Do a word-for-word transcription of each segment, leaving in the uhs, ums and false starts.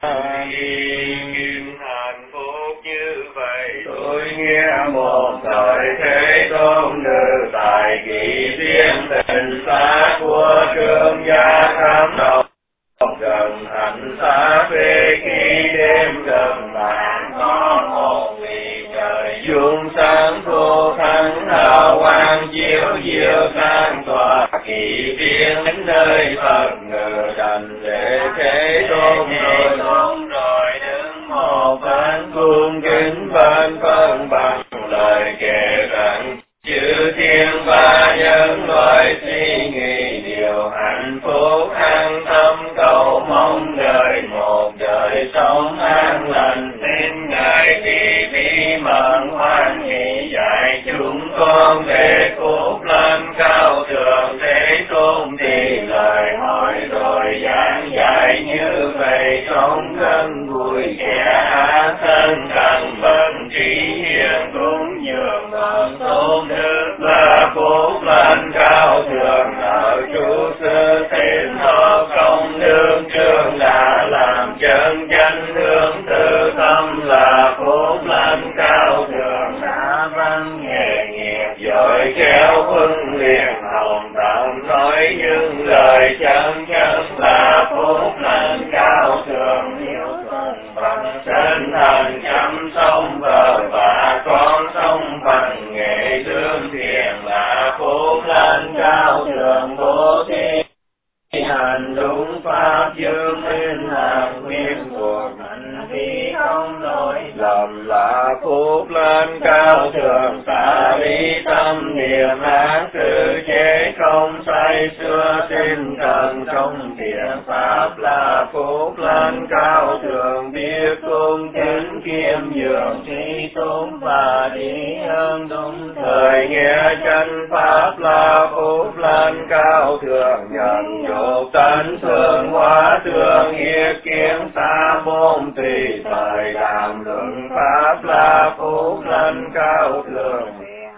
Kim hạnh phúc như vậy tôi nghe một thời thế tôn nữ tại kỳ tiên tình xá của trương gia tham đầu gần hạnh xá về khi đêm gần vàng có một vị trời dung sáng vô thắng hào quang chiếu diệu sang tòa kỳ tiên đến nơi Phật ngự đảnh lễ thế tôn rồi tôn rồi đứng một bên cung kính bên phân bằng lời kể rằng chư thiên và nhân loại suy nghĩ điều hạnh phúc an tâm cầu mong đời một đời sống an lành nên ngài thì bí mật hoan hỷ dạy chúng con để phúc lên cao thượng thế tôn thì lời hỏi rồi giảng dạy như vậy sống gần vui kẻ á thân cần bần trí hiền cũng nhường bằng tôn đức là phúc lên cao thượng ở chủ sư thiên họ công đương trường đã làm chân chánh hướng tư tâm là phúc lên cao thượng đã văn nghề nghiệp giỏi khéo huấn luyện hồng tận nói những lời chân chân là phúc lên cao thượng hiếu thuận bằng chân thành chăm sóc vợ và con sống bằng nghệ lương thiện là phúc lên cao thượng bố thí hành đúng pháp dương minh hàng nguyên cuộc hành vi không lỗi lầm là phúc lên cao thượng xả lý tâm niệm ác sự chế không say xưa tinh cần trong thiện pháp là phúc lên cao thượng biết cung kính kiêm nhường trí tôn và đi hơn đúng thời nghe chân pháp là phúc lên cao thượng nhận dục tấn thương hóa thương hiệp kiến xa môn tùy thời đàm luận pháp là phúc lên cao thượng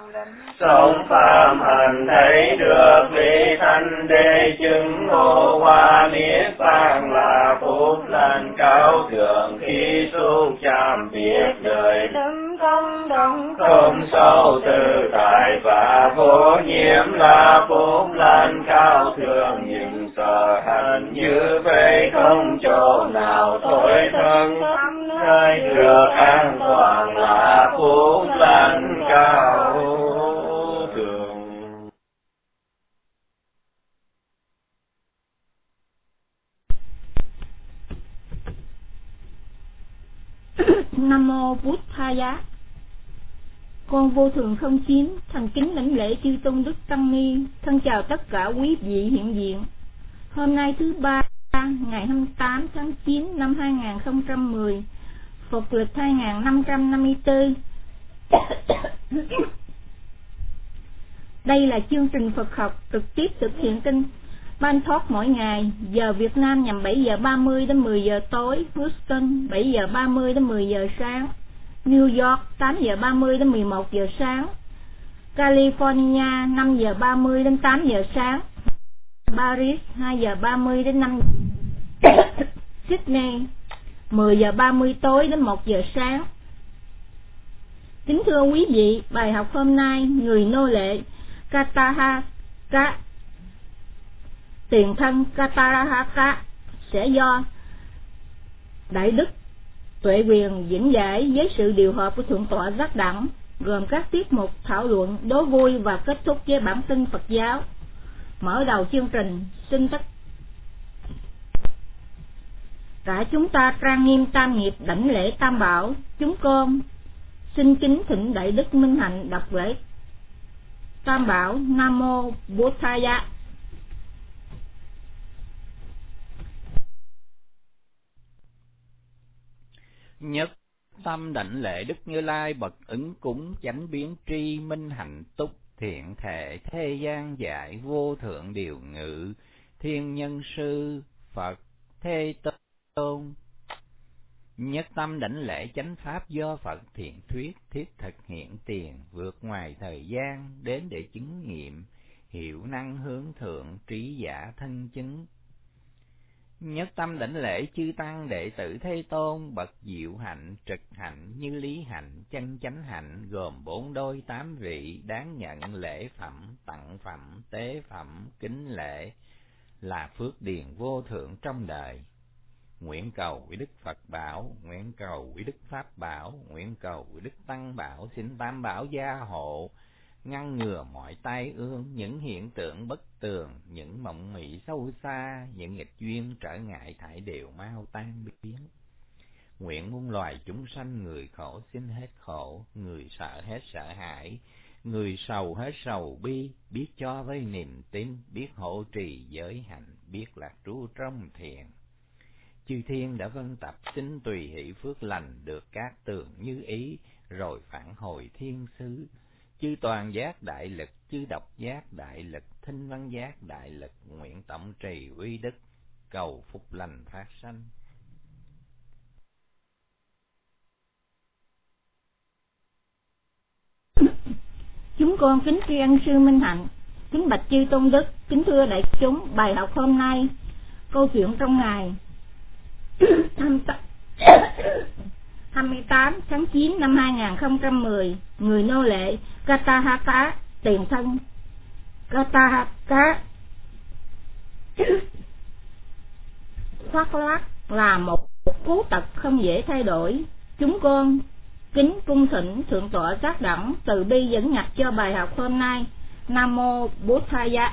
sống phạm hành thấy được lý thanh đế chứng ngộ hoa niết bàn là phúc lên cao thượng khi tu chạm biết đời đấng không động không sâu tự tại và vô nhiễm là phúc lên cao thượng nhưng sợ hành như vậy không chỗ nào thôi thân nơi được an toàn là phúc lên cao thượng. Nam mô Bụt Thaya. Con vô thường không chín thành kính lãnh lễ chư tôn đức tăng ni, thân chào tất cả quý vị hiện diện. Hôm nay thứ ba, ngày hai mươi tám tháng chín năm hai nghìn không trăm mười, Phật lịch hai nghìn năm trăm năm mươi tư. Đây là chương trình Phật học trực tiếp thực hiện kinh Ban Thoát mỗi ngày, giờ Việt Nam nhằm bảy giờ ba mươi đến mười giờ tối, Houston bảy giờ ba mươi đến mười giờ sáng, New York tám giờ ba mươi đến mười một giờ sáng, California năm giờ ba mươi đến tám giờ sáng, Paris hai giờ ba mươi đến năm giờ, Sydney mười giờ ba mươi tối đến một giờ sáng. Kính thưa quý vị, bài học hôm nay người nô lệ Katahaka, tiền thân Katahaka sẽ do Đại Đức Tuệ Quyền diễn giải với sự điều hợp của Thượng tọa Giác Đẳng, gồm các tiết mục thảo luận, đố vui và kết thúc với bản tin Phật giáo. Mở đầu chương trình, xin tất cả chúng ta trang nghiêm tam nghiệp đảnh lễ tam bảo. Chúng con xin kính thỉnh Đại Đức Minh Hạnh đọc lễ tam bảo. Nam mô Bụt Thaya. Nhất tâm đảnh lễ Đức Như Lai bậc ứng cúng chánh biến tri minh hạnh túc thiện thể thế gian dạy vô thượng điều ngự thiên nhân sư Phật Thế Tôn. Nhất tâm đảnh lễ chánh pháp do Phật thiện thuyết thiết thực hiện tiền vượt ngoài thời gian đến để chứng nghiệm hiệu năng hướng thượng trí giả thân chứng. Nhất tâm đảnh lễ chư tăng đệ tử Thế Tôn, bậc diệu hạnh, trực hạnh, như lý hạnh, chân chánh hạnh, gồm bốn đôi tám vị, đáng nhận lễ phẩm, tặng phẩm, tế phẩm, kính lễ, là phước điền vô thượng trong đời. Nguyện cầu quý Đức Phật bảo, nguyện cầu quý Đức Pháp bảo, nguyện cầu quý Đức Tăng bảo, xin Tam bảo gia hộ, ngăn ngừa mọi tai ương, những hiện tượng bất tường, những mộng mị sâu xa, những nghịch duyên trở ngại thải đều mau tan biến. Nguyện muôn loài chúng sanh, người khổ xin hết khổ, người sợ hết sợ hãi, người sầu hết sầu bi, biết cho với niềm tin, biết hộ trì giới hạnh, biết lạc trú trong thiền. Chư thiên đã vân tập, xin tùy hỷ phước lành, được các tường như ý, rồi phản hồi thiên xứ. Chư toàn giác đại lực, chư độc giác đại lực, thinh văn giác đại lực, nguyện tổng trì uy đức, cầu phúc lành phát sanh. Chúng con kính tri ân sư Minh Hạnh, kính bạch chư tôn đức, kính thưa đại chúng, bài học hôm nay, câu chuyện trong ngày hai mươi tám tháng chín năm hai nghìn không trăm mười, người nô lệ Katahaka tiền thân Katahaka khoác lác là một cú tật không dễ thay đổi. Chúng con kính cung thỉnh thượng tọa giác đẳng từ bi dẫn nhập cho bài học hôm nay. Nam mô Bổn Thaya.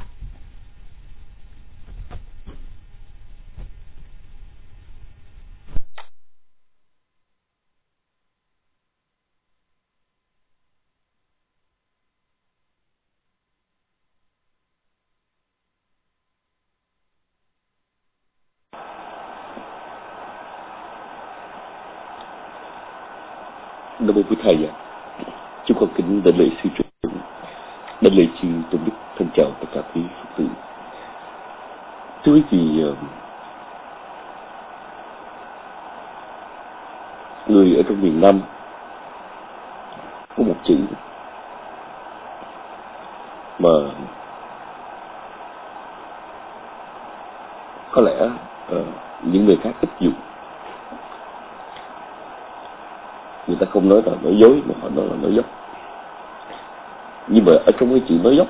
Nam mô Bổn Thầy ạ. Chúng con kính đảnh lễ sư trưởng, đảnh lễ chư tôn đức, thân chào tất cả quý Phật tử. Thưa quý vị, người ở trong miền Nam có một chữ mà có lẽ uh, những người khác ít dùng. Người ta không nói là nói dối mà họ nói là nói dốc. Nhưng mà ở trong cái chữ nói dốc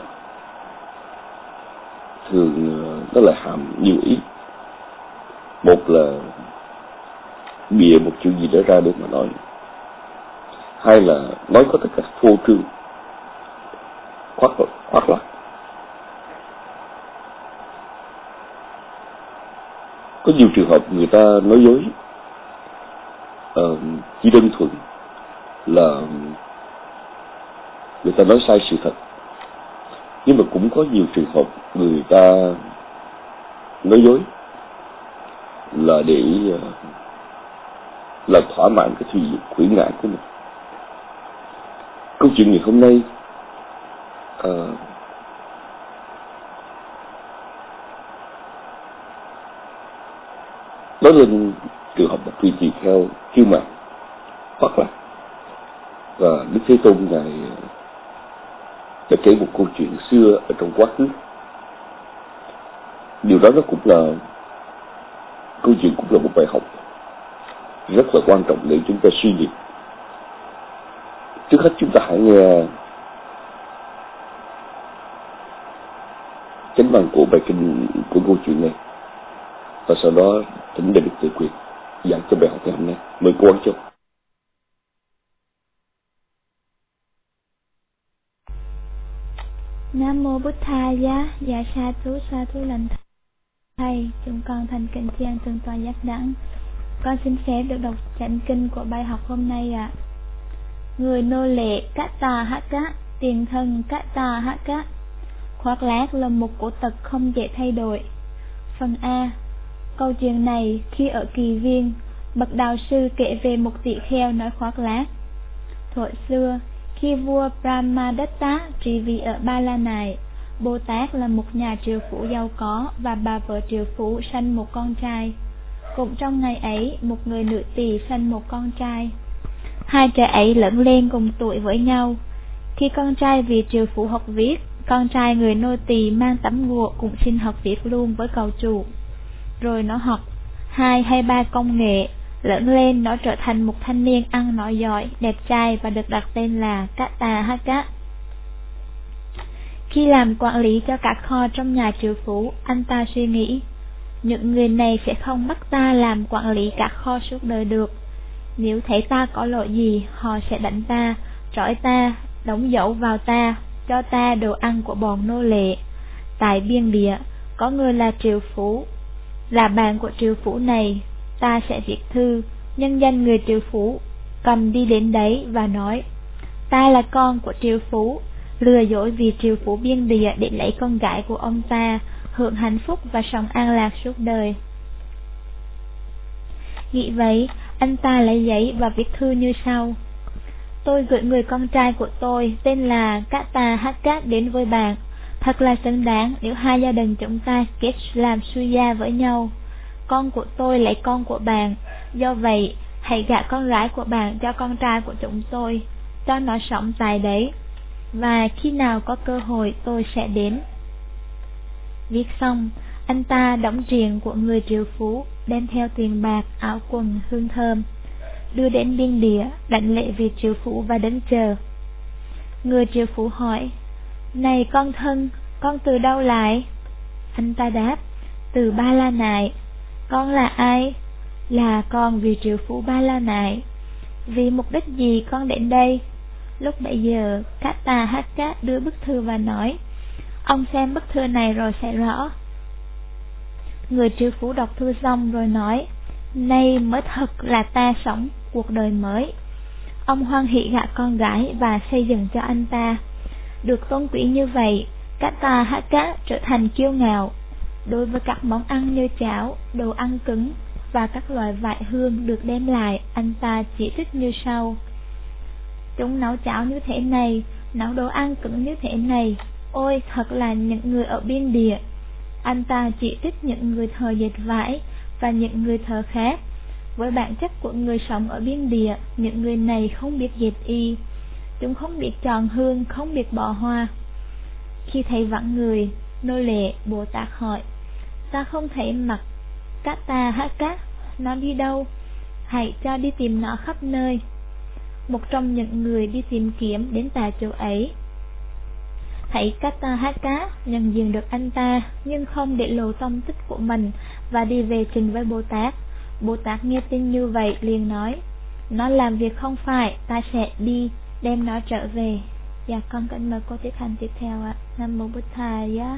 thường nó lại hàm nhiều ý. Một là bịa một chuyện gì đó ra để mà nói. Hai là nói có tất cả phô trương, khoác khoác lác. Có nhiều trường hợp người ta nói dối uh, chỉ đơn thuần là người ta nói sai sự thật. Nhưng mà cũng có nhiều trường hợp người ta nói dối là để uh, là thỏa mãn cái thùy khuyển ngại của mình. Câu chuyện ngày hôm nay uh, nói lên trường hợp là tùy tùy theo kiêu mạn, hoặc là và Đức Thế Tôn ngài đã kể một câu chuyện xưa ở trong quá khứ. Điều đó nó cũng là câu chuyện, cũng là một bài học rất là quan trọng để chúng ta suy nghĩ. Trước hết chúng ta hãy nghe chánh văn của bài kinh của câu chuyện này, và sau đó thỉnh Đại Đức Tự Quyền giảng cho bài học ngày hôm nay. Mời cô Quang Châu. Nam mô Bổn Thaya. Dạ sa thú sa thú lành thầy. Chúng con thành kính tri ân thượng tọa giác đẳng. Con xin phép được đọc chánh kinh của bài học hôm nay ạ. À. Người nô lệ Katahaka tiền thân Katahaka khoác lác là một cổ tật không dễ thay đổi. Phần A. Câu chuyện này khi ở Kỳ Viên, bậc đạo sư kể về một tỷ kheo nói khoác lác. Thuở xưa, khi vua Brahmadatta trị vì ở Ba La Nại, Bồ Tát là một nhà triệu phú giàu có và bà vợ triệu phú sanh một con trai. Cũng trong ngày ấy, một người nữ tỳ sanh một con trai. Hai trẻ ấy lớn lên cùng tuổi với nhau. Khi con trai vì triệu phú học viết, con trai người nô tỳ mang tấm gùa cũng xin học viết luôn với cậu chủ. rồi nó học hai hay ba công nghệ. Lớn lên nó trở thành một thanh niên ăn nói giỏi, đẹp trai và được đặt tên là Kata Haka. Khi làm quản lý cho các kho trong nhà triệu phú, anh ta suy nghĩ, những người này sẽ không bắt ta làm quản lý các kho suốt đời được. Nếu thấy ta có lỗi gì, họ sẽ đánh ta, trói ta, đóng dấu vào ta, cho ta đồ ăn của bọn nô lệ. Tại biên địa, có người là triệu phú, là bạn của triệu phú này. Ta sẽ viết thư, nhân danh người triệu phú, cầm đi đến đấy và nói, ta là con của triệu phú, lừa dối vì triệu phú biên địa để lấy con gái của ông ta, hưởng hạnh phúc và sống an lạc suốt đời. Nghĩ vậy, anh ta lấy giấy và viết thư như sau: tôi gửi người con trai của tôi tên là Kata Haka đến với bạn. Thật là xứng đáng nếu hai gia đình chúng ta kết làm suy gia với nhau. Con của tôi lấy con của bạn, do vậy hãy gả con gái của bạn cho con trai của chúng tôi, cho nó sống tại đấy, và khi nào có cơ hội tôi sẽ đến. Viết xong, anh ta đóng triền của người triệu phú, đem theo tiền bạc, áo quần, hương thơm, đưa đến biên địa, đảnh lễ vị triệu phú và đến chờ. Người triệu phú hỏi, này con thân, con từ đâu lại? Anh ta đáp, từ Ba La Nại. Con là ai? Là con vị triệu phú Ba La Nại. Vì mục đích gì con đến đây? Lúc bấy giờ, Kata Haka đưa bức thư và nói, ông xem bức thư này rồi sẽ rõ. Người triệu phú đọc thư xong rồi nói, nay mới thật là ta sống cuộc đời mới. Ông hoan hỉ gả con gái và xây dựng cho anh ta. Được tôn quý như vậy, Kata Haka trở thành kiêu ngạo. Đối với các món ăn như cháo, đồ ăn cứng và các loại vải hương được đem lại, anh ta chỉ trích như sau: chúng nấu cháo như thế này, nấu đồ ăn cứng như thế này, ôi thật là những người ở biên địa. Anh ta chỉ trích những người thợ dệt vải và những người thợ khác. Với bản chất của người sống ở biên địa, những người này không biết dệt y, chúng không biết chọn hương, không biết bỏ hoa. Khi thấy vắng người, nô lệ Bồ Tát hỏi, ta không thấy mặt Kata Haka, nó đi đâu? Hãy cho đi tìm nó khắp nơi. Một trong những người đi tìm kiếm đến tại chỗ ấy, thấy Kata Haka, nhận diện được anh ta nhưng không để lộ tông tích của mình và đi về trình với Bồ Tát. Bồ Tát nghe tin như vậy liền nói, nó làm việc không phải, ta sẽ đi đem nó trở về. Dạ con kính mời cô tiếp hành tiếp theo ạ. Nam mô Bụt Thaya.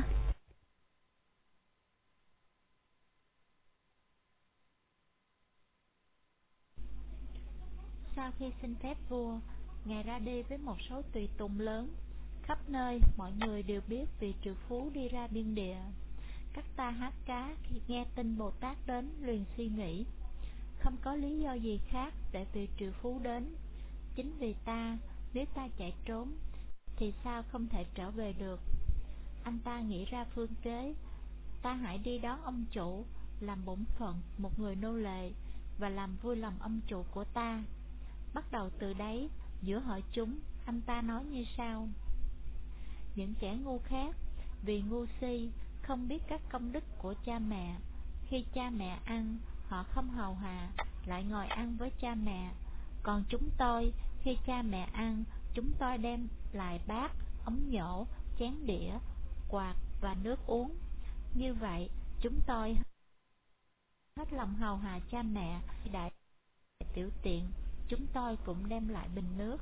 Sau khi xin phép vua, ngài ra đi với một số tùy tùng lớn. Khắp nơi mọi người đều biết vị triệu phú đi ra biên địa. Kata Haka khi nghe tin Bồ Tát đến liền suy nghĩ, không có lý do gì khác để vị triệu phú đến. Chính vì ta, nếu ta chạy trốn thì sao không thể trở về được. Anh ta nghĩ ra phương kế, ta hãy đi đón ông chủ, làm bổn phận một người nô lệ và làm vui lòng ông chủ của ta. Bắt đầu từ đấy, giữa hội chúng, anh ta nói như sau: những kẻ ngu khác vì ngu si không biết các công đức của cha mẹ. Khi cha mẹ ăn, họ không hầu hạ, lại ngồi ăn với cha mẹ. Còn chúng tôi, khi cha mẹ ăn, chúng tôi đem lại bát, ống nhổ, chén đĩa, quạt và nước uống. Như vậy, chúng tôi hết lòng hầu hạ cha mẹ. Đại tiểu tiện, chúng tôi cũng đem lại bình nước.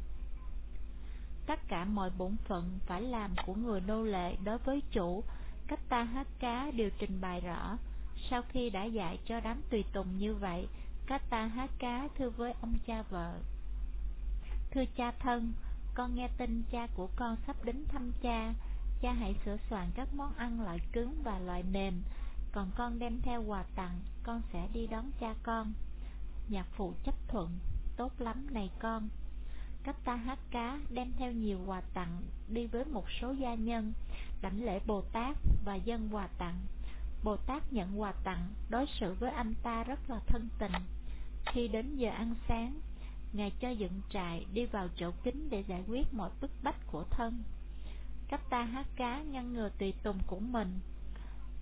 Tất cả mọi bổn phận phải làm của người nô lệ đối với chủ, Kata Haka đều trình bày rõ. Sau khi đã dạy cho đám tùy tùng như vậy, Kata Haka thưa với ông cha vợ: thưa cha thân, con nghe tin cha của con sắp đến thăm cha. Cha hãy sửa soạn các món ăn loại cứng và loại mềm, còn con đem theo quà tặng, con sẽ đi đón cha con. Nhạc phụ chấp thuận: tốt lắm này con. Kata Haka đem theo nhiều quà tặng, đi với một số gia nhân, đảnh lễ Bồ Tát và dâng quà tặng. Bồ Tát nhận quà tặng, đối xử với anh ta rất là thân tình. Khi đến giờ ăn sáng, ngài cho dựng trại, đi vào chỗ kín để giải quyết mọi bức bách của thân. Kata Haka ngăn ngừa tùy tùng của mình: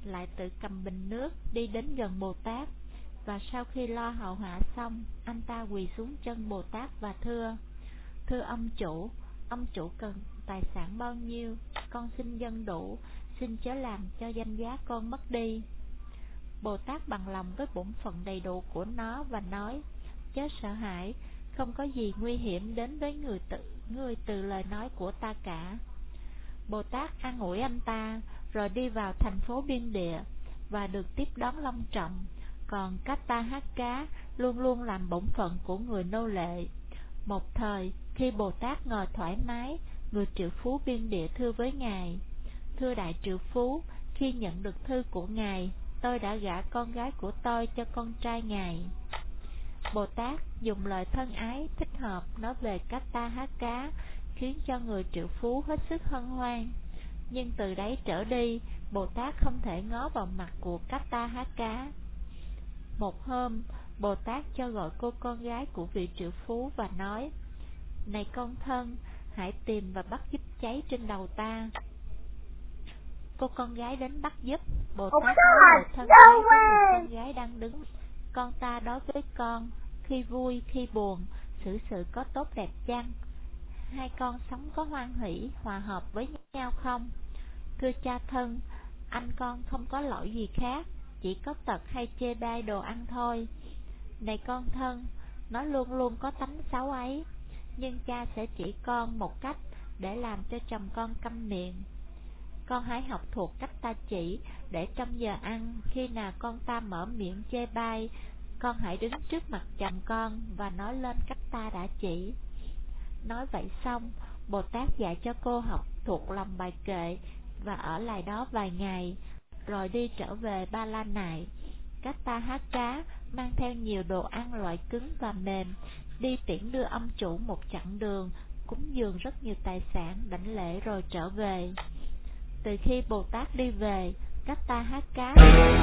lại tự cầm bình nước đi đến gần Bồ Tát. Và sau khi lo hậu hạ xong, anh ta quỳ xuống chân Bồ Tát và thưa: Thưa ông chủ, ông chủ cần tài sản bao nhiêu? Con xin dâng đủ, xin chớ làm cho danh giá con mất đi. Bồ Tát bằng lòng với bổn phận đầy đủ của nó và nói: Chớ sợ hãi, không có gì nguy hiểm đến với người tự người từ lời nói của ta cả. Bồ Tát an ủi anh ta, rồi đi vào thành phố Biên Địa và được tiếp đón long trọng. Còn Kathahaka luôn luôn làm bổn phận của người nô lệ. Một thời, khi Bồ Tát ngồi thoải mái, người triệu phú Biên Địa thưa với Ngài: Thưa đại triệu phú, khi nhận được thư của Ngài, tôi đã gả con gái của tôi cho con trai Ngài. Bồ Tát dùng lời thân ái thích hợp nói về Kathahaka, khiến cho người triệu phú hết sức hân hoan. Nhưng từ đấy trở đi, Bồ Tát không thể ngó vào mặt của Kathahaka. Một hôm, Bồ Tát cho gọi cô con gái của vị triệu phú và nói: Này con thân, hãy tìm và bắt giúp cháy trên đầu ta. Cô con gái đến bắt giúp. Bồ Tát nói lời thân ái với người con gái đang đứng: Con ta đối với con, khi vui khi buồn, xử sự có tốt đẹp chăng? Hai con sống có hoan hỷ, hòa hợp với nhau không? Thưa cha thân, anh con không có lỗi gì khác, chỉ có tật hay chê bai đồ ăn thôi. Này con thân, nó luôn luôn có tánh xấu ấy, nhưng cha sẽ chỉ con một cách để làm cho chồng con câm miệng. Con hãy học thuộc cách ta chỉ, để trong giờ ăn, khi nào con ta mở miệng chê bai, con hãy đứng trước mặt chồng con và nói lên cách ta đã chỉ. Nói vậy xong, Bồ Tát dạy cho cô học thuộc lòng bài kệ và ở lại đó vài ngày, rồi đi trở về Ba La Nại. Kathahaka mang theo nhiều đồ ăn loại cứng và mềm, đi tiễn đưa ông chủ một chặng đường, cúng dường rất nhiều tài sản, đảnh lễ rồi trở về. Từ khi Bồ Tát đi về, Kathahaka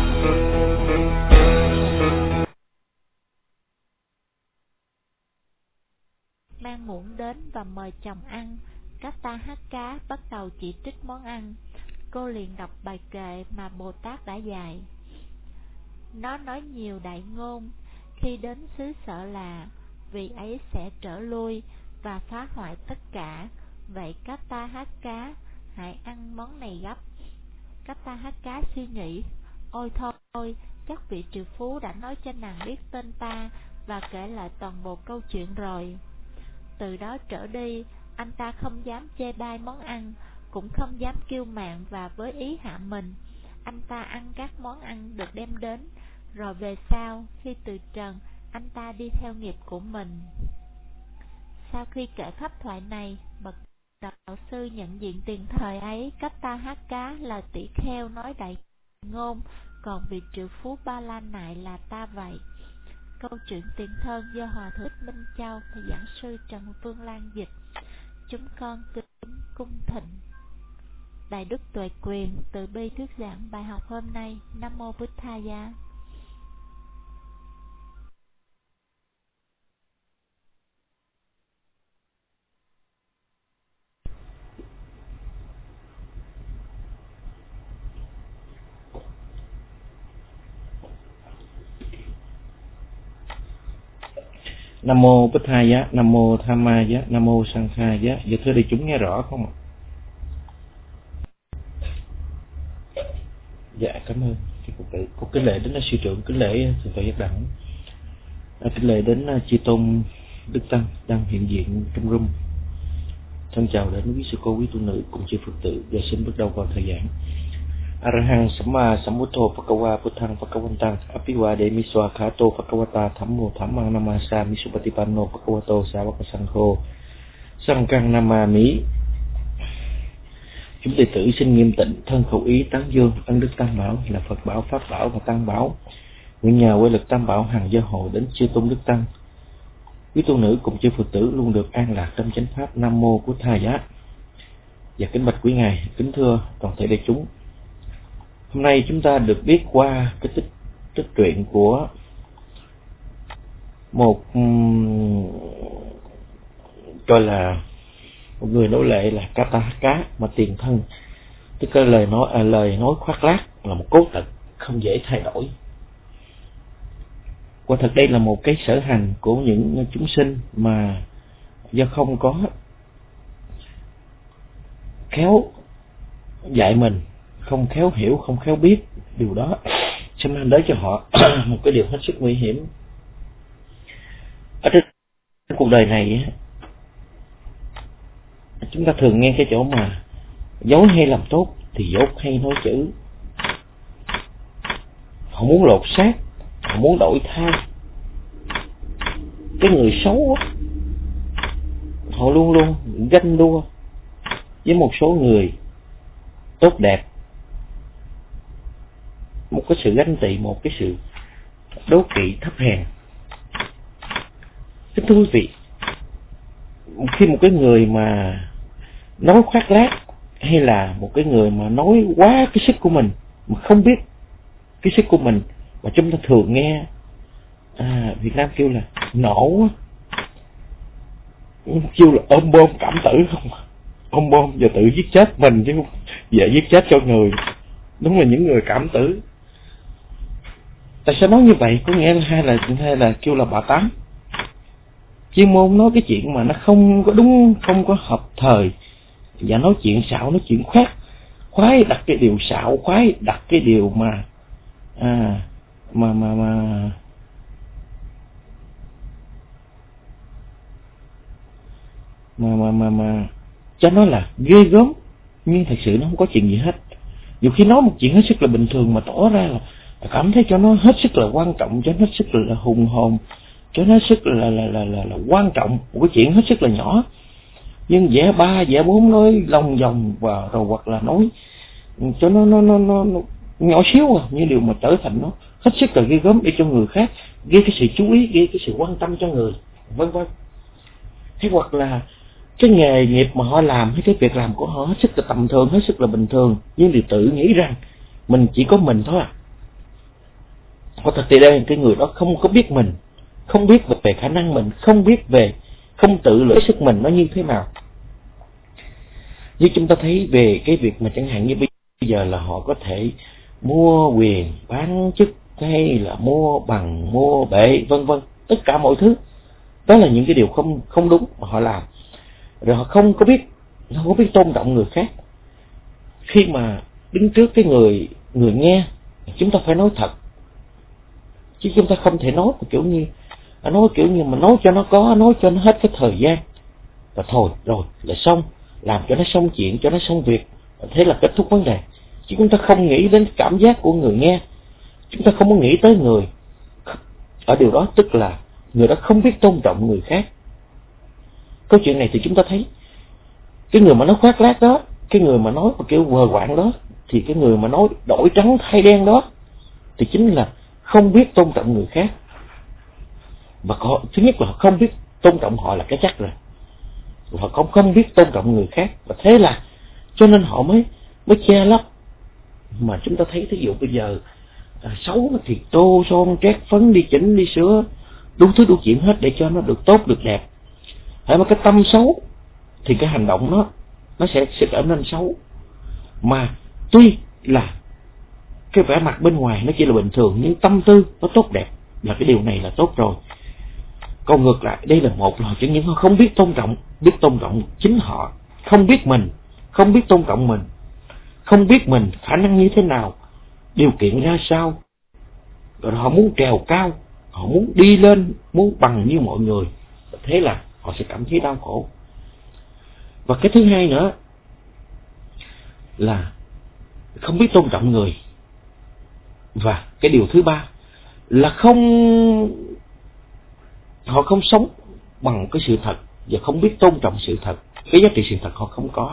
mang muỗng đến và mời chồng ăn. Kathahaka bắt đầu chỉ trích món ăn. Cô liền đọc bài kệ mà Bồ Tát đã dạy. Nó nói nhiều đại ngôn, khi đến xứ Sở Là, vì ấy sẽ trở lui và phá hoại tất cả. Vậy Kathahaka, hãy ăn món này gấp. Kathahaka suy nghĩ: Ôi thôi, chắc vị triệu phú đã nói cho nàng biết tên ta và kể lại toàn bộ câu chuyện rồi. Từ đó trở đi, anh ta không dám chê bai món ăn, cũng không dám kiêu mạn và với ý hạ mình. Anh ta ăn các món ăn được đem đến, rồi về sau, khi từ trần, anh ta đi theo nghiệp của mình. Sau khi kể pháp thoại này, bậc đạo sư nhận diện tiền thời ấy Kathahaka là tỷ kheo nói đại ngôn, còn vị triệu phú Ba La Nại là ta vậy. Câu chuyện tiền thân do Hòa Thượng Minh Châu và giảng sư Trần Phương Lan dịch. Chúng con kính cung thịnh. Đại đức Tuệ Quyền từ bi thuyết giảng bài học hôm nay. Nam mô Bụt Thaya. Nam mô Bích Hai Giá, Nam mô Tham Ma Giá, Nam mô Sang Kha Giá. Dạ thưa đại chúng nghe rõ không ạ? Dạ cảm ơn. Có kính lễ đến là sư trưởng, kính lễ thượng tọa giác đẳng, kính lễ đến chư tôn đức tăng đang hiện diện trong room. Thân chào đến quý sư cô, quý tu nữ cùng chư Phật tử. Giờ xin bắt đầu vào thời giảng. Arahang Samma Sambuddho Bhagava Buddhang Bhagavantang Apiwade Miswakhato Bhagavata Thammo Thammang Namasa Misupatipanno Bhagavato Savaka Sangho Sangkang Namami. Chúng đệ tử xin nghiêm tịnh thân khẩu ý tán dương ân đức Tam Bảo là Phật Bảo, Pháp Bảo và Tăng Bảo. Nguyện nhờ quay lực Tam Bảo hằng gia hộ đến chư tôn đức tăng, quý tu nữ cùng chư Phật tử luôn được an lạc trong chánh pháp. Nam mô Bụt Thầy Giá. Và kính bạch quý ngài, kính thưa toàn thể đại chúng. Hôm nay chúng ta được biết qua cái tích tích truyện của một um, gọi là một người nô lệ là Kathahaka, mà tiền thân Tức là lời nói à, lời nói khoác lác là một cố tật không dễ thay đổi. Quả thật đây là một cái sở hành của những chúng sinh mà do không có khéo dạy mình, không khéo hiểu, không khéo biết điều đó, cho nên đến cho họ một cái điều hết sức nguy hiểm. Ở trên cuộc đời này chúng ta thường nghe cái chỗ mà dối hay làm tốt thì dốt hay nói chữ. Họ muốn lột xác, họ muốn đổi thay. Cái người xấu á, họ luôn luôn ganh đua với một số người tốt đẹp, một cái sự ganh tị, một cái sự đố kỵ thấp hèn. Kính thưa quý vị, khi một cái người mà nói khoác lác hay là một cái người mà nói quá cái sức của mình mà không biết cái sức của mình, mà chúng ta thường nghe à, Việt Nam kêu là nổ, kêu là ôm bom cảm tử không, ôm bom và tự giết chết mình chứ không về giết chết cho người. Đúng là những người cảm tử. Tại sao nói như vậy? Có nghĩa là hay là hay là kêu là bà tám, chuyên môn nói cái chuyện mà nó không có đúng, không có hợp thời, và nói chuyện xạo, nói chuyện khoác, khoái đặt cái điều xạo, khoái đặt cái điều mà à, mà mà mà mà mà mà mà cho nó là ghê gớm, nhưng thật sự nó không có chuyện gì hết. Nhiều khi nói một chuyện hết sức là bình thường mà tỏ ra là cảm thấy cho nó hết sức là quan trọng, cho nó hết sức là hùng hồn, cho nó hết sức là là là là, là quan trọng, một cái chuyện hết sức là nhỏ, nhưng vẽ ba vẽ bốn nói lòng vòng và rồi hoặc là nói cho nó nó nó nó, nó nhỏ xíu à, như điều mà trở thành nó hết sức là ghê gớm để cho người khác gây cái sự chú ý, gây cái sự quan tâm cho người, vân vân. Hay hoặc là cái nghề nghiệp mà họ làm hay cái việc làm của họ hết sức là tầm thường, hết sức là bình thường, nhưng đều tự nghĩ rằng mình chỉ có mình thôi à. Có thật thì đây cái người đó không có biết mình, không biết về khả năng mình, không biết về, không tự lượng sức mình nó như thế nào. Như chúng ta thấy về cái việc mà chẳng hạn như bây giờ là họ có thể mua quyền, bán chức, hay là mua bằng, mua bệ, vân vân, tất cả mọi thứ. Đó là những cái điều không không đúng mà họ làm. Rồi họ không có biết, không có biết tôn trọng người khác. Khi mà đứng trước cái người người nghe, chúng ta phải nói thật, chứ chúng ta không thể nói kiểu như nói kiểu như mà nói cho nó có, nói cho nó hết cái thời gian và thôi rồi là xong, làm cho nó xong chuyện, cho nó xong việc, thế là kết thúc vấn đề. Chứ chúng ta không nghĩ đến cảm giác của người nghe, chúng ta không có nghĩ tới người. Ở điều đó tức là người đó không biết tôn trọng người khác. Câu chuyện này thì chúng ta thấy cái người mà nói khoác lác đó, cái người mà nói kiểu vờ quạng đó, thì cái người mà nói đổi trắng thay đen đó thì chính là không biết tôn trọng người khác. Và họ, thứ nhất là họ không biết tôn trọng họ là cái chắc rồi, họ không không biết tôn trọng người khác, và thế là cho nên họ mới mới che lấp. Mà chúng ta thấy thí dụ bây giờ à, xấu thì tô son trét phấn, đi chỉnh đi sửa đủ thứ đủ chuyện hết để cho nó được tốt được đẹp. Hãy mà cái tâm xấu thì cái hành động nó nó sẽ sẽ trở nên xấu. Mà tuy là cái vẻ mặt bên ngoài nó chỉ là bình thường, nhưng tâm tư nó tốt đẹp là cái điều này là tốt rồi. Còn ngược lại, đây là một là chẳng những họ không biết tôn trọng, biết tôn trọng chính họ, không biết mình, không biết tôn trọng mình, không biết mình khả năng như thế nào, điều kiện ra sao, rồi họ muốn trèo cao, họ muốn đi lên, muốn bằng như mọi người, thế là họ sẽ cảm thấy đau khổ. Và cái thứ hai nữa là không biết tôn trọng người. Và cái điều thứ ba là không, họ không sống bằng cái sự thật và không biết tôn trọng sự thật. Cái giá trị sự thật họ không có.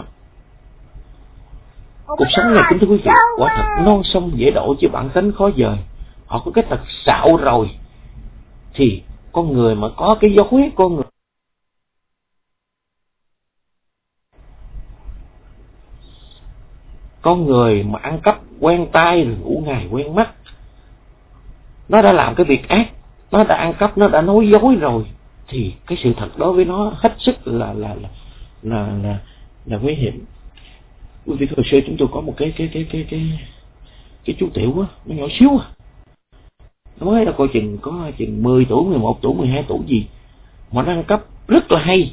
Cuộc sống này kính thưa quý vị, quả thật non sông dễ đổ chứ bản tánh khó dời. Họ có cái tật xạo rồi thì con người mà có cái dối, con người con người mà ăn cắp quen tay rồi ngủ ngày quen mắt, nó đã làm cái việc ác, nó đã ăn cắp, nó đã nói dối rồi, thì cái sự thật đối với nó hết sức là là là là là, là nguy hiểm. Quý vị hồi xưa chúng tôi có một cái cái cái cái cái cái chú tiểu á, nó nhỏ xíu à, nó mới là coi chừng có chừng mười tuổi, mười một tuổi, mười hai tuổi gì mà nó ăn cắp rất là hay.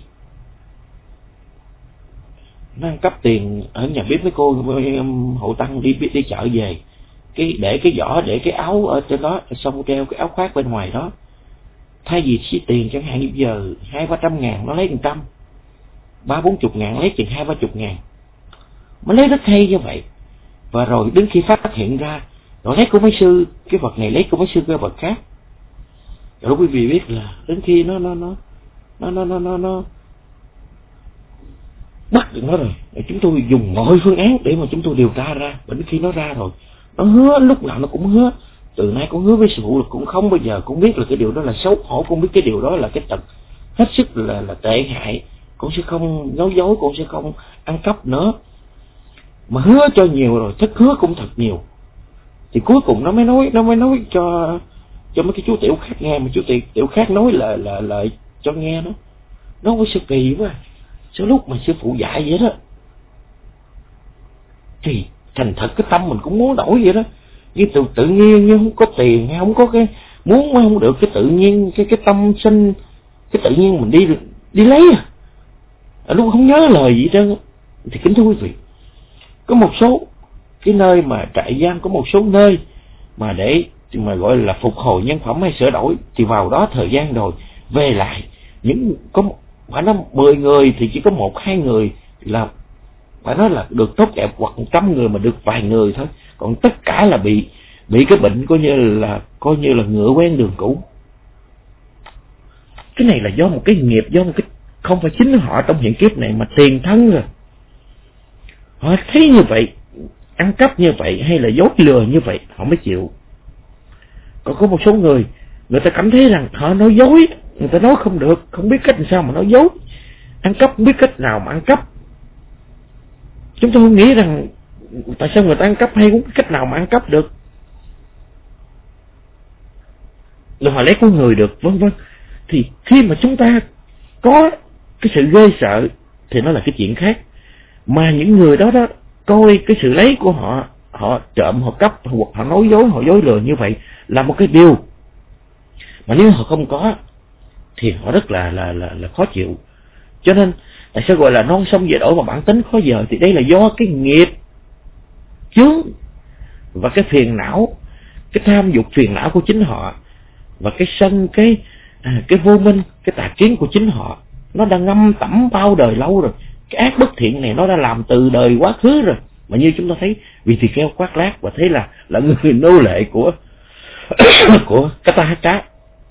Nó ăn cắp tiền ở nhà bếp mấy cô hộ tăng đi đi chợ về, cái để cái giỏ, để cái áo ở trên đó, xong treo cái áo khoác bên ngoài đó. Thay vì xí tiền chẳng hạn như giờ hai ba trăm ngàn nó lấy một trăm, ba bốn chục ngàn lấy chừng hai ba chục ngàn, nó lấy rất hay như vậy. Và rồi đến khi phát hiện ra, nó lấy của mấy sư cái vật này, lấy của mấy sư cái vật khác. Rồi quý vị biết là đến khi nó nó nó nó nó nó nó, nó bắt được nó rồi, chúng tôi dùng mọi phương án để mà chúng tôi điều tra ra. Và đến khi nó ra rồi, nó hứa, lúc nào nó cũng hứa, từ nay con hứa với sư phụ là cũng không bao giờ con biết là cái điều đó là xấu hổ, con biết cái điều đó là cái tật hết sức là là tệ hại, con sẽ không nói dối, con sẽ không ăn cắp nữa. Mà hứa cho nhiều rồi, thất hứa cũng thật nhiều, thì cuối cùng nó mới nói nó mới nói cho cho mấy cái chú tiểu khác nghe, mà chú tiểu, tiểu khác nói là là là cho nghe đó. Nó có sự kỳ quá, số lúc mà sư phụ dạy vậy đó thì thành thật cái tâm mình cũng muốn đổi vậy đó. Như tự, tự nhiên như không có tiền hay không có cái muốn không được, cái tự nhiên cái cái tâm sinh cái tự nhiên mình đi đi lấy à, à lúc không nhớ lời gì đó. Thì kính thưa quý vị, có một số cái nơi mà trại giam, có một số nơi mà để mà gọi là phục hồi nhân phẩm hay sửa đổi, thì vào đó thời gian rồi về lại những có phải nói mười người thì chỉ có một hai người là phải nói là được tốt đẹp, hoặc một trăm người mà được vài người thôi, còn tất cả là bị bị cái bệnh coi như là coi như là ngựa quen đường cũ. Cái này là do một cái nghiệp, do một cái không phải chính họ trong hiện kiếp này mà tiền thân rồi. Họ thấy như vậy, ăn cắp như vậy hay là dối lừa như vậy họ mới chịu. Còn có một số người, người ta cảm thấy rằng họ nói dối, người ta nói không được, không biết cách làm sao mà nói dối, ăn cắp không biết cách nào mà ăn cắp. Chúng tôi không nghĩ rằng tại sao người ta ăn cắp hay cũng biết cách nào mà ăn cắp được, rồi họ lấy con người được, vân vân. Thì khi mà chúng ta có cái sự ghê sợ thì nó là cái chuyện khác. Mà những người đó đó coi cái sự lấy của họ, họ trộm, họ cắp, hoặc họ nói dối, họ dối lừa như vậy là một cái điều mà nếu họ không có thì họ rất là là là, là khó chịu. Cho nên tại sao gọi là non sông về đổi mà bản tính khó dời, thì đây là do cái nghiệp chướng và cái phiền não, cái tham dục phiền não của chính họ, và cái sân, cái à, cái vô minh, cái tà kiến của chính họ, nó đã ngâm tẩm bao đời lâu rồi. Cái ác bất thiện này nó đã làm từ đời quá khứ rồi. Mà như chúng ta thấy vì thì keo Khoác Lác và thấy là là người nô lệ của của cái ta hát cá,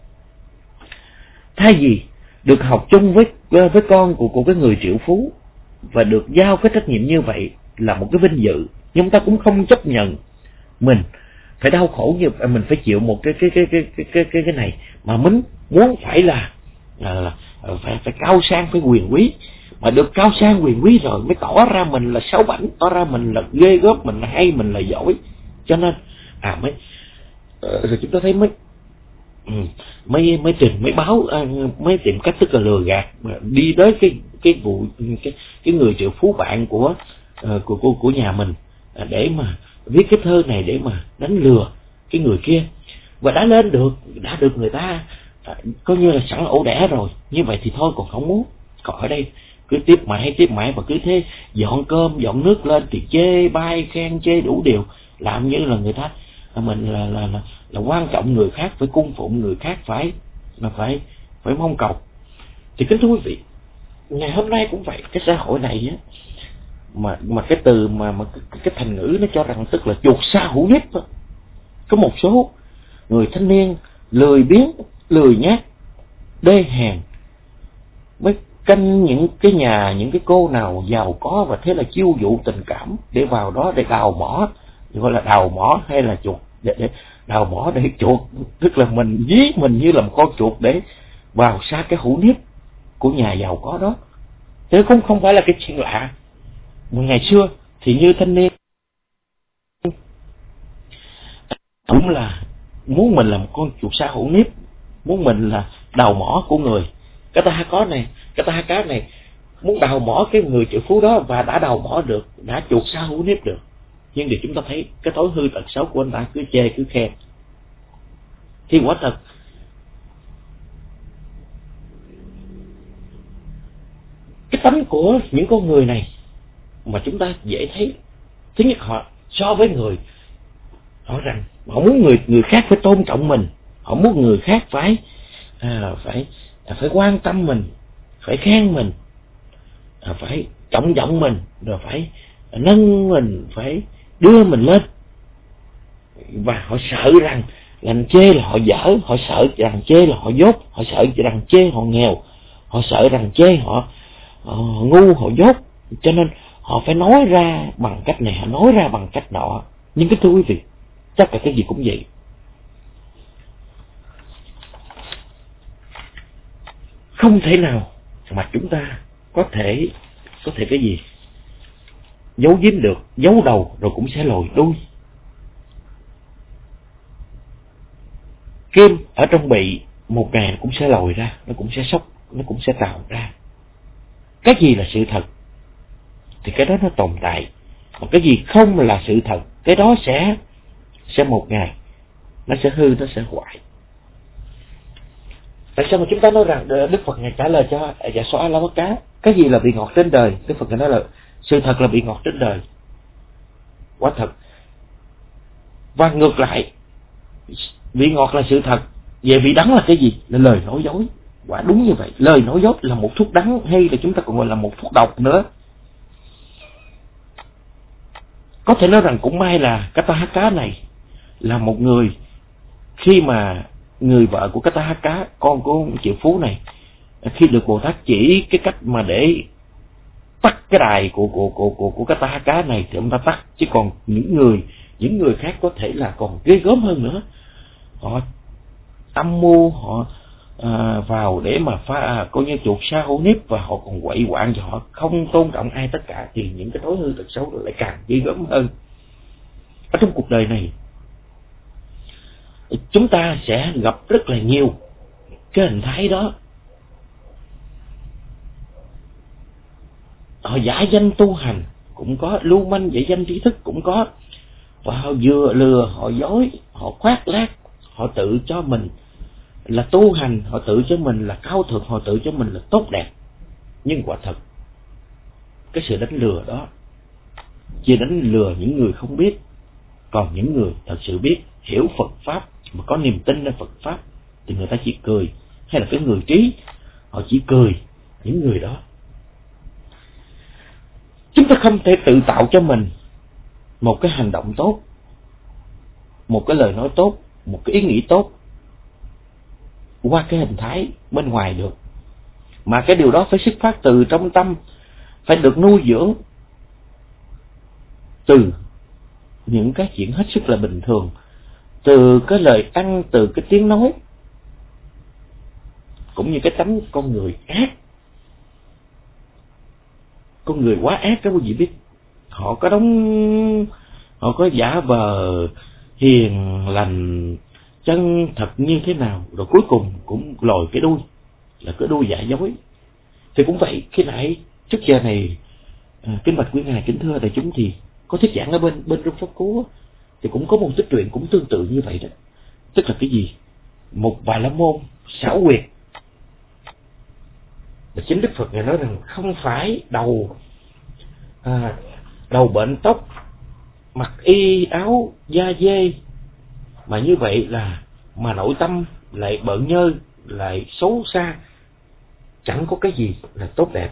thay vì được học chung với với con của của cái người triệu phú và được giao cái trách nhiệm như vậy là một cái vinh dự, nhưng ta cũng không chấp nhận mình phải đau khổ như mình phải chịu một cái cái cái cái cái cái cái, cái này, mà mình muốn phải là, là, là phải phải cao sang, phải quyền quý, mà được cao sang quyền quý rồi mới tỏ ra mình là sáu bảnh, tỏ ra mình là ghê gớm, mình là hay, mình là giỏi. Cho nên à mới rồi chúng ta thấy mới ừ, mới mới tìm mới báo mới tìm cách tức là lừa gạt, đi tới cái cái vụ cái cái người triệu phú bạn của của của, của nhà mình để mà viết cái thơ này để mà đánh lừa cái người kia, và đã lên được, đã được người ta coi như là sẵn ổ đẻ rồi. Như vậy thì thôi còn không muốn, còn ở đây cứ tiếp mãi tiếp mãi và cứ thế dọn cơm dọn nước lên thì chê bai khen chê đủ điều, làm như là người ta mình là là là, là quan trọng người khác, phải cung phụng người khác, phải là phải phải mong cầu. Thì kính thưa quý vị, ngày hôm nay cũng vậy, cái xã hội này á, mà mà cái từ mà mà cái, cái thành ngữ nó cho rằng tức là chuột sa hữu nếp đó. Có một số người thanh niên lười biếng, lười nhác, đê hèn mới canh những cái nhà, những cái cô nào giàu có, và thế là chiêu dụ tình cảm để vào đó để đào mỏ, gọi là đào mỏ hay là chuột để, để đào mỏ để chuột, tức là mình dí mình như là một con chuột để vào xa cái hữu nếp của nhà giàu có đó. Thế không không phải là cái chuyện lạ. Một ngày xưa thì như thanh niên cũng là muốn mình là một con chuột sa hữu nếp, muốn mình là đào mỏ của người. Cái ta có này, cái ta cá này muốn đào mỏ cái người triệu phú đó, và đã đào mỏ được, đã chuột sao hữu nếp được. Nhưng điều chúng ta thấy cái thói hư tật xấu của anh ta cứ chê cứ khen. Thì quả thật cái tánh của những con người này mà chúng ta dễ thấy, thứ nhất họ so với người, họ rằng họ muốn người người khác phải tôn trọng mình, họ muốn người khác phải à, phải à, phải quan tâm mình, phải khen mình, à, phải trọng vọng mình, rồi phải nâng mình, phải đưa mình lên. Và họ sợ rằng rằng chê là họ dở, họ sợ rằng chê là họ dốt, họ sợ rằng chê họ nghèo, họ sợ rằng chê họ, họ ngu, họ dốt, cho nên họ phải nói ra bằng cách này, họ nói ra bằng cách nọ. Nhưng cái thưa quý vị, chắc là cái gì cũng vậy. Không thể nào mà chúng ta có thể có thể cái gì giấu giếm được, giấu đầu rồi cũng sẽ lồi đuôi. Kim ở trong bị một ngày nó cũng sẽ lồi ra, nó cũng sẽ sốc, nó cũng sẽ trào ra. Cái gì là sự thật thì cái đó nó tồn tại, mà cái gì không là sự thật, cái đó sẽ sẽ một ngày nó sẽ hư, nó sẽ hoại. Tại sao mà chúng ta nói rằng Đức Phật Ngài trả lời cho Dạ Xoa La Mát Cá, cái gì là vị ngọt trên đời? Đức Phật Ngài nói là sự thật là vị ngọt trên đời. Quả thật. Và ngược lại, vị ngọt là sự thật, về vị đắng là cái gì? Là lời nói dối. Quả đúng như vậy, lời nói dối là một thuốc đắng, hay là chúng ta còn gọi là một thuốc độc nữa. Có thể nói rằng cũng may là Katahaka này là một người, khi mà người vợ của Katahaka, con của triệu phú này, khi được Bồ Tát chỉ cái cách mà để tắt cái đài của của của của, của Katahaka này thì ông ta tắt. Chứ còn những người những người khác có thể là còn ghê gớm hơn nữa. Họ âm mưu, họ à, vào để mà phá à, coi như chuột sa hữu nếp, và họ còn quậy quạng cho họ không tôn trọng ai tất cả, thì những cái thói hư tật xấu lại càng ghê gớm hơn. Ở trong cuộc đời này chúng ta sẽ gặp rất là nhiều cái hình thái đó. Họ giả danh tu hành cũng có, lưu manh giả danh trí thức cũng có, và họ vừa lừa, họ dối, họ khoác lác, họ tự cho mình là tu hành, họ tự cho mình là cao thượng, họ tự cho mình là tốt đẹp. Nhưng quả thật cái sự đánh lừa đó chỉ đánh lừa những người không biết. Còn những người thật sự biết, hiểu Phật Pháp mà có niềm tinในPhật Pháp thì người ta chỉ cười, hay là cái người trí họ chỉ cười những người đó. Chúng ta không thể tự tạo cho mình một cái hành động tốt, một cái lời nói tốt, một cái ý nghĩ tốt qua cái hình thái bên ngoài được. Mà cái điều đó phải xuất phát từ trong tâm, phải được nuôi dưỡng từ những cái chuyện hết sức là bình thường, từ cái lời ăn, từ cái tiếng nói, cũng như cái tánh con người ác. Con người quá ác các quý vị biết, họ có đóng, họ có giả vờ hiền lành chân thật như thế nào, rồi cuối cùng cũng lòi cái đuôi, là cái đuôi giả dối. Thì cũng vậy, khi nãy trước giờ này à, kính bạch quý ngài kính thưa đại chúng, thì có thuyết giảng ở bên bên trong pháp cú thì cũng có một tích truyện cũng tương tự như vậy đó. Tức là cái gì? Một Bà La Môn xảo quyệt, và chính Đức Phật ngài nói rằng không phải đầu à, đầu bệnh tóc, mặc y áo da dê, mà như vậy là mà nội tâm lại bợn nhơ, lại xấu xa, chẳng có cái gì là tốt đẹp.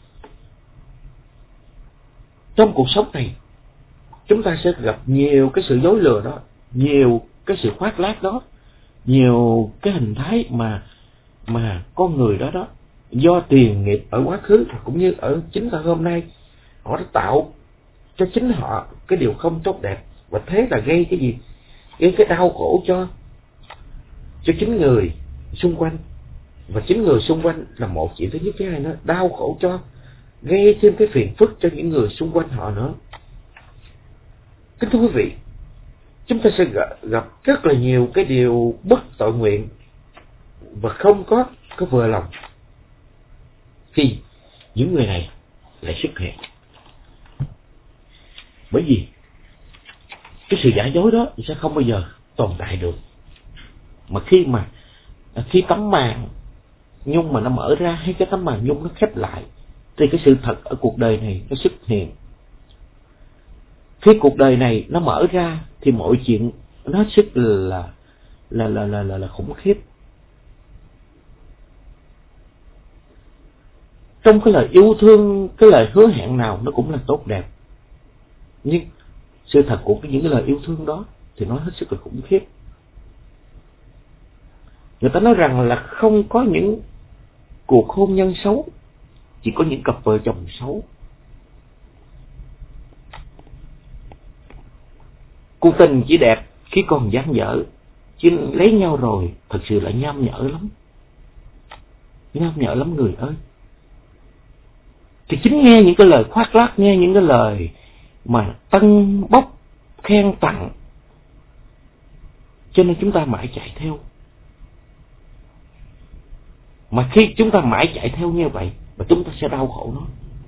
Trong cuộc sống này chúng ta sẽ gặp nhiều cái sự dối lừa đó, nhiều cái sự khoác lác đó, nhiều cái hình thái mà mà con người đó đó do tiền nghiệp ở quá khứ cũng như ở chính ta hôm nay, họ đã tạo cho chính họ cái điều không tốt đẹp, và thế là gây cái gì? Gây cái đau khổ cho cho chính người xung quanh, và chính người xung quanh là một chuyện thứ nhất. Thứ hai nữa, đau khổ cho, gây thêm cái phiền phức cho những người xung quanh họ nữa. Kính thưa quý vị, chúng ta sẽ gặp rất là nhiều cái điều bất tội nguyện và không có có vừa lòng. Khi những người này lại xuất hiện. Bởi vì cái sự giả dối đó sẽ không bao giờ tồn tại được. Mà khi mà khi tấm màn nhung mà nó mở ra, hay cái tấm màn nhung nó khép lại, thì cái sự thật ở cuộc đời này nó xuất hiện. Khi cuộc đời này nó mở ra thì mọi chuyện nó hết sức là là là là là, là khủng khiếp. Trong cái lời yêu thương, cái lời hứa hẹn nào nó cũng là tốt đẹp, nhưng sự thật của những cái lời yêu thương đó thì nó hết sức là khủng khiếp. Người ta nói rằng là không có những cuộc hôn nhân xấu, chỉ có những cặp vợ chồng xấu. Cuộc tình chỉ đẹp khi còn dang dở, chứ lấy nhau rồi thật sự là nham nhở lắm. Nham nhở lắm người ơi. Thì chính nghe những cái lời khoác lác, nghe những cái lời mà tân bốc khen tặng, cho nên chúng ta mãi chạy theo. Mà khi chúng ta mãi chạy theo như vậy, mà chúng ta sẽ đau khổ nó.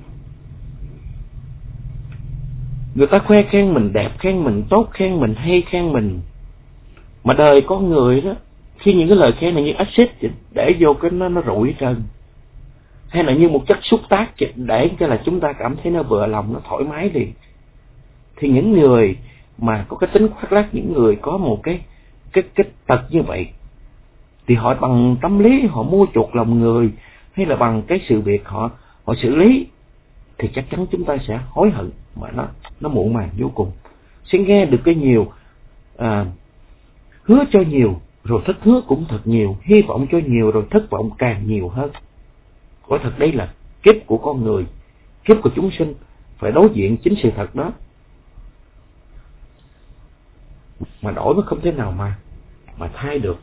Người ta khoe khen mình đẹp, khen mình tốt, khen mình hay, khen mình. Mà đời con người đó, khi những cái lời khen này như axit để vô cái nó nó rụi hết trơn, hay là như một chất xúc tác để cho là chúng ta cảm thấy nó vừa lòng, nó thoải mái liền. Thì những người mà có cái tính khoác lác, những người có một cái cái cái tật như vậy, thì họ bằng tâm lý họ mua chuộc lòng người, hay là bằng cái sự việc họ họ xử lý, thì chắc chắn chúng ta sẽ hối hận, mà nó nó muộn màng vô cùng. Sẽ nghe được cái nhiều, à, hứa cho nhiều rồi thất hứa cũng thật nhiều, hy vọng cho nhiều rồi thất vọng càng nhiều hơn. Quả thật đây là kiếp của con người, kiếp của chúng sinh, phải đối diện chính sự thật đó. Mà đổi nó không thể nào mà mà thay được.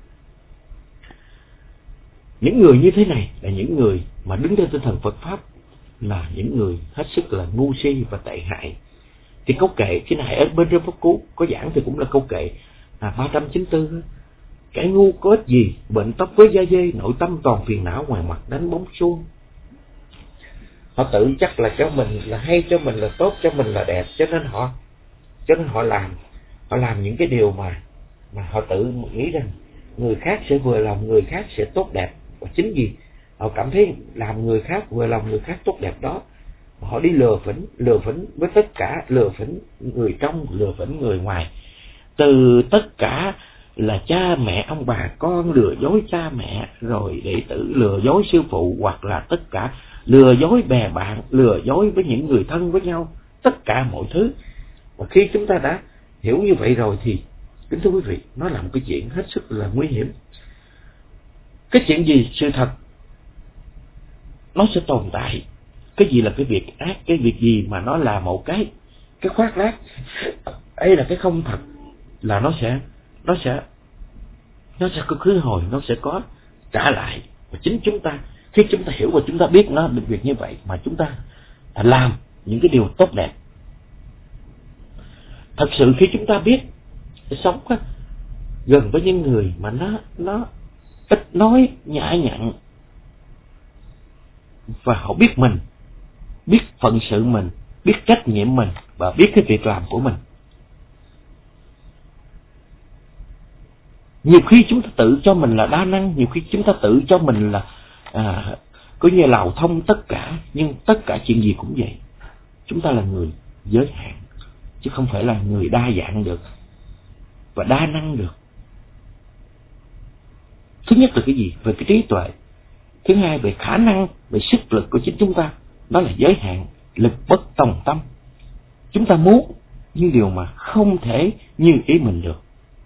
Những người như thế này là những người mà đứng trên tinh thần Phật Pháp, là những người hết sức là ngu si và tệ hại. Thì câu kệ, cái này ở bên trên Pháp Cú có giảng thì cũng là câu kệ à, ba trăm chín mươi tư. Kẻ ngu có ích gì, bệnh tóc với da dê, nội tâm toàn phiền não, ngoài mặt đánh bóng xuông. Họ tự chắc là cho mình là hay, cho mình là tốt, cho mình là đẹp, cho nên họ cho nên họ làm họ làm những cái điều mà mà họ tự nghĩ rằng người khác sẽ vừa lòng, người khác sẽ tốt đẹp. Và chính vì họ cảm thấy làm người khác vừa lòng, người khác tốt đẹp đó, họ đi lừa phỉnh lừa phỉnh với tất cả, lừa phỉnh người trong, lừa phỉnh người ngoài. Từ tất cả là cha mẹ, ông bà con, lừa dối cha mẹ, rồi đệ tử lừa dối sư phụ, hoặc là tất cả lừa dối bè bạn, lừa dối với những người thân với nhau, tất cả mọi thứ. Và khi chúng ta đã hiểu như vậy rồi thì kính thưa quý vị, nó là một cái chuyện hết sức là nguy hiểm. Cái chuyện gì sự thật nó sẽ tồn tại, cái gì là cái việc ác, cái việc gì mà nó là một cái cái khoác lác, ấy là cái không thật, là nó sẽ nó sẽ nó sẽ có khứ hồi, nó sẽ có trả lại. Và chính chúng ta, khi chúng ta hiểu và chúng ta biết nó được việc như vậy, mà chúng ta làm những cái điều tốt đẹp. Thật sự khi chúng ta biết sống á, gần với những người mà nó nó ít nói, nhã nhặn, và họ biết mình, biết phận sự mình, biết trách nhiệm mình, và biết cái việc làm của mình. Nhiều khi chúng ta tự cho mình là đa năng, nhiều khi chúng ta tự cho mình là à, có như lào thông tất cả, nhưng tất cả chuyện gì cũng vậy. Chúng ta là người giới hạn, chứ không phải là người đa dạng được và đa năng được. Thứ nhất là cái gì? Về cái trí tuệ. Thứ hai về khả năng, về sức lực của chính chúng ta. Đó là giới hạn, lực bất tòng tâm. Chúng ta muốn những điều mà không thể như ý mình được.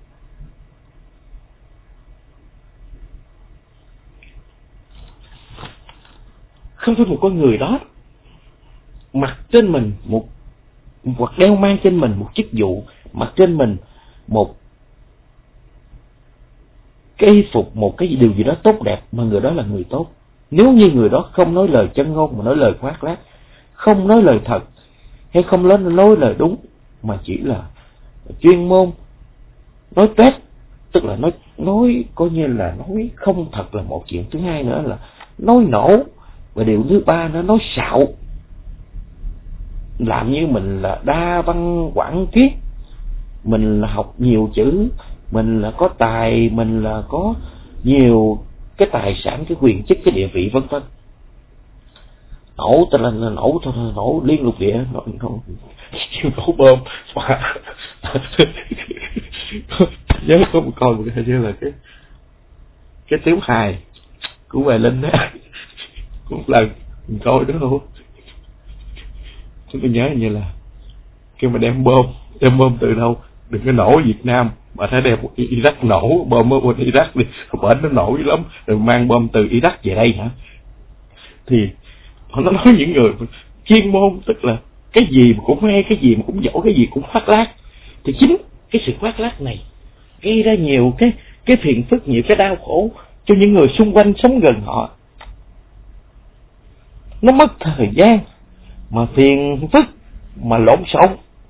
Không phải một con người đó mặc trên mình một, hoặc đeo mang trên mình một chức vụ, mặc trên mình một cái y phục, một cái điều gì đó tốt đẹp, mà người đó là người tốt. Nếu như người đó không nói lời chân ngôn mà nói lời khoác lác, không nói lời thật, hay không nói, nói lời đúng, mà chỉ là chuyên môn nói tét, tức là nói nói coi như là nói không thật là một chuyện. Thứ hai nữa là nói nổ, Và điều thứ ba, nó nói xạo, làm như mình là đa văn quảng kiết, mình là học nhiều chữ, mình là có tài, mình là có nhiều cái tài sản, cái quyền chức, cái địa vị, vân vân. Nổ ta là, là nổ thôi, nổ liên lục địa, nổ, nổ, nổ bơm. Mà nhớ có một coi một cái như là cái cái tiếu hài của Hoài Linh á, một lần mình coi đó luôn. Chúng tôi nhớ như là khi mà đem bom, đem bom từ đâu, đừng có nổ Việt Nam, mà phải đem Iraq nổ, bom ở bên Iraq đi, bển nó nổ dữ lắm, rồi mang bom từ Iraq về đây hả? Thì nó nói những người chuyên môn, tức là cái gì mà cũng hay, cái gì mà cũng giỏi, cái gì cũng khoác lác. Thì chính cái sự khoác lác này gây ra nhiều cái cái phiền phức, nhiều cái đau khổ cho những người xung quanh sống gần họ. Nó mất thời gian, mà phiền phức, mà lộn xộn.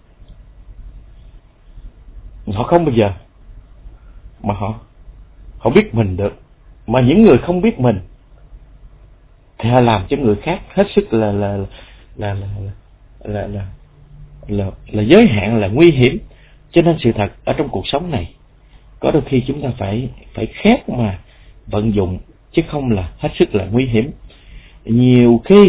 Họ không bao giờ mà họ họ biết mình được. Mà những người không biết mình thì họ làm cho người khác hết sức là là là là là là là, là, là giới hạn, là nguy hiểm. Cho nên sự thật ở trong cuộc sống này, có đôi khi chúng ta phải phải khác mà vận dụng, chứ không là hết sức là nguy hiểm. Nhiều khi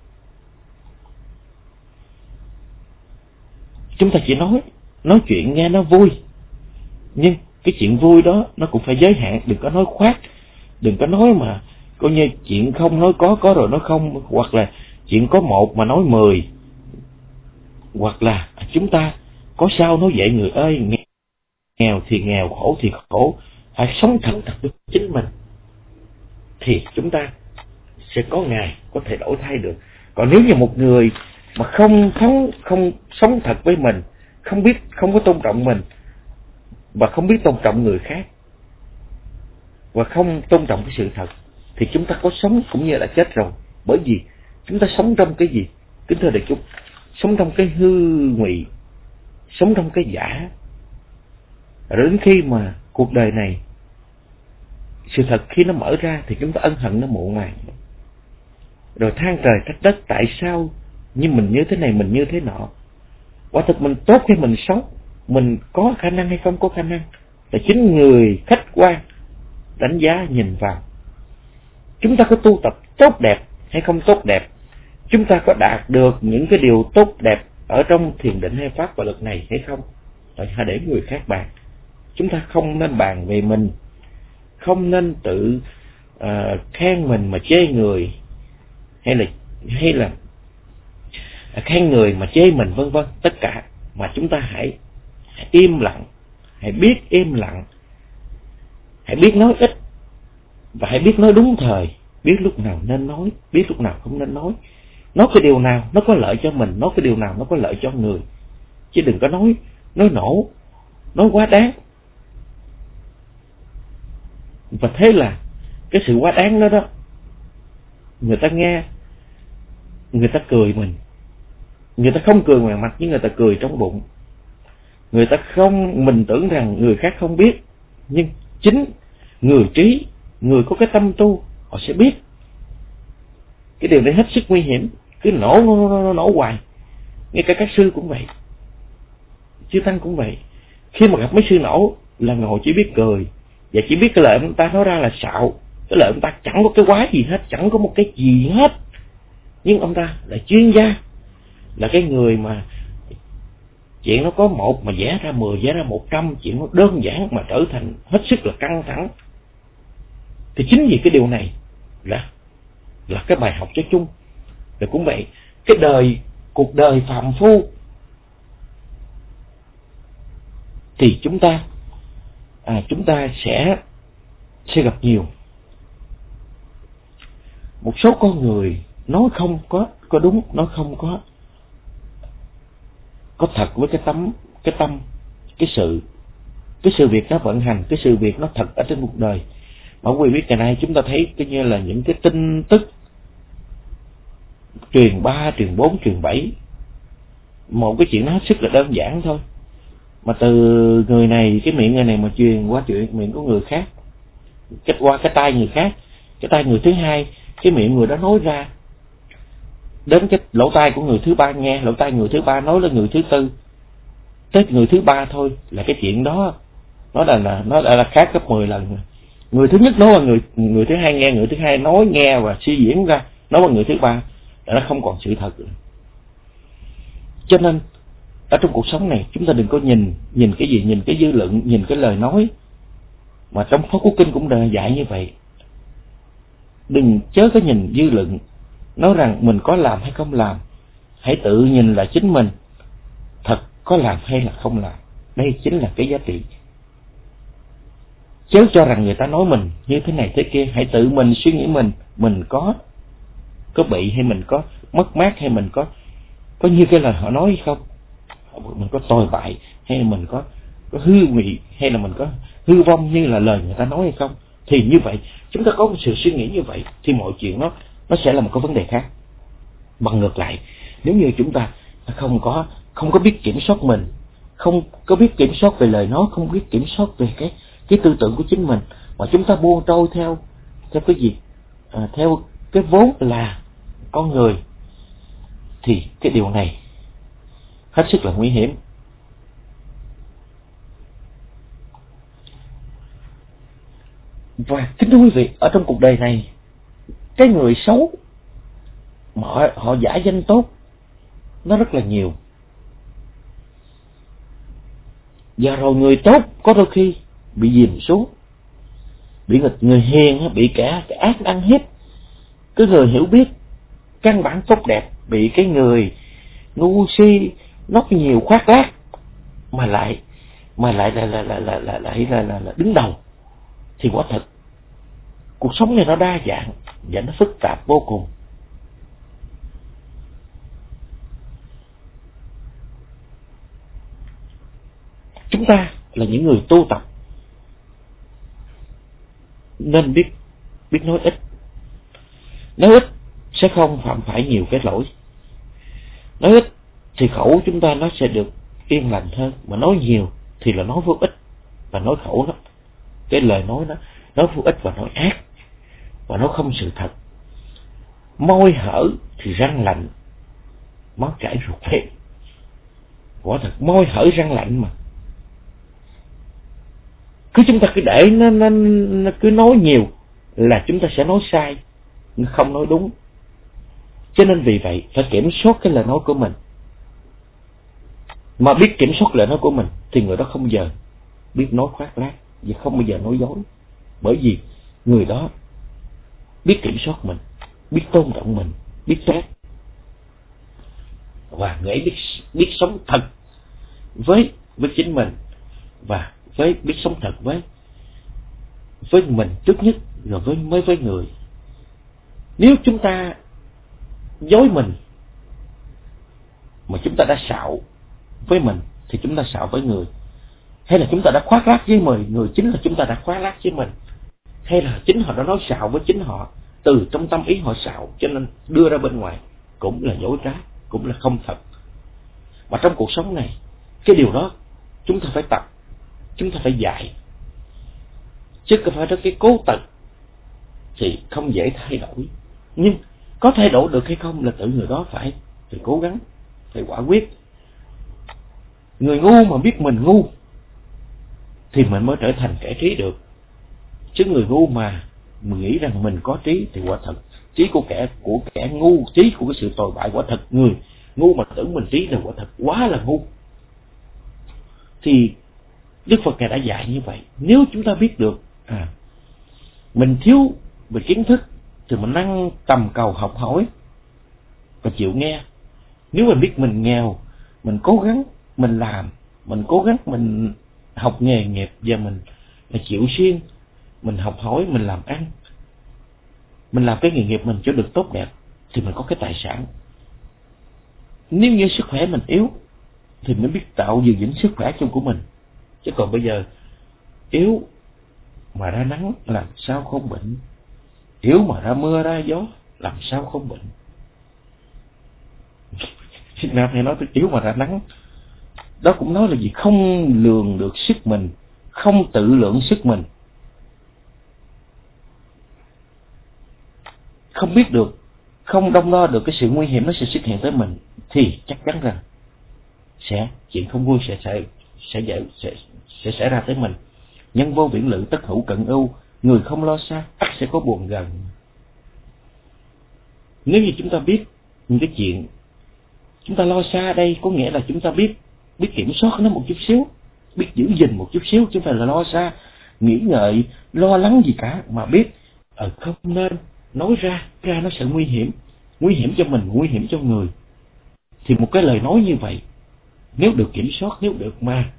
chúng ta chỉ nói nói chuyện nghe nó vui, nhưng cái chuyện vui đó nó cũng phải giới hạn. Đừng có nói khoác, đừng có nói mà coi như chuyện không nói có, có rồi nói không, hoặc là chuyện có một mà nói mười, hoặc là chúng ta có sao nói vậy người ơi, nghèo thì nghèo, khổ thì khổ. Hãy sống thật thật với chính mình, thì chúng ta sẽ có ngày có thể đổi thay được. Còn nếu như một người mà không không không sống thật với mình, không biết, không có tôn trọng mình, và không biết tôn trọng người khác, và không tôn trọng cái sự thật, thì chúng ta có sống cũng như là chết rồi. Bởi vì chúng ta sống trong cái gì? Kính thưa đại chúng, sống trong cái hư ngụy, sống trong cái giả. Rồi đến khi mà cuộc đời này, sự thật khi nó mở ra thì chúng ta ân hận nó muộn màng, rồi than trời trách đất, tại sao như mình như thế này, mình như thế nọ. Quả thực mình tốt hay mình xấu, mình có khả năng hay không có khả năng, là chính người khách quan đánh giá nhìn vào. Chúng ta có tu tập tốt đẹp hay không tốt đẹp, chúng ta có đạt được những cái điều tốt đẹp ở trong thiền định hay pháp và luật này hay không, rồi hãy để người khác bàn. Chúng ta không nên bàn về mình, không nên tự uh, khen mình mà chê người, hay là hay là khen người mà chê mình, vân vân. Tất cả mà chúng ta hãy, hãy im lặng, hãy biết im lặng, hãy biết nói ít, và hãy biết nói đúng thời, biết lúc nào nên nói, biết lúc nào không nên nói. Nói cái điều nào nó có lợi cho mình, nói cái điều nào nó có lợi cho người, chứ đừng có nói nói nổ, nói quá đáng. Và thế là cái sự quá đáng đó đó, người ta nghe, người ta cười mình. Người ta không cười ngoài mặt, nhưng người ta cười trong bụng. Người ta không, mình tưởng rằng người khác không biết, nhưng chính người trí, người có cái tâm tu, họ sẽ biết. Cái điều này hết sức nguy hiểm. Cứ nổ nổ, nổ, nổ hoài. Ngay cả các sư cũng vậy, chư tăng cũng vậy. Khi mà gặp mấy sư nổ là ngồi chỉ biết cười, và chỉ biết cái lời ông ta nói ra là xạo. Cái lời ông ta chẳng có cái quái gì hết, chẳng có một cái gì hết, nhưng ông ta là chuyên gia, là cái người mà chuyện nó có một mà vẽ ra mười, vẽ ra một trăm, chuyện nó đơn giản mà trở thành hết sức là căng thẳng. Thì chính vì cái điều này là là cái bài học cho chung. Rồi cũng vậy, cái đời, cuộc đời phàm phu thì chúng ta à, chúng ta sẽ sẽ gặp nhiều một số con người nói không có có đúng, nói không có có thật với cái tấm cái tâm cái sự cái sự việc nó vận hành, cái sự việc nó thật ở trên cuộc đời. Mà quý vị biết ngày nay chúng ta thấy cái như là những cái tin tức truyền ba, truyền bốn, truyền bảy, một cái chuyện nó hết sức là đơn giản thôi, mà từ người này, cái miệng người này mà truyền qua chuyện miệng của người khác, kết qua cái tai người khác, cái tai người thứ hai, cái miệng người đó nói ra đến cái lỗ tai của người thứ ba nghe, lỗ tai người thứ ba nói lên người thứ tư, tới người thứ ba thôi là cái chuyện đó nó là, là nó đã là khác gấp mười lần. Người thứ nhất nói là người người thứ hai nghe, người thứ hai nói nghe và suy diễn ra nói bằng người thứ ba là nó không còn sự thật nữa. Cho nên ở trong cuộc sống này chúng ta đừng có nhìn nhìn cái gì, nhìn cái dư luận, nhìn cái lời nói, mà trong Pháp Cú Kinh cũng đã dạy như vậy. Đừng chớ có nhìn dư luận nói rằng mình có làm hay không làm, hãy tự nhìn là chính mình thật có làm hay là không làm. Đây chính là cái giá trị. Chớ cho rằng người ta nói mình như thế này thế kia, hãy tự mình suy nghĩ mình mình có có bị hay mình có mất mát hay mình có có như cái lời họ nói hay không, mình có tồi bại hay là mình có có hư vị hay là mình có hư vong như là lời người ta nói hay không. Thì như vậy chúng ta có một sự suy nghĩ như vậy thì mọi chuyện nó nó sẽ là một cái vấn đề khác. Bằng ngược lại, nếu như chúng ta không có không có biết kiểm soát mình, không có biết kiểm soát về lời nói, không biết kiểm soát về cái cái tư tưởng của chính mình, mà chúng ta buông trôi theo theo cái gì à, theo cái vốn là con người, thì cái điều này hết sức là nguy hiểm. Và kính thưa quý vị, ở trong cuộc đời này, cái người xấu mà họ, họ giả danh tốt nó rất là nhiều. Và rồi người tốt có đôi khi bị dìm xuống, bị người, người hiền bị kẻ, kẻ ác ăn hiếp. Cái người hiểu biết căn bản tốt đẹp bị cái người ngu si nói nhiều khoác lác mà lại mà lại là là là là là lại là, là, là đứng đầu. Thì quả thật cuộc sống này nó đa dạng và nó phức tạp vô cùng. Chúng ta là những người tu tập nên biết biết nói ít. Nói ít sẽ không phạm phải nhiều cái lỗi. Nói ít thì khẩu chúng ta nó sẽ được yên lành hơn, mà nói nhiều thì là nói vô ích, và nói khẩu đó, cái lời nói đó nói vô ích và nói ác và nói không sự thật. Môi hở thì răng lạnh, máu chảy ruột phèn. Quả thật môi hở răng lạnh mà. Cứ chúng ta cứ để nó, nó, nó cứ nói nhiều là chúng ta sẽ nói sai, không nói đúng. Cho nên vì vậy phải kiểm soát cái lời nói của mình. Mà biết kiểm soát lời nói của mình thì người đó không bao giờ biết nói khoác lác và không bao giờ nói dối. Bởi vì người đó biết kiểm soát mình, biết tôn trọng mình, biết tốt, và người ấy biết biết sống thật với với chính mình, và với biết sống thật với với mình trước nhất, rồi với mới với người. Nếu chúng ta dối mình mà chúng ta đã xạo với mình thì chúng ta xạo với người, hay là chúng ta đã khoác lác với người, người chính là chúng ta đã khoác lác với mình, hay là chính họ đã nói xạo với chính họ, từ trong tâm ý họ xạo cho nên đưa ra bên ngoài, cũng là dối trá, cũng là không thật. Mà trong cuộc sống này, cái điều đó chúng ta phải tập, chúng ta phải dạy, chứ không phải đó cái cố tình thì không dễ thay đổi. Nhưng có thay đổi được hay không là tự người đó phải phải cố gắng, phải quả quyết. Người ngu mà biết mình ngu thì mình mới trở thành kẻ trí được. Chứ người ngu mà mình nghĩ rằng mình có trí thì quả thật trí của kẻ của kẻ ngu, trí của cái sự tồi bại. Quả thật người ngu mà tưởng mình trí là quả thật quá là ngu. Thì Đức Phật Ngài đã dạy như vậy. Nếu chúng ta biết được à, mình thiếu về kiến thức thì mình năng tầm cầu học hỏi và chịu nghe. Nếu mình biết mình nghèo, mình cố gắng mình làm, mình cố gắng mình học nghề nghiệp và mình là chịu siêng, mình học hỏi, mình làm ăn, mình làm cái nghề nghiệp mình cho được tốt đẹp thì mình có cái tài sản. Nếu như sức khỏe mình yếu thì mới biết tạo giữ gìn sức khỏe chung của mình. Chứ còn bây giờ yếu mà ra nắng làm sao không bệnh, yếu mà ra mưa ra gió làm sao không bệnh. Việt Nam hay nói tới yếu mà ra nắng, đó cũng nói là gì? Không lường được sức mình, không tự lượng sức mình, không biết được không đong đo được cái sự nguy hiểm nó sẽ xuất hiện tới mình, thì chắc chắn rằng sẽ chuyện không vui sẽ sẽ sẽ sẽ, sẽ, sẽ xảy ra tới mình. Nhân vô biển lự tất hữu cận ưu, người không lo xa ắt sẽ có buồn gần. Nếu như chúng ta biết những cái chuyện chúng ta lo xa đây, có nghĩa là chúng ta biết biết kiểm soát nó một chút xíu, biết giữ gìn một chút xíu, chúng ta là lo xa, nghĩ ngợi, lo lắng gì cả, mà biết ờ không nên nói ra, ra nó sẽ nguy hiểm, nguy hiểm cho mình, nguy hiểm cho người. Thì một cái lời nói như vậy, nếu được kiểm soát, nếu được mà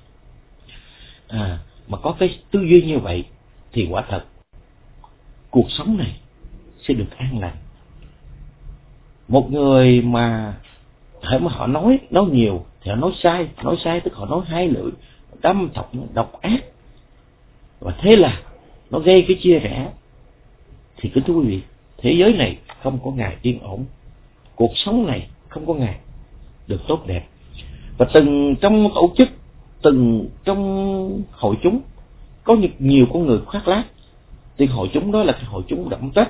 à, mà có cái tư duy như vậy, thì quả thật cuộc sống này sẽ được an lành. Một người mà hễ mà họ nói nói nhiều thì họ nói sai, nói sai tức họ nói hai lưỡi, đâm thọc, độc ác, và thế là nó gây cái chia rẽ. Thì kính thưa quý vị, thế giới này không có ngày yên ổn, cuộc sống này không có ngày được tốt đẹp. Và từng trong tổ chức, từng trong hội chúng có nhiều con người khoác lác, thì hội chúng đó là cái hội chúng đậm chất,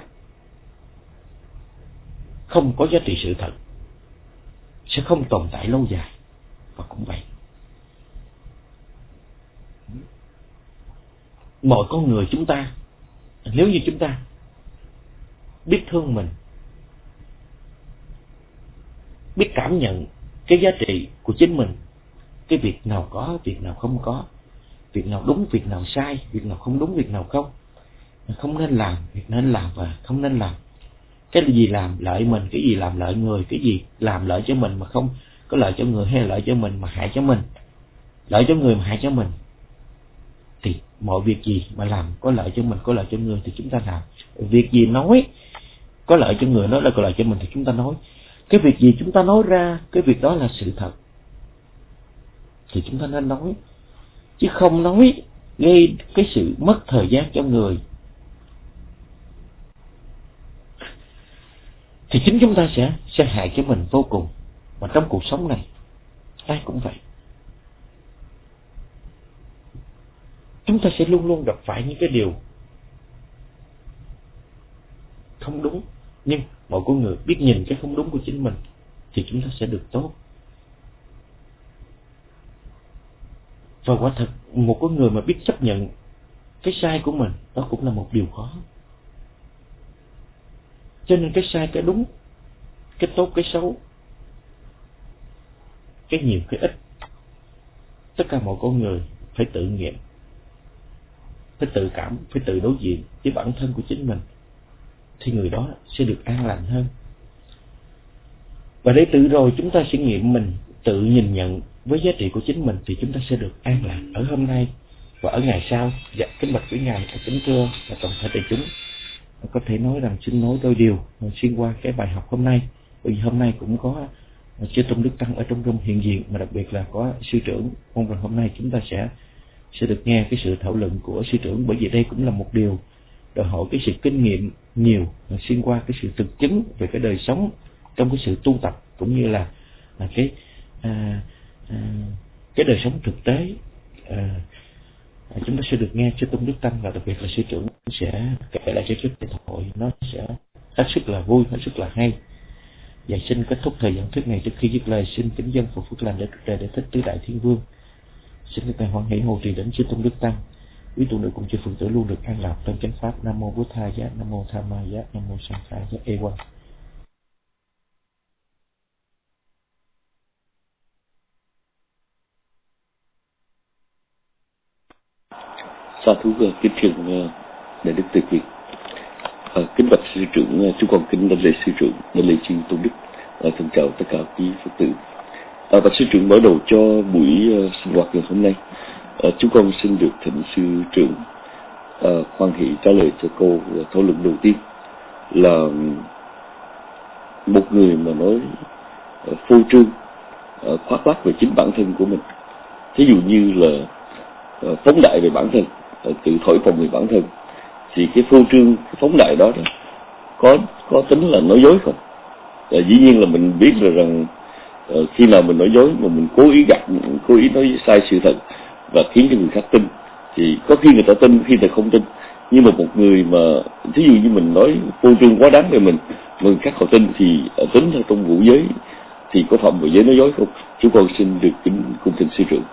không có giá trị sự thật, sẽ không tồn tại lâu dài. Và cũng vậy, mọi con người chúng ta, nếu như chúng ta biết thương mình, biết cảm nhận cái giá trị của chính mình, cái việc nào có, việc nào không có, việc nào đúng, việc nào sai, việc nào không đúng, việc nào không, không nên làm, việc nên làm và không nên làm, cái gì làm lợi mình, cái gì làm lợi người, cái gì làm lợi cho mình mà không có lợi cho người, hay lợi cho mình mà hại cho mình, lợi cho người mà hại cho mình, thì mọi việc gì mà làm có lợi cho mình, có lợi cho người thì chúng ta làm. Việc gì nói có lợi cho người, nói là có lợi cho mình thì chúng ta nói. Cái việc gì chúng ta nói ra, cái việc đó là sự thật thì chúng ta nên nói, chứ không nói gây cái sự mất thời gian cho người. Thì chính chúng ta sẽ sẽ hại cho mình vô cùng. Mà trong cuộc sống này ai cũng vậy, chúng ta sẽ luôn luôn gặp phải những cái điều không đúng, nhưng mọi con người biết nhìn cái không đúng của chính mình thì chúng ta sẽ được tốt. Và quả thật một con người mà biết chấp nhận cái sai của mình, đó cũng là một điều khó. Cho nên cái sai, cái đúng, cái tốt, cái xấu, cái nhiều, cái ít, tất cả mọi con người phải tự nghiệm, phải tự cảm, phải tự đối diện với bản thân của chính mình, thì người đó sẽ được an lành hơn. Và để tự rồi chúng ta sẽ nghiệm mình, tự nhìn nhận với giá trị của chính mình, thì chúng ta sẽ được an lành ở hôm nay và ở ngày sau. Dạ, kính bạch quý ngài, kính thưa và toàn thể đại chúng, có thể nói rằng xin nói đôi điều xuyên qua cái bài học hôm nay, bởi vì hôm nay cũng có Chư Tôn Đức Tăng ở trong room hiện diện, mà đặc biệt là có sư trưởng. Mong rằng hôm nay chúng ta sẽ sẽ được nghe cái sự thảo luận của sư trưởng, bởi vì đây cũng là một điều đòi hỏi cái sự kinh nghiệm nhiều, xuyên qua cái sự thực chứng về cái đời sống trong cái sự tu tập, cũng như là, là cái à, à, cái đời sống thực tế. À, chúng ta sẽ được nghe Chư Tôn Đức Tăng, và đặc biệt là sư trưởng sẽ kể lại cho chúng cái hội, nó sẽ hết sức là vui, hết sức là hay. Và xin kết thúc thời giảng thuyết này trước khi dứt lời, xin kính dân phụ phước lành để trời để thích tứ đại thiên vương. Xin các ngài hoan hỷ hộ trì đến Chư Tôn Đức Tăng, quý tu nữ cùng chư phật tử luôn được an lạc trong chánh pháp. Nam mô Bụt Tha Giá, Nam mô Tham Ma Giá, Nam mô Sang Kha Giá. Ê quan. Sa thú kính trường đại đức Từ Kiệt, à, kính bạch sư trưởng, chúng con kính đảnh lễ sư trưởng, đảnh lễ Chư Tôn Đức, à, thân chào tất cả quý phật tử. À, và sư trưởng mở đầu cho buổi uh, sinh hoạt ngày hôm nay, à, chúng con xin được thỉnh sư trưởng à, hoan hỷ trả lời cho câu uh, thảo luận đầu tiên là một người mà nói uh, phô trương, uh, khoác lác về chính bản thân của mình, thí dụ như là uh, phóng đại về bản thân, uh, tự thổi phồng về bản thân, thì cái phô trương, cái phóng đại đó, đó có có tính là nói dối không? À, dĩ nhiên là mình biết rồi rằng uh, khi nào mình nói dối mà mình cố ý gạt, cố ý nói sai sự thật và khiến cho người khác tin, thì có khi người ta tin, khi người ta không tin. Nhưng mà một người mà thí dụ như mình nói phô trương quá đáng về mình, Vâng, các họ tin thì tính theo trong ngũ giới thì có phạm vào giới nói dối không? Chúng con xin được kính cung thỉnh sư trưởng.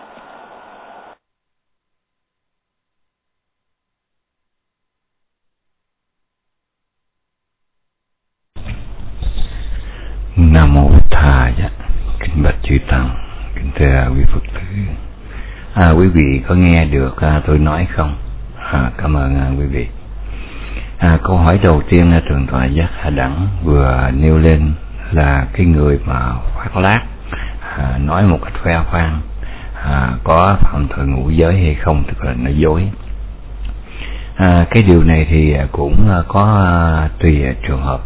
Nam mô Bụt Thầy. Kính bạch chư tăng, kính thưa quý Phật tử. À, quý vị có nghe được à, tôi nói không? À, cảm ơn à, quý vị. À, câu hỏi đầu tiên là Thượng tọa Giác Hạ Đẳng vừa nêu lên là cái người mà khoác lác, à, nói một cách khoe khoang, à, có phạm tội ngũ giới hay không, tức là nói dối. À, cái điều này thì cũng có à, tùy trường hợp.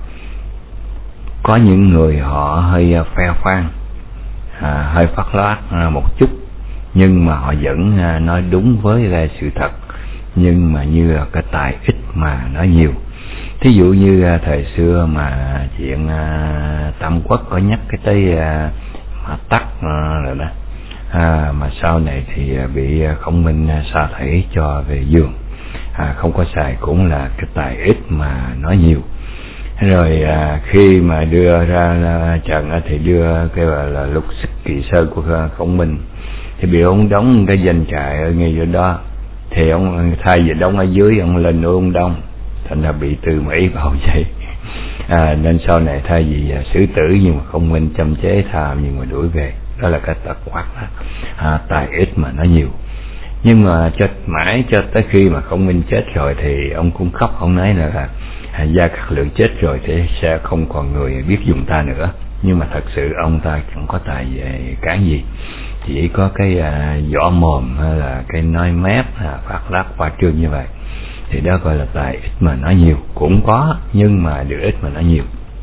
Có những người họ hơi khoe khoang, à, hơi phát lác à, một chút, nhưng mà họ vẫn à, nói đúng với là sự thật, nhưng mà như là cái tài ít mà nói nhiều. Thí dụ như à, thời xưa mà chuyện à, Tam Quốc có nhắc cái tới à, mà tắc à, rồi đó, à, mà sau này thì à, bị Khổng Minh à, sa thải cho về giường, à, không có xài, cũng là cái tài ít mà nói nhiều. Rồi à, khi mà đưa ra là, trận thì đưa cái gọi là lục xích kỳ sơn của Khổng Minh, thì bị ông đóng cái danh trại ở ngay chỗ đó, thì ông thay vì đóng ở dưới, ông lên núi ông đóng, thành ra bị Từ Mỹ bảo vệ. À, nên sau này thay vì à, xử tử nhưng mà Khổng Minh châm chế tha nhưng mà đuổi về. Đó là cái tật khoác đó, à, tài ít mà nói nhiều. Nhưng mà cho mãi cho tới khi mà Khổng Minh chết rồi thì ông cũng khóc, ông nói là à, Gia Cát Lượng chết rồi thì sẽ không còn người biết dùng ta nữa. Nhưng mà thật sự ông ta chẳng có tài về cán gì, chỉ có cái à, võ mồm hay là cái nói mép, à, phát lác khoa trương như vậy. Thì đó gọi là tài ít mà nói nhiều. Cũng có, nhưng mà điều ít mà nói nhiều.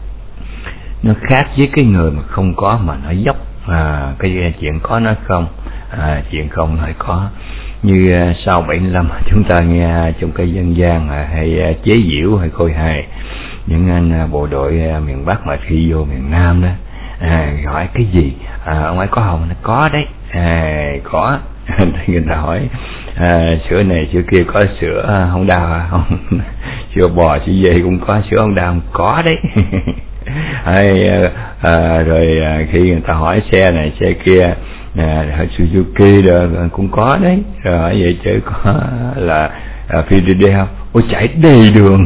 Nó khác với cái người mà không có mà nói dốc, à, cái chuyện có nói không, à, chuyện không nói có. Như uh, sau bảy mươi lăm chúng ta nghe trong cái dân gian uh, hay uh, chế giễu hay khôi hài những anh uh, bộ đội uh, miền Bắc mà khi vô miền Nam đó, à, hỏi cái gì, à, ông ấy có không? Nó có đấy, à, có. Thì người ta hỏi à, sữa này sữa kia có, sữa không đau không? Sữa bò sữa dê cũng có, sữa không đau không? Có đấy. Hay, à, rồi à, khi người ta hỏi xe này xe kia, à, Suzuki rồi cũng có đấy, rồi hỏi vậy chứ có là à, Fidel không? Ôi chạy đầy đường.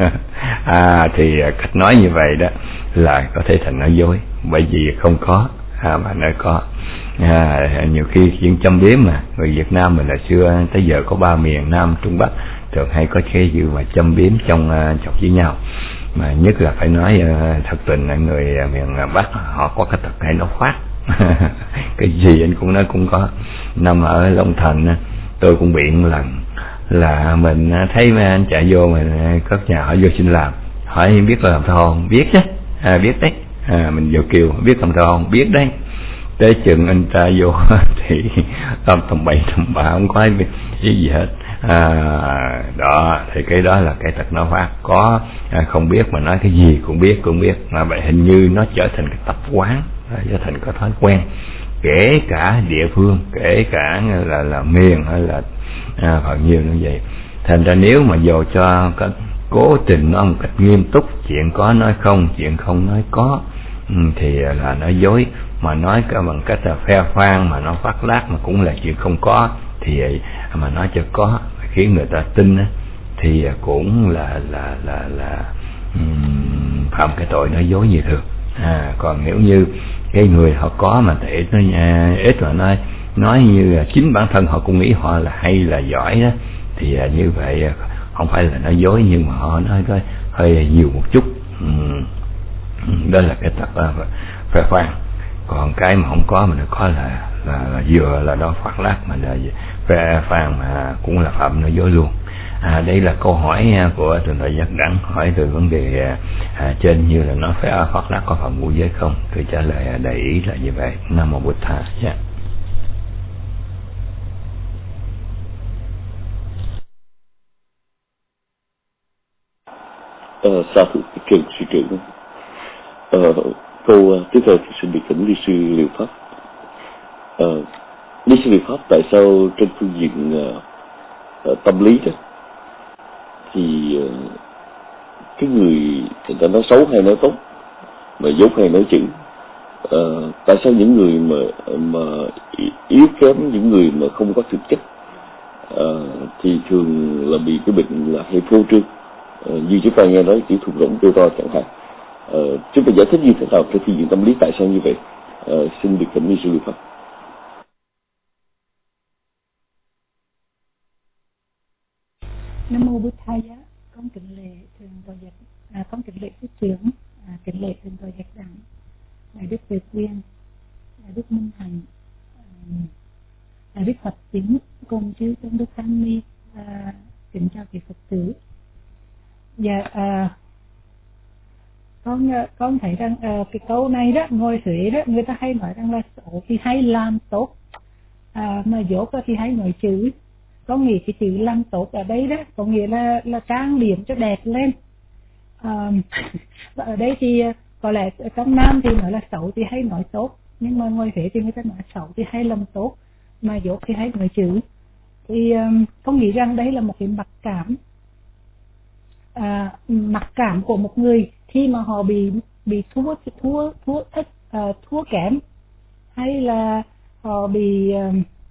À, thì à, cách nói như vậy đó là có thể thành nói dối, bởi vì không có à, mà nói có. À, nhiều khi chuyện châm biếm mà người Việt Nam mình là xưa tới giờ có ba miền Nam Trung Bắc, thường hay có cái gì mà châm biếm trong uh, chọc với nhau, mà nhất là phải nói uh, thật tình là người uh, miền Bắc họ có cái tật hay nó khoác. Cái gì anh cũng nói cũng có. Năm ở Long Thành tôi cũng bị một lần là mình thấy mấy anh chạy vô, mình cất nhà họ vô xin làm, hỏi biết làm thơ không? Biết chứ, à, biết đấy. À, mình vô kêu biết làm thơ không? Biết đấy. Tới chừng anh ta vô thì tầm tầm bảy tầm ba không có ý gì hết. À, đó thì cái đó là cái tật nói khoác. Có à, không biết mà nói cái gì cũng biết cũng biết, mà vậy hình như nó trở thành cái tập quán, trở thành cái thói quen, kể cả địa phương, kể cả là là miền hay là à, phần nhiều như vậy. Thành ra nếu mà dù cho cái cố tình nói một cách nghiêm túc, chuyện có nói không, chuyện không nói có, thì là nói dối. Mà nói cả bằng cách là phe phang mà nó phát lác mà cũng là chuyện không có, thì mà nói cho có khiến người ta tin thì cũng là là là là um, phạm cái tội nói dối như thường. À, còn nếu như cái người họ có mà thể ít nói ít mà nói nói như là chính bản thân họ cũng nghĩ họ là hay là giỏi đó, thì như vậy không phải là nói dối, nhưng mà họ nói hơi, hơi nhiều một chút. Um, đó là cái tập uh, phe phang. Còn cái mà không có mà nó có là là, là vừa là đó phát lác, mà là phe phang mà cũng là phạm nói dối luôn. À, đây là câu hỏi của Thượng tọa Giác Đẳng hỏi từ vấn đề à, trên, như là nó phải phát lác có phạm ngũ giới không? Tôi trả lời đầy ý là như vậy. Nam mô Bụt Thầy. Yeah. Ờ, sao thưa trường sư trưởng? Ờ, câu tiếp theo thì xin được thỉnh Lý sư Liệu Pháp. Ờ, Lý sư Liệu Pháp, tại sao trên phương diện uh, uh, tâm lý đó thì uh, cái người người ta nói xấu hay nói tốt, mà dốt hay nói chữ. À, tại sao những người mà mà yếu kém, những người mà không có thực chất à, thì thường là bị cái bệnh là hay phô trương, à, như chúng ta nghe nói chữ thùng rỗng kêu to chẳng hạn. À, chúng ta giải thích như thế nào cho thi viện tâm lý tại sao như vậy? À, xin được cảm ơn sư Pháp. Nam mô Bụt Thaya, con kính lễ thượng tọa giác, à, con kính lễ sư trưởng, à, kính lễ thượng tọa giác đẳng, đại đức Việt Quyên, đại đức Minh Hạnh, à, đại đức Phật Tính, cùng chư tôn đức tăng ni, và kính chào quý Phật tử. Dạ, à, con con thấy rằng à, cái câu này đó, ngồi Huế đó, người ta hay nói rằng là xấu thì hay làm tốt, à, mà dốt thì hay nói chữ. Con nghĩ cái chữ làm tốt ở đây đó có nghĩa là là trang điểm cho đẹp lên. À, và ở đây thì có lẽ trong Nam thì nói là xấu thì hay nói tốt, nhưng mà ngoài Huế thì người ta nói xấu thì hay làm tốt, mà dốt thì hay nói chữ. Thì um, con nghĩ rằng đấy là một cái mặc cảm, à, mặc cảm của một người khi mà họ bị bị thua thua thua thất uh, thua kém, hay là họ bị uh,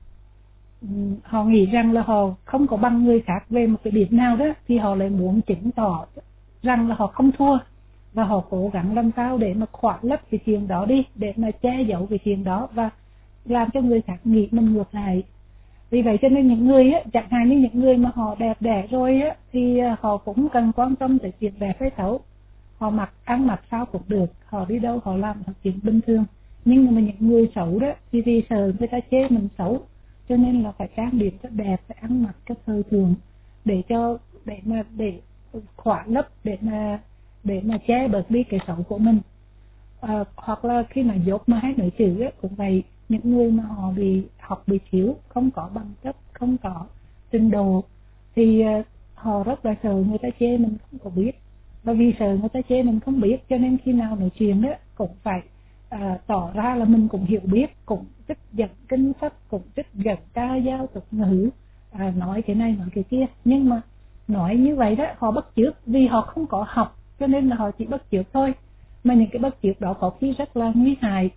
họ nghĩ rằng là họ không có bằng người khác về một cái điểm nào đó, thì họ lại muốn chứng tỏ rằng là họ không thua, và họ cố gắng làm sao để mà khỏa lấp cái chuyện đó đi, để mà che giấu cái chuyện đó và làm cho người khác nghĩ mình ngược lại. Vì vậy cho nên những người á, chẳng hạn như những người mà họ đẹp đẽ rồi á, thì họ cũng cần quan tâm tới chuyện đẹp hay xấu. Họ mặc ăn mặc sao cũng được, họ đi đâu họ làm một chuyện bình thường. Nhưng mà những người xấu đó thì vì sợ người ta chê mình xấu, cho nên là phải trang điểm cho đẹp, phải ăn mặc cho thời thường, để cho để mà để khỏa lấp, để mà để mà che bớt đi cái xấu của mình. À, hoặc là khi mà dốt mà hay nói chữ ấy, cũng vậy, những người mà họ bị học bị thiếu, không có bằng cấp, không có trình độ, thì uh, họ rất là sợ người ta chê mình không có biết, và vì sợ người ta chê mình không biết cho nên khi nào nói chuyện đó cũng phải À, tỏ ra là mình cũng hiểu biết, cũng trích dẫn kinh sách, cũng trích dẫn ca dao tục ngữ, à, nói cái này nói cái kia. Nhưng mà nói như vậy đó, họ bắt chước vì họ không có học, cho nên là họ chỉ bắt chước thôi. Mà những cái bắt chước đó có khi rất là nguy hại.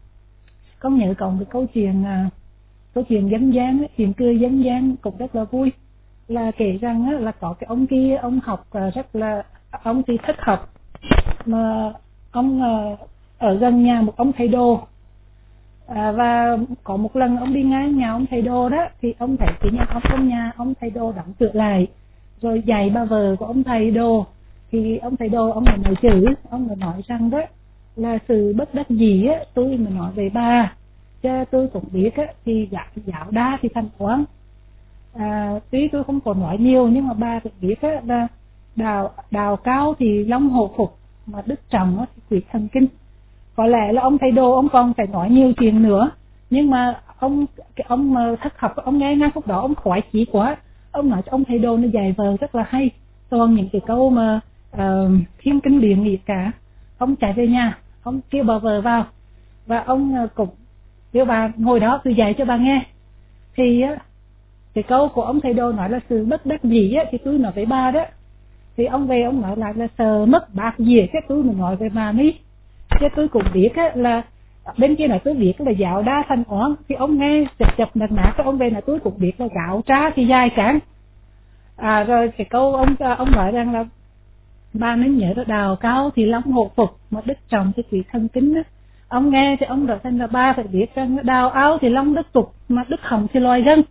Con nhớ còn cái câu chuyện à, câu chuyện dân gian, chuyện cười dân gian cũng rất là vui, là kể rằng á, là có cái ông kia, ông học à, rất là ông thì thích học, mà ông à, ở gần nhà một ông thầy đồ, à, và có một lần ông đi ngang nhà ông thầy đồ đó, thì ông thấy cái nhà ông trong nhà ông thầy đồ đóng cửa lại, rồi dạy bà vợ của ông thầy đồ. Thì ông thầy đồ ông lại nói chữ, ông lại nói rằng đó là sự bất đắc dĩ á, tôi mà nói về bà, chứ tôi cũng biết á, thì giáo, giáo đa thì thành oán. À, tuy tôi không còn nói nhiều, nhưng mà bà cũng biết á, là đào đào cao thì long hổ phục, mà đức trọng á, thì quỷ thần kinh. Có lẽ là ông thầy đồ ông còn phải nói nhiều chuyện nữa, nhưng mà ông cái ông thất học, ông nghe ngay phút đó ông khoái chí quá, ông nói cho ông thầy đồ nó dạy vợ rất là hay, toàn những cái câu mà uh, thiên kinh địa nghĩa cả. Ông chạy về nhà, ông kêu bà vợ vào, và ông uh, cũng kêu bà ngồi đó tôi dạy cho bà nghe. Thì uh, cái câu của ông thầy đồ nói là sự bất đắc dĩ á, thì tôi nói với bà đó. Thì ông về ông nói lại là sợ mất bạc dĩa, cái tôi mà nói với bà đi. Chứ tôi cũng biết á, là bên kia là tôi biết là dạo đa thành oán, thì ông nghe chập chập nạt nạt, cái ông về là tôi cũng biết là gạo trá thì dài cản. À, rồi cái câu ông ông nói rằng là ba nên nhớ là đào cao thì long hộ phục, mà đức trọng thì quỷ thân kính á. Ông nghe thì ông nói thành là ba phải biết rằng đào áo thì long đức tục, mà đức hồng thì loài dân.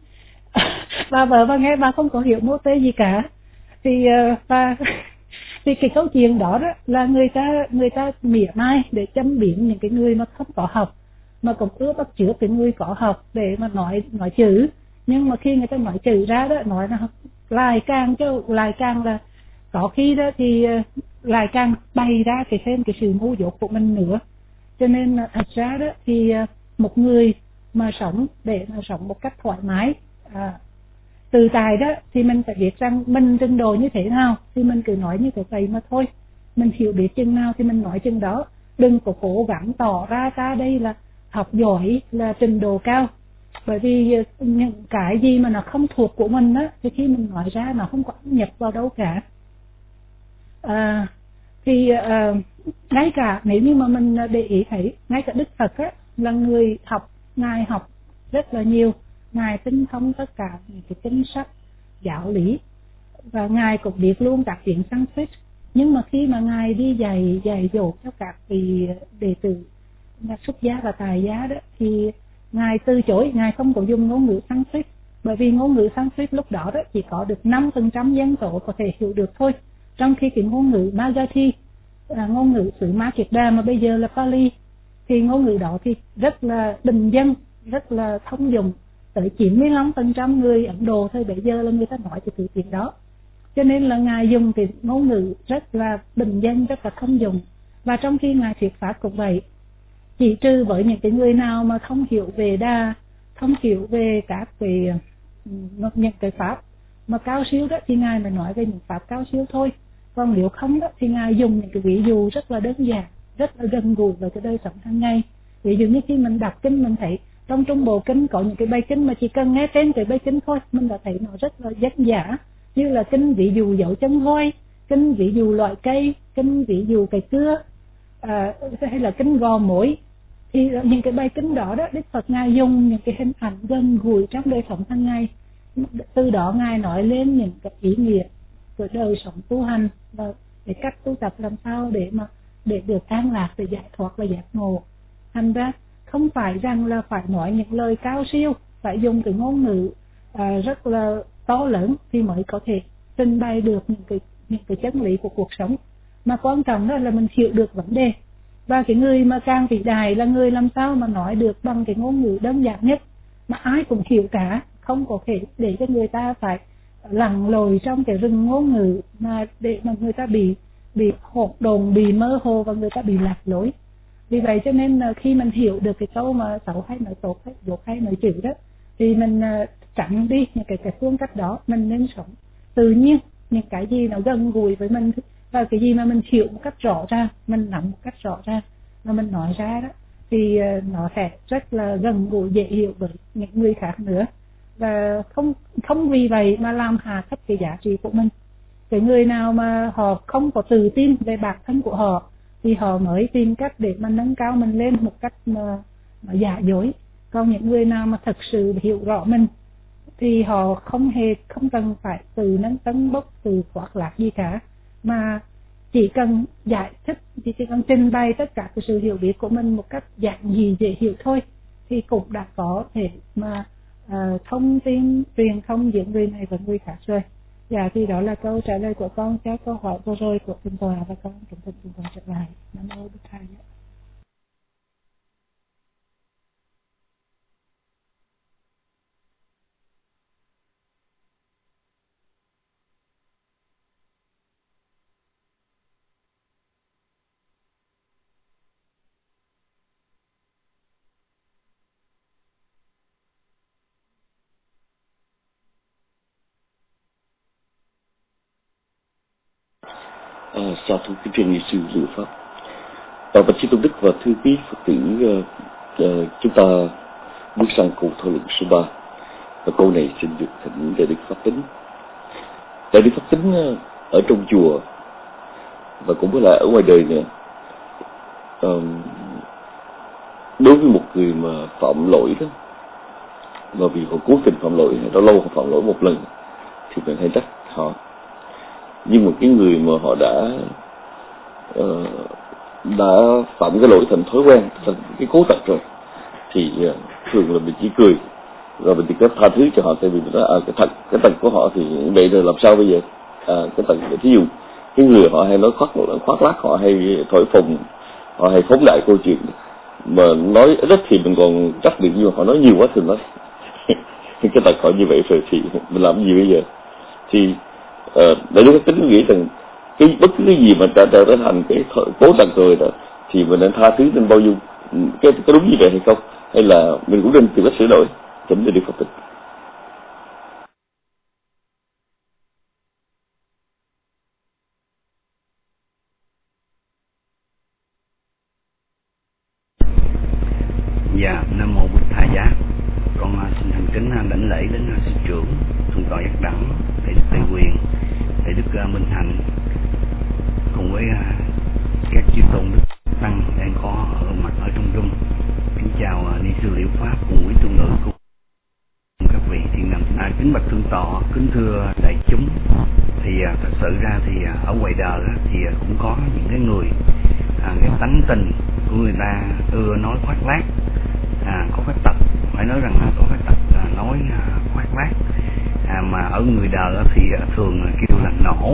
Bà vợ bà nghe bà không có hiểu mô tê gì cả, thì uh, bà thì cái câu chuyện đó, đó là người ta người ta mỉa mai để châm biếm những cái người mà không có học, mà cũng ưa bắt chước cái người có học để mà nói nói chữ. Nhưng mà khi người ta nói chữ ra đó, nói là lại càng chứ lại càng là có khi đó thì lại càng bày ra cái thêm cái sự ngu dốt của mình nữa. Cho nên thật ra đó thì một người mà sống để mà sống một cách thoải mái, à, tự tại đó, thì mình phải biết rằng mình trình độ như thế nào thì mình cứ nói như thế vậy mà thôi. Mình hiểu biết chừng nào thì mình nói chừng đó. Đừng có cố gắng tỏ ra ta đây là học giỏi, là trình độ cao. Bởi vì những cái gì mà nó không thuộc của mình á, thì khi mình nói ra nó không có nhập vào đâu cả. À, thì à, ngay cả nếu như mà mình để ý thấy, ngay cả Đức Phật á, là người học, Ngài học rất là nhiều, Ngài tinh thông tất cả những cái kinh sách giáo lý, và Ngài cũng biết luôn các tiếng Sanskrit. Nhưng mà khi mà Ngài đi dạy dạy dỗ cho các vị đệ tử xuất gia và tại gia đó, thì Ngài từ chối, Ngài không có dùng ngôn ngữ Sanskrit, bởi vì ngôn ngữ Sanskrit lúc đó đó chỉ có được năm phần trăm dân số có thể hiểu được thôi. Trong khi cái ngôn ngữ Magathi, à, ngôn ngữ xứ Ma Kiệt Đà mà bây giờ là Pali, thì ngôn ngữ đó thì rất là bình dân, rất là thông dụng, tới chín mươi lăm phần trăm người Ấn Độ thời bấy giờ là người ta nói cái thứ tiếng đó. Cho nên là Ngài dùng cái ngôn ngữ rất là bình dân, rất là thông dụng. Và trong khi Ngài thuyết pháp cũng vậy, chỉ trừ với những cái người nào mà không hiểu về đa, không hiểu về các cái những cái pháp mà cao siêu đó, thì Ngài mới nói về những pháp cao siêu thôi. Còn nếu không đó thì Ngài dùng những cái ví dụ rất là đơn giản, rất là gần gũi với cái đời sống hàng ngày. Ví dụ như khi mình đọc kinh, mình thấy trong trung bộ kinh có những cái bài kinh mà chỉ cần nghe tên cái bài kinh thôi, mình đã thấy nó rất là dân dã, như là kinh ví dụ dấu chân voi, kinh ví dụ loại cây, kinh ví dụ cây cưa, à, hay là kinh gò mối. Thì những cái bài kinh đó đó, Đức Phật Ngài dùng những cái hình ảnh gần gũi trong đời sống hàng ngày, từ đó Ngài nói lên những cái ý nghĩa của đời sống tu hành và để cách tu tập làm sao để mà để được an lạc, để giải thoát và giác ngộ. Thành ra không phải rằng là phải nói những lời cao siêu, phải dùng cái ngôn ngữ à, rất là to lớn thì mới có thể trình bày được những cái những cái chân lý của cuộc sống, mà quan trọng đó là mình hiểu được vấn đề. Và cái người mà càng vĩ đại là người làm sao mà nói được bằng cái ngôn ngữ đơn giản nhất mà ai cũng hiểu cả, không có thể để cho người ta phải lặn lội trong cái rừng ngôn ngữ mà để mà người ta bị bị hỗn độn, bị mơ hồ và người ta bị lạc lối. Vì vậy cho nên khi mình hiểu được cái câu mà xấu hay nói tốt hay dốt hay nói chữ đó, thì mình tránh đi những cái cái phương cách đó, mình nên sống tự nhiên, những cái gì nó gần gũi với mình và cái gì mà mình hiểu một cách rõ ràng, mình nắm một cách rõ ràng mà mình nói ra đó, thì nó sẽ rất là gần gũi, dễ hiểu với những người khác nữa, và không không vì vậy mà làm hạ thấp cái giá trị của mình. Cái người nào mà họ không có tự tin về bản thân của họ thì họ mới tìm cách để mà nâng cao mình lên một cách mà, mà giả dối. Còn những người nào mà thật sự hiểu rõ mình thì họ không hề không cần phải tự nâng tấn bốc, tự khoác lác gì cả, mà chỉ cần giải thích, chỉ cần trình bày tất cả cái sự hiểu biết của mình một cách giản dị dễ hiểu thôi, thì cũng đã có thể mà uh, thông tin truyền thông giữa người này và người khác rồi. Dạ, thì đó là câu trả lời của con cho câu hỏi vừa rồi của thượng tọa, và con cũng xin thượng tọa trở lại. Nam mô Bụt Thầy. À, sa thú kính truyền nghị sư Lưu Pháp. À, bạch Chí Tôn Đức và thưa quý Phật tử, uh, uh, chúng ta bước sang câu thảo luận số ba, và câu này xin được thỉnh Đại Đức Pháp Tính. Đại Đức Pháp Tính uh, ở trong chùa và cũng có là ở ngoài đời nữa, uh, đối với một người mà phạm lỗi đó, mà vì họ cố tình phạm lỗi, lâu lâu họ phạm lỗi một lần thì mình hay trách họ. Nhưng mà cái người mà họ đã uh, đã phạm cái lỗi thành thói quen, thành cái cố tật rồi, thì uh, thường là mình chỉ cười rồi mình chỉ có tha thứ cho họ, tại vì mình nói à, cái thật cái tật của họ thì vậy rồi, làm sao bây giờ. À, cái tật thí dụ cái người họ hay nói khoác khoác lác, họ hay thổi phồng, họ hay phóng đại câu chuyện, mà nói ít thì mình còn trách được, nhưng mà họ nói nhiều quá thì nói cái tật họ như vậy rồi thì mình làm gì bây giờ. Thì Uh, Đại Đức Tính nghĩ rằng cái bất cứ cái gì mà đã trở thành cái cố tật rồi đó thì mình nên tha thứ, nên bao dung. Cái có đúng như vậy hay không, hay là mình cũng nên tìm cách sửa đổi. Chấm Đại Đức Pháp Tính. Dạ, Nam mô Bụt Thầy Giá. Con xin thành kính đảnh lễ đến sư trưởng thượng tọa Giác Đẳng, Đại Đức Tây Quyền, Đại Đức Minh Hạnh, cùng với à, các chư tôn đức tăng đang có ở mặt ở trong room. Kính chào à, ni sư Liễu Pháp cùng quý tu nữ cùng các vị thiện nam. À, kính bạch thượng tọa, kính thưa đại chúng. Thì à, thật sự ra thì à, ở ngoài đời á, thì à, cũng có những cái người à, cái tánh tình của người ta ưa nói khoác lác, à, có cái tật phải nói rằng là có cái tật à, nói à, khoác lác, à, mà ở người đời á, thì à, thường à, kêu là nổ.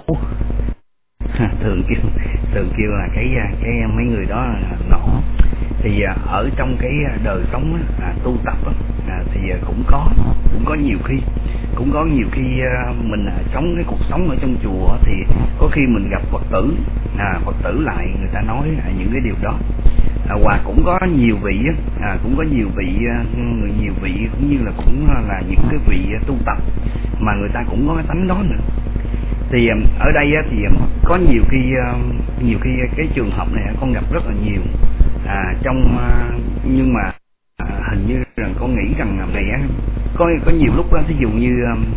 thường kêu thường kêu là cái cái mấy người đó là nổ. Thì à, ở trong cái đời sống á, à, tu tập á, à, thì cũng có cũng có nhiều khi cũng có nhiều khi à, mình à, sống cái cuộc sống ở trong chùa á, thì có khi mình gặp Phật tử, à, Phật tử lại người ta nói à, những cái điều đó, à, và cũng có nhiều vị á, à, cũng có nhiều vị người nhiều vị cũng như là cũng là những cái vị tu tập mà người ta cũng có cái tánh đó nữa. Thì ở đây thì có nhiều khi nhiều khi cái trường hợp này con gặp rất là nhiều, à, trong nhưng mà à, hình như rằng con nghĩ rằng này có có nhiều lúc đó, ví dụ như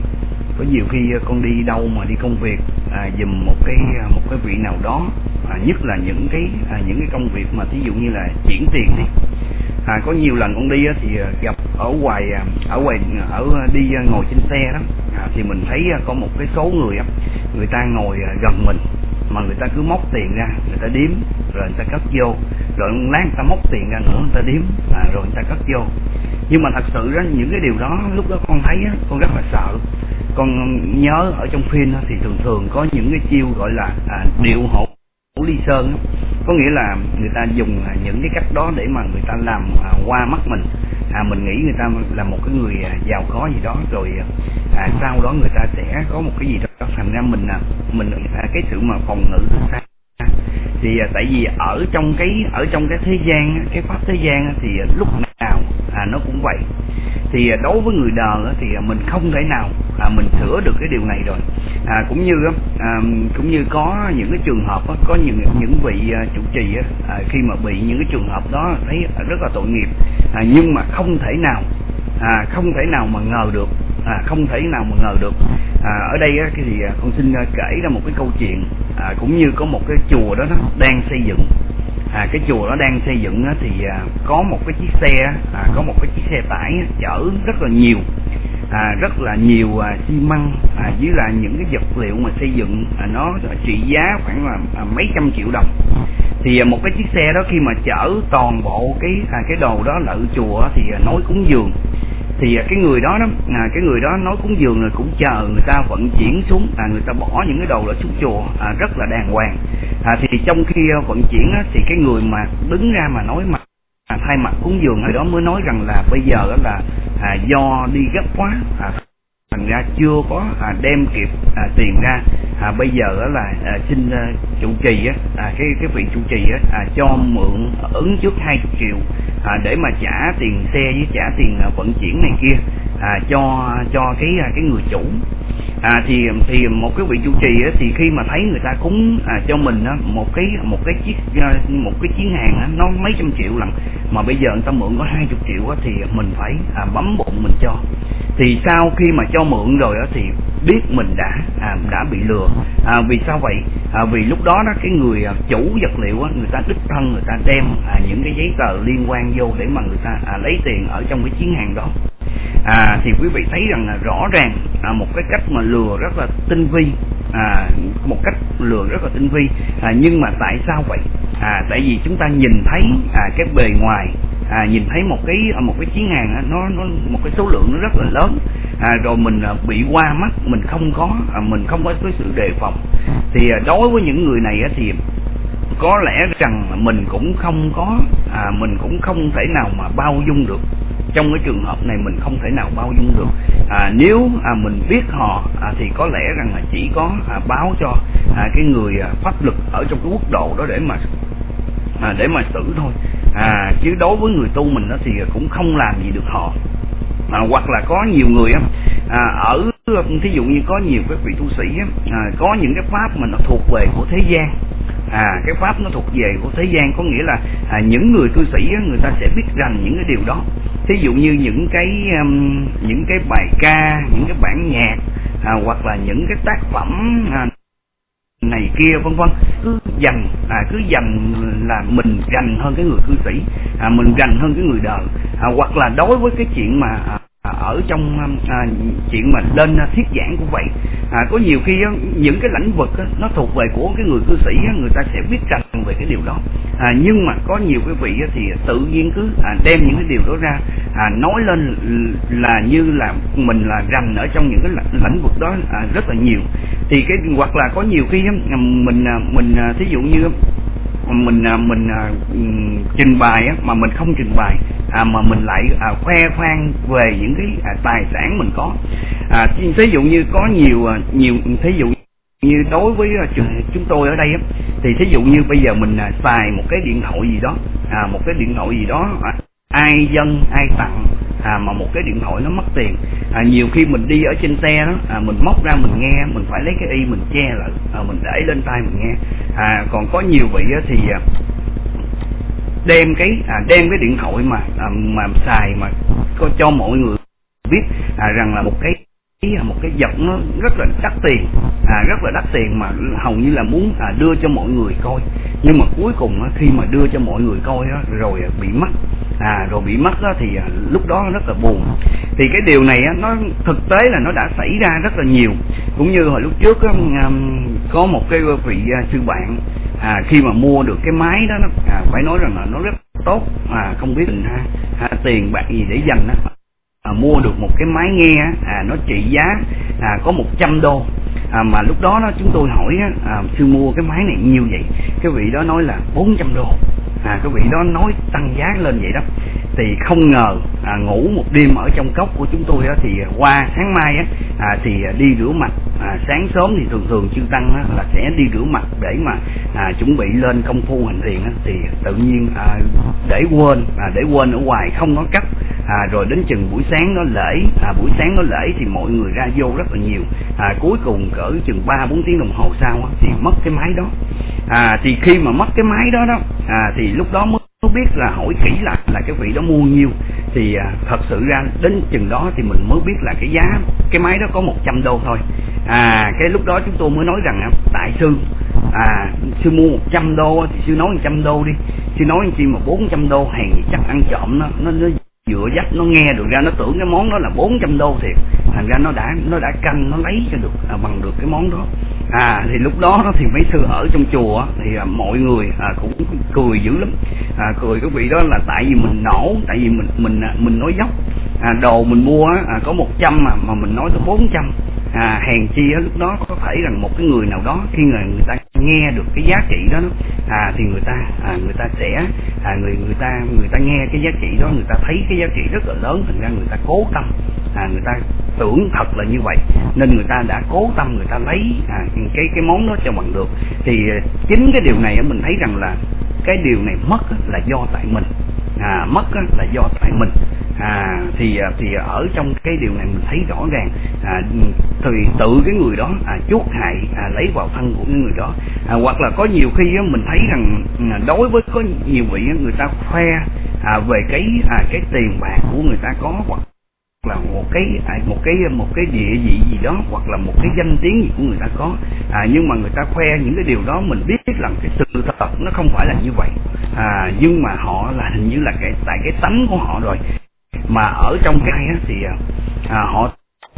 có nhiều khi con đi đâu mà đi công việc à, giùm một cái một cái vị nào đó, à, nhất là những cái à, những cái công việc mà ví dụ như là chuyển tiền đi. À, có nhiều lần con đi thì gặp ở ngoài ở ngoài ở đi ngồi trên xe đó, à, thì mình thấy có một cái số người người ta ngồi gần mình mà người ta cứ móc tiền ra, người ta đếm rồi người ta cất vô, rồi lát người ta móc tiền ra nữa người ta đếm, à, rồi người ta cất vô. Nhưng mà thật sự đó, những cái điều đó lúc đó con thấy con rất là sợ. Con nhớ ở trong phim thì thường thường có những cái chiêu gọi là à, điệu hổ ly sơn, có nghĩa là người ta dùng những cái cách đó để mà người ta làm à, qua mắt mình, à, mình nghĩ người ta là một cái người giàu có gì đó, rồi à, sau đó người ta sẽ có một cái gì đó, thành ra mình à, mình à, cái sự mà phòng ngự từ xa. Thì à, tại vì ở trong cái ở trong cái thế gian, cái pháp thế gian thì lúc nào à, nó cũng vậy. Thì đối với người đời thì mình không thể nào à, mình sửa được cái điều này rồi, à, cũng như à, cũng như có những cái trường hợp có những những vị trụ trì à, khi mà bị những cái trường hợp đó thấy rất là tội nghiệp, à, nhưng mà không thể nào à, không thể nào mà ngờ được, à, không thể nào mà ngờ được. À, ở đây á, cái gì con xin kể ra một cái câu chuyện, à, cũng như có một cái chùa đó nó đang xây dựng. À, cái chùa nó đang xây dựng á, thì à, có một cái chiếc xe à, có một cái chiếc xe tải á, chở rất là nhiều à, rất là nhiều à, xi măng à, với là những cái vật liệu mà xây dựng à, nó trị giá khoảng là à, mấy trăm triệu đồng. Thì à, một cái chiếc xe đó khi mà chở toàn bộ cái à, cái đồ đó lại chùa á, thì à, nói cúng dường. Thì cái người đó đó à, cái người đó nói cúng dường rồi cũng chờ người ta vận chuyển xuống, à, người ta bỏ những cái đồ đó xuống chùa à, rất là đàng hoàng. À, thì trong khi vận chuyển á, thì cái người mà đứng ra mà nói mặt à, thay mặt cúng dường ở đó mới nói rằng là bây giờ đó là à, do đi gấp quá, à, thành ra chưa có à, đem kịp à, tiền ra, à, bây giờ đó là à, xin à, trụ trì á, à, cái cái vị trụ trì á, à, cho mượn ứng trước hai mươi triệu à, để mà trả tiền xe với trả tiền à, vận chuyển này kia à, cho cho cái à, cái người chủ. À, thì thì một cái vị trụ trì á, thì khi mà thấy người ta cúng à, cho mình á, một cái một cái chiếc một cái chuyến hàng á, nó mấy trăm triệu lần mà bây giờ người ta mượn có hai mươi triệu á, thì mình phải à, bấm bụng mình cho. Thì sau khi mà cho mượn rồi á, thì biết mình đã à, đã bị lừa. À, vì sao vậy? À, vì lúc đó đó cái người à, chủ vật liệu á, người ta đích thân người ta đem à, những cái giấy tờ liên quan vô để mà người ta à, lấy tiền ở trong cái chuyến hàng đó. À, thì quý vị thấy rằng là rõ ràng à, một cái cách mà lừa rất là tinh vi, à, một cách lừa rất là tinh vi. À, nhưng mà tại sao vậy? À, tại vì chúng ta nhìn thấy à, cái bề ngoài, à, nhìn thấy một cái một cái chuyến hàng nó nó một cái số lượng nó rất là lớn, à, rồi mình à, bị qua mắt, mình không có à, mình không có cái sự đề phòng. Thì à, đối với những người này á, thì có lẽ rằng mình cũng không có à, mình cũng không thể nào mà bao dung được. Trong cái trường hợp này mình không thể nào bao dung được. À, nếu à, mình biết họ à, thì có lẽ rằng là chỉ có à, báo cho à, cái người à, pháp lực ở trong cái quốc độ đó để mà à, để mà xử thôi. À, chứ đối với người tu mình đó thì cũng không làm gì được họ. À, hoặc là có nhiều người á, à, ở thí dụ như có nhiều các vị tu sĩ á, à, có những cái pháp mà nó thuộc về của thế gian. À, cái pháp nó thuộc về của thế gian, có nghĩa là à, những người cư sĩ á, người ta sẽ biết rành những cái điều đó. Thí dụ như những cái um, những cái bài ca, những cái bản nhạc, à, hoặc là những cái tác phẩm à, này kia vân vân, cứ dành, à, cứ dành là mình rành hơn cái người cư sĩ, à, mình rành hơn cái người đời, à, hoặc là đối với cái chuyện mà à, ở trong à, chuyện mà lên thuyết giảng cũng vậy, à, có nhiều khi á, những cái lĩnh vực á, nó thuộc về của cái người cư sĩ á, người ta sẽ biết rành về cái điều đó, à, nhưng mà có nhiều cái vị á, thì tự nhiên cứ à, đem những cái điều đó ra à, nói lên là như là mình là rành ở trong những cái lĩnh vực đó à, rất là nhiều. Thì cái hoặc là có nhiều khi á, mình mình thí dụ như mình mình uh, trình bày á, mà mình không trình bày à, mà mình lại à, khoe khoang về những cái à, tài sản mình có, à, thí dụ như có nhiều nhiều thí dụ như đối với uh, chúng tôi ở đây á, thì thí dụ như bây giờ mình uh, xài một cái điện thoại gì đó, à, một cái điện thoại gì đó à, ai dân ai tặng, à, mà một cái điện thoại nó mất tiền, à, nhiều khi mình đi ở trên xe đó, à, mình móc ra mình nghe, mình phải lấy cái y mình che lại, à, mình để lên tai mình nghe, à, còn có nhiều vị á, thì à, đem cái à, đem cái điện thoại mà à, mà xài mà có cho mọi người biết à, rằng là một cái một cái vật nó rất là đắt tiền, à, rất là đắt tiền mà hầu như là muốn à, đưa cho mọi người coi, nhưng mà cuối cùng á, khi mà đưa cho mọi người coi á, rồi bị mất, à, rồi bị mất á, thì à, lúc đó rất là buồn. Thì cái điều này á, nó thực tế là nó đã xảy ra rất là nhiều, cũng như hồi lúc trước á, có một cái vị à, sư bạn à, khi mà mua được cái máy đó, à, phải nói rằng là nó rất tốt, à, không biết ha, ha, tiền bạc gì để dành á. À, mua được một cái máy nghe à, nó trị giá à, có một trăm đô, à, mà lúc đó, đó chúng tôi hỏi à, sư mua cái máy này nhiêu vậy, cái vị đó nói là bốn trăm đô, à, cái vị đó nói tăng giá lên vậy đó. Thì không ngờ à, ngủ một đêm ở trong cốc của chúng tôi á, thì qua sáng mai á, à, thì đi rửa mặt, à, sáng sớm thì thường thường chư tăng á, là sẽ đi rửa mặt để mà à, chuẩn bị lên công phu hành thiền á, thì tự nhiên à, để quên à, để quên ở ngoài không có cắt, à, rồi đến chừng buổi sáng nó lễ, à, buổi sáng nó lễ thì mọi người ra vô rất là nhiều, à, cuối cùng cỡ chừng ba bốn tiếng đồng hồ sau á, thì mất cái máy đó, à, thì khi mà mất cái máy đó đó à, thì lúc đó mới biết là hỏi kỹ lại là cái vị đó mua nhiêu, thì à, thật sự ra đến chừng đó thì mình mới biết là cái giá cái máy đó có một trăm đô thôi, à, cái lúc đó chúng tôi mới nói rằng tại sư à, sư mua một trăm đô thì sư nói một trăm đô đi, sư nói chi mà bốn trăm đô, hàng gì chắc ăn trộm nó nó, nó dựa dắt nó nghe được ra nó tưởng cái món đó là bốn trăm đô thiệt, thành ra nó đã nó đã canh nó lấy cho được à, bằng được cái món đó. À thì lúc đó thì mấy sư ở trong chùa thì à, mọi người à, cũng cười dữ lắm, à, cười cái vị đó là tại vì mình nổ, tại vì mình mình mình nói dốc, à, đồ mình mua à, có một trăm mà mà mình nói tới bốn trăm, à, hèn chi á, lúc đó có thể rằng một cái người nào đó khi người người ta nghe được cái giá trị đó, à, thì người ta à, người ta sẽ à, người người ta người ta nghe cái giá trị đó, người ta thấy cái giá trị rất là lớn, thành ra người ta cố tâm, à, người ta tưởng thật là như vậy nên người ta đã cố tâm người ta lấy à, cái cái món đó cho bằng được. Thì chính cái điều này mình thấy rằng là cái điều này mất là do tại mình, à, mất là do tại mình. À, thì thì ở trong cái điều này mình thấy rõ ràng à, thì tự cái người đó à, chuốc hại à, lấy vào thân của cái người đó, à, hoặc là có nhiều khi á, mình thấy rằng à, đối với có nhiều vị á, người ta khoe à, về cái à, cái tiền bạc của người ta có, hoặc là một cái à, một cái một cái địa vị gì đó, hoặc là một cái danh tiếng gì của người ta có, à, nhưng mà người ta khoe những cái điều đó mình biết rằng cái sự thật nó không phải là như vậy, à, nhưng mà họ là hình như là cái tại cái tánh của họ rồi. Mà ở trong cái á, thì à, họ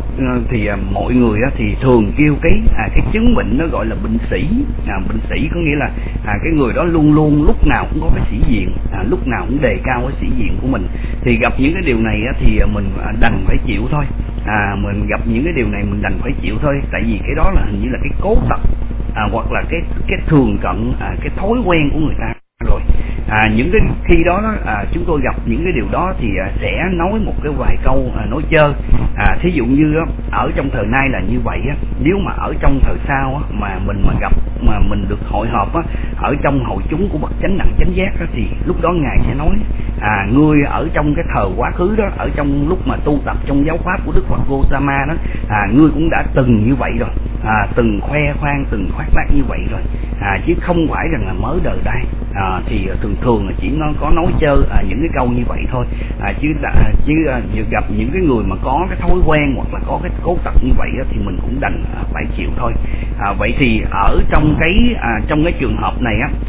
thì à, mọi người á, thì thường kêu cái à, cái chứng bệnh nó gọi là bệnh sĩ, à, bệnh sĩ có nghĩa là à, cái người đó luôn luôn lúc nào cũng có cái sĩ diện, à, lúc nào cũng đề cao cái sĩ diện của mình. Thì gặp những cái điều này á, thì mình đành phải chịu thôi, à, mình gặp những cái điều này mình đành phải chịu thôi, tại vì cái đó là hình như là cái cố tật, à, hoặc là cái cái thường cận, à, cái thói quen của người ta rồi. À, những cái khi đó, đó à, chúng tôi gặp những cái điều đó thì à, sẽ nói một cái vài câu à, nói chơi, à, thí dụ như á, ở trong thời nay là như vậy á, nếu mà ở trong thời sau á, mà mình mà gặp mà mình được hội họp á, ở trong hội chúng của bậc chánh đẳng chánh giác á, thì lúc đó ngài sẽ nói à, ngươi ở trong cái thời quá khứ đó, ở trong lúc mà tu tập trong giáo pháp của Đức Phật Gautama đó, à, ngươi cũng đã từng như vậy rồi, à, từng khoe khoang, từng khoác lác như vậy rồi, à, chứ không phải rằng là mới đời đây. À, thì thường thường là chỉ nó có nói chơi à, những cái câu như vậy thôi, à, chứ đã, chứ à, gặp những cái người mà có cái thói quen hoặc là có cái cố tật như vậy á, thì mình cũng đành à, phải chịu thôi. À, vậy thì ở trong cái à, trong cái trường hợp này á,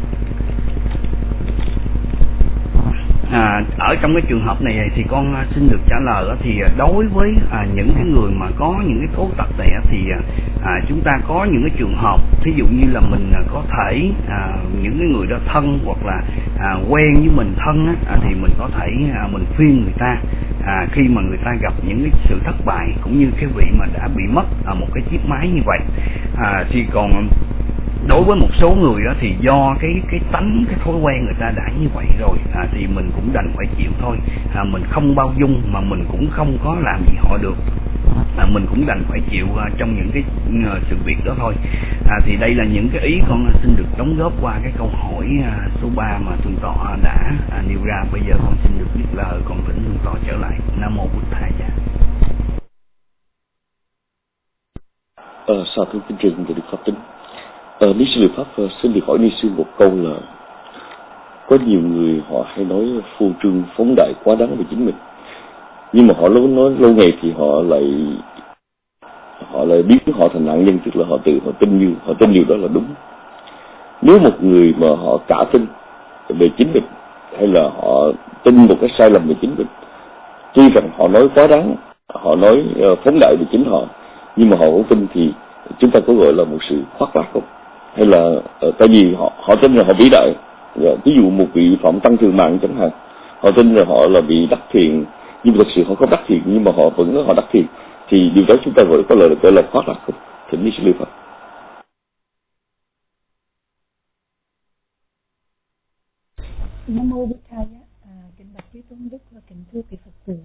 À, ở trong cái trường hợp này thì con xin được trả lời thì đối với à, những cái người mà có những cái cố tật này thì à, chúng ta có những cái trường hợp, thí dụ như là mình có thể à, những cái người đó thân hoặc là à, quen với mình thân á, à, thì mình có thể à, mình khuyên người ta à, khi mà người ta gặp những cái sự thất bại cũng như cái vị mà đã bị mất à, một cái chiếc máy như vậy. À, thì còn đối với một số người đó thì do cái cái tánh, cái thói quen người ta đã như vậy rồi, à, thì mình cũng đành phải chịu thôi. À, mình không bao dung mà mình cũng không có làm gì họ được, à, mình cũng đành phải chịu à, trong những cái uh, sự việc đó thôi. À, thì đây là những cái ý con xin được đóng góp qua cái câu hỏi à, số ba mà thượng tọa đã à, nêu ra. Bây giờ con xin được biết lời, con thỉnh thượng tọa trở lại. Nam mô Bụt Thầy. Ờ, sao thưa kính trình về Đức Pháp Tính. Ờ, Ni sư Lợi Pháp uh, xin được hỏi Ni sư một câu là có nhiều người họ hay nói phô trương phóng đại quá đáng về chính mình, nhưng mà họ lâu nói lâu ngày thì họ lại họ lại biến họ thành nạn nhân, tức là họ tự họ tin như họ tin điều đó là đúng. Nếu một người mà họ cả tin về chính mình hay là họ tin một cái sai lầm về chính mình, tuy rằng họ nói quá đáng, họ nói uh, phóng đại về chính họ, nhưng mà họ không tin, thì chúng ta có gọi là một sự khoác lác không? Hay là uh, tại vì họ họ tin là họ vĩ đại, ví dụ một vị Phạm Tăng Thường Mạng chẳng hạn, họ tin là họ là vị đắc thiền, nhưng mà thực sự họ không đắc thiền, nhưng mà họ vẫn nói họ đắc thiền, thì điều đó chúng ta gọi có lời gọi là khoác lác không? Thỉnh Ni sư Lợi Pháp. Nam mô Bụt Thầy. À, kính bạch Chư Tôn Đức và kính thưa quý Phật tử.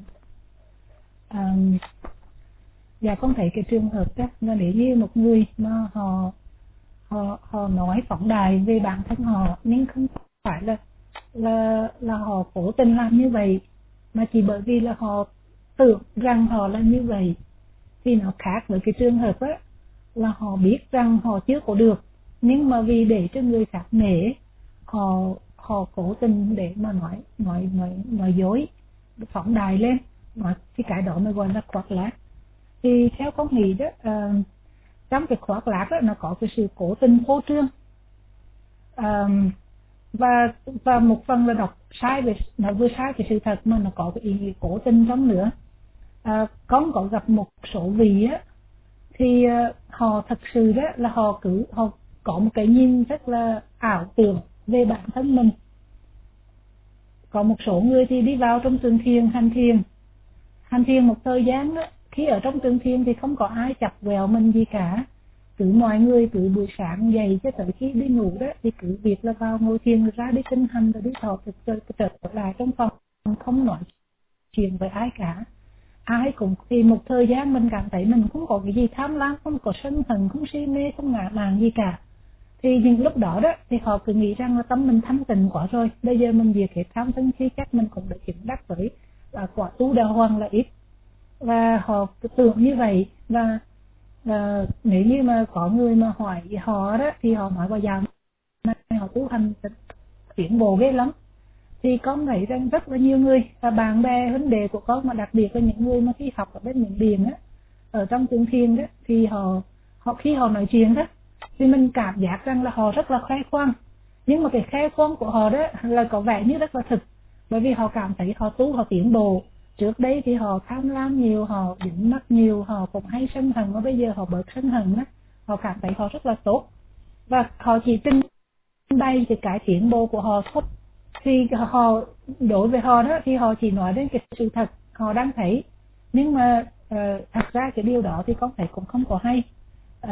À, dạ con thấy cái trường hợp đó là nếu như một người mà họ họ họ nói phóng đại về bản thân họ, nhưng không phải là là là họ cố tình làm như vậy, mà chỉ bởi vì là họ tưởng rằng họ là như vậy, thì nó khác với cái trường hợp á là họ biết rằng họ chưa có được, nhưng mà vì để cho người khác nể, họ họ cố tình để mà nói nói nói nói dối, phóng đại lên, mà cái cái đó mới gọi là khoác lác. Thì theo con nghĩ đó, uh, trong cái khoác lác đó nó có cái sự cố tình phô trương, uh, và và một phần là đọc sai về nó vừa sai cái sự thật, mà nó có cái ý nghĩa cố tình trong nữa. Uh, con có gặp một số vị á, thì uh, họ thật sự đó là họ cứ họ có một cái nhìn rất là ảo tưởng về bản thân mình. Có một số người thì đi vào trong tượng thiền hành thiền hành thiền một thời gian đó, khi ở trong tượng thiền thì không có ai chọc quẹo mình gì cả, cứ mọi người cứ buổi sáng dậy cho tới khi đi ngủ đó thì cứ việc là vào ngồi thiền rồi ra đi kinh hành rồi đi thọ rồi trở lại trong phòng, không nói chuyện với ai cả. Ai cũng thì một thời gian mình cảm thấy mình không có cái gì tham lam, không có sân hận, không si mê, không ngã mạn gì cả. Thì những lúc đó đó thì họ cứ nghĩ rằng là tâm mình thanh tịnh quá rồi, bây giờ mình diệt hết tham sân si, chắc mình cũng đã chứng đắc với là quả tu đà hoàng là ít. Và họ tưởng như vậy. Và uh, nếu như mà có người mà hỏi họ đó thì họ nói vào dạo này họ tu hành tiến bộ ghê lắm. Thì con thấy rằng rất là nhiều người và bạn bè vấn đề của con, mà đặc biệt là những người mà khi học ở bên miền biển á, ở trong tượng thiền đó, thì họ họ khi họ nói chuyện đó thì mình cảm giác rằng là họ rất là khoe khoang, nhưng mà cái khoe khoang của họ đó là có vẻ như rất là thực, bởi vì họ cảm thấy họ tu, họ tiến bộ. Trước đây thì họ tham lam nhiều, họ dính mắc nhiều, họ cũng hay sân hận, và bây giờ họ bớt sân hận đó, họ cảm thấy họ rất là tốt, và họ chỉ trình bày cái cái tiến bộ của họ thôi. Thì họ đối với họ đó thì họ chỉ nói đến cái sự thật họ đang thấy, nhưng mà uh, thật ra cái điều đó thì con thấy cũng không có hay. Uh,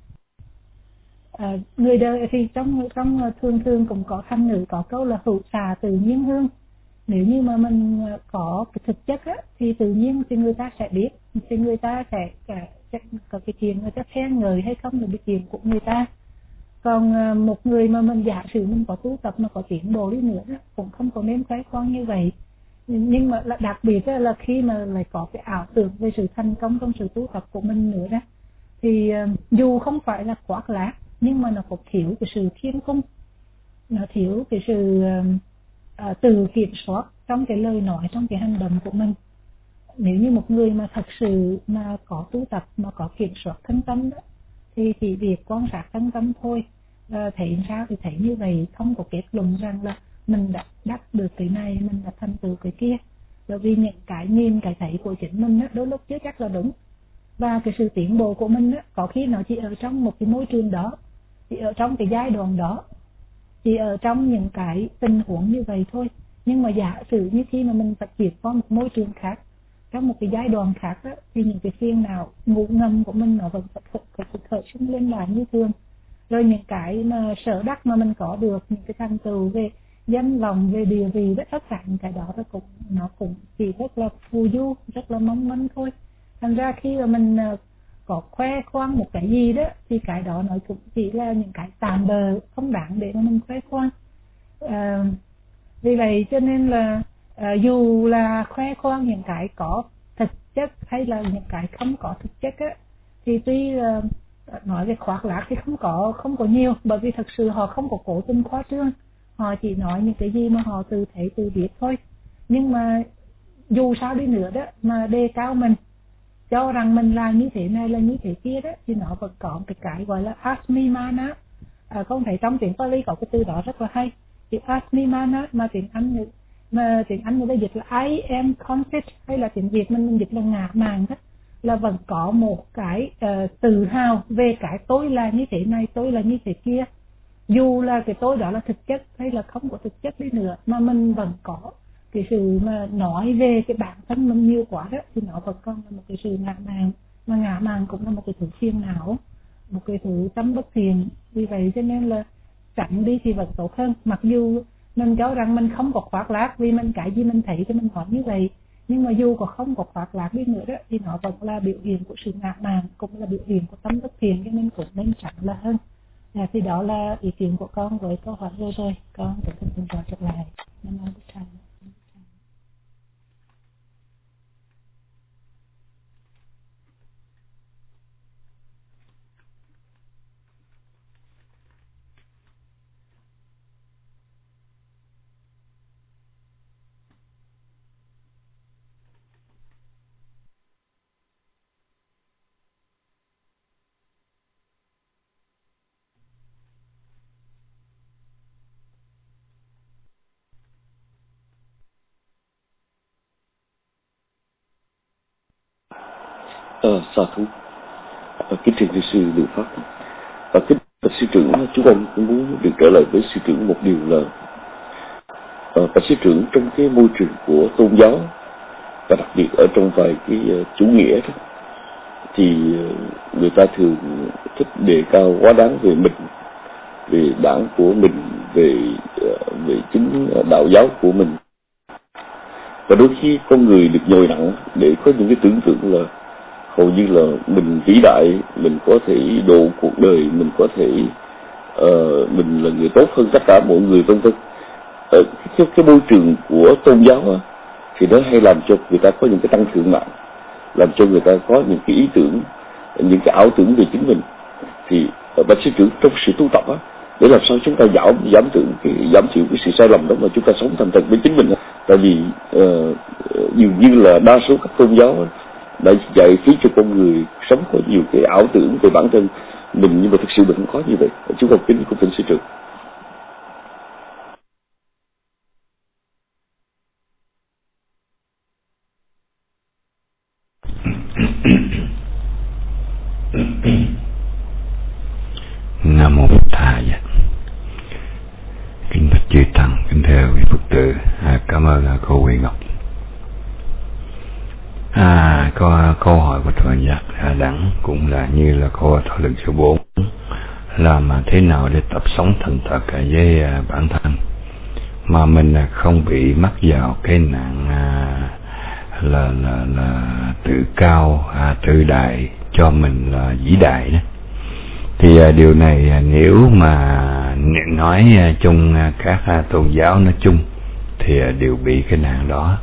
uh, người đời thì trong trong thường thường cũng có thanh ngữ có câu là hữu xạ tự nhiên hương. Nếu như mà mình có cái thực chất á, thì tự nhiên thì người ta sẽ biết, thì người ta sẽ, sẽ, sẽ có cái chuyện người ta khen ngợi hay không là cái chuyện của người ta. Còn một người mà mình giả sử mình có tu tập mà có tiến bộ đi nữa đó, cũng không có nên khoe khoang như vậy. Nhưng mà đặc biệt là khi mà lại có cái ảo tưởng về sự thành công trong sự tu tập của mình nữa đó, thì uh, dù không phải là khoác lác nhưng mà nó có thiếu cái sự thiên cung, nó thiếu cái sự uh, uh, tự kiểm soát trong cái lời nói, trong cái hành động của mình. Nếu như một người mà thật sự mà có tu tập, mà có kiểm soát thân tâm đó, thì chỉ việc quan sát thân tâm thôi, à, thấy sao thì thấy như vậy, không có kết luận rằng là mình đã đắc được cái này, mình đã thành tựu cái kia. Bởi vì những cái nhìn, cái thấy của chính mình đó, đôi lúc chưa chắc là đúng. Và cái sự tiến bộ của mình đó, có khi nó chỉ ở trong một cái môi trường đó, chỉ ở trong cái giai đoạn đó, chỉ ở trong những cái tình huống như vậy thôi. Nhưng mà giả sử như khi mà mình phải chuyển qua một môi trường khác, trong một cái giai đoạn khác đó, thì những cái phiền nào ngủ ngầm của mình nó vẫn phải khởi sinh lên lại như thường. Rồi những cái mà sở đắc mà mình có được, những cái thành tựu về danh vọng, về địa vị, tất cả những cái đó nó cũng nó cũng chỉ rất là phù du, rất là mong manh thôi. Thành ra khi mà mình có khoe khoang một cái gì đó thì cái đó nó cũng chỉ là những cái tạm bợ, không đáng để mà mình khoe khoang. À, vì vậy cho nên là à, dù là khoe khoang những cái có thực chất hay là những cái không có thực chất á, thì tuy uh, nói về khoác lác thì không có không có nhiều, bởi vì thật sự họ không có cố tình khoa trương, họ chỉ nói những cái gì mà họ tự thấy tự biết thôi. Nhưng mà dù sao đi nữa đó mà đề cao mình, cho rằng mình là như thế này là như thế kia đó, thì nó vẫn có cái cái gọi là asmimana. À, không thấy trong tiếng Pali có cái từ đó rất là hay, chữ asmimana mà tiếng Anh mà tiếng Anh người ta dịch là I am conceit, hay là tiếng Việt mình, mình dịch là ngã màng đó, là vẫn có một cái uh, tự hào về cái tôi là như thế này, tôi là như thế kia. Dù là cái tôi đó là thực chất hay là không có thực chất đi nữa, mà mình vẫn có cái sự mà nói về cái bản thân mình nhiều quá đó, thì nó vẫn còn là một cái sự ngã màng. Mà ngã màng cũng là một cái thứ phiền não, một cái thứ tâm bất thiện. Vì vậy cho nên là tránh đi thì vẫn tốt hơn. Mặc dù mình cho rằng mình không có khoác lác, vì mình cái gì mình thấy thì mình nói như vậy, nhưng mà dù có không có khoác lác đi nữa đó, thì nó vẫn là biểu hiện của sự ngã màng, cũng là biểu hiện của tâm bất thiện, cho nên cũng nên tránh là hơn. À, thì đó là ý kiến của con với câu hỏi vừa rồi. Con sẽ xin xin trả trở lại. Nam mô Bụt Thầy. Ờ, sa thú. Ờ, kính trình thưa sư Liệu Pháp. Và kính bạch sư trưởng, chúng con cũng muốn được trở lại với sư trưởng một điều là ờ, bạch sư trưởng, trong cái môi trường của tôn giáo và đặc biệt ở trong vài cái uh, chủ nghĩa đó, thì uh, người ta thường thích đề cao quá đáng về mình, về đảng của mình, về uh, về chính đạo giáo của mình. Và đôi khi con người được nhồi nặng để có những cái tưởng tượng là hầu như là mình vĩ đại, mình có thể độ cuộc đời, mình có thể uh, mình là người tốt hơn tất cả mọi người, vân vân. Ở cái, cái môi trường của tôn giáo á, thì nó hay làm cho người ta có những cái tăng thượng mạng, làm cho người ta có những cái ý tưởng, những cái ảo tưởng về chính mình. Thì bạch sư trưởng, trong sự tu tập á, để làm sao chúng ta giảm giảm tưởng cái giảm chịu cái sự sai lầm đó mà chúng ta sống thành thật với chính mình á. Tại vì uh, dường như là đa số các tôn giáo á, đã dạy khiến cho con người sống có nhiều cái ảo tưởng về bản thân mình, nhưng mà thực sự mình không có như vậy. Chúng con kính cung thỉnh sư trưởng. Nam mô Bụt Thầy. Kính bạch chư tăng, kính thưa quý Phật tử, à, cảm ơn à, cô Huy Ngọc. À, có câu hỏi của Thượng Giác à, Đẳng cũng là như là câu hỏi thọ lần số bốn, là mà thế nào để tập sống thành thật với à, bản thân mà mình à, không bị mắc vào cái nạn à, là là là tự cao, à, tự đại cho mình là vĩ đại đó. Thì à, điều này à, nếu mà nói à, chung à, các à, tôn giáo nói chung thì à, đều bị cái nạn đó.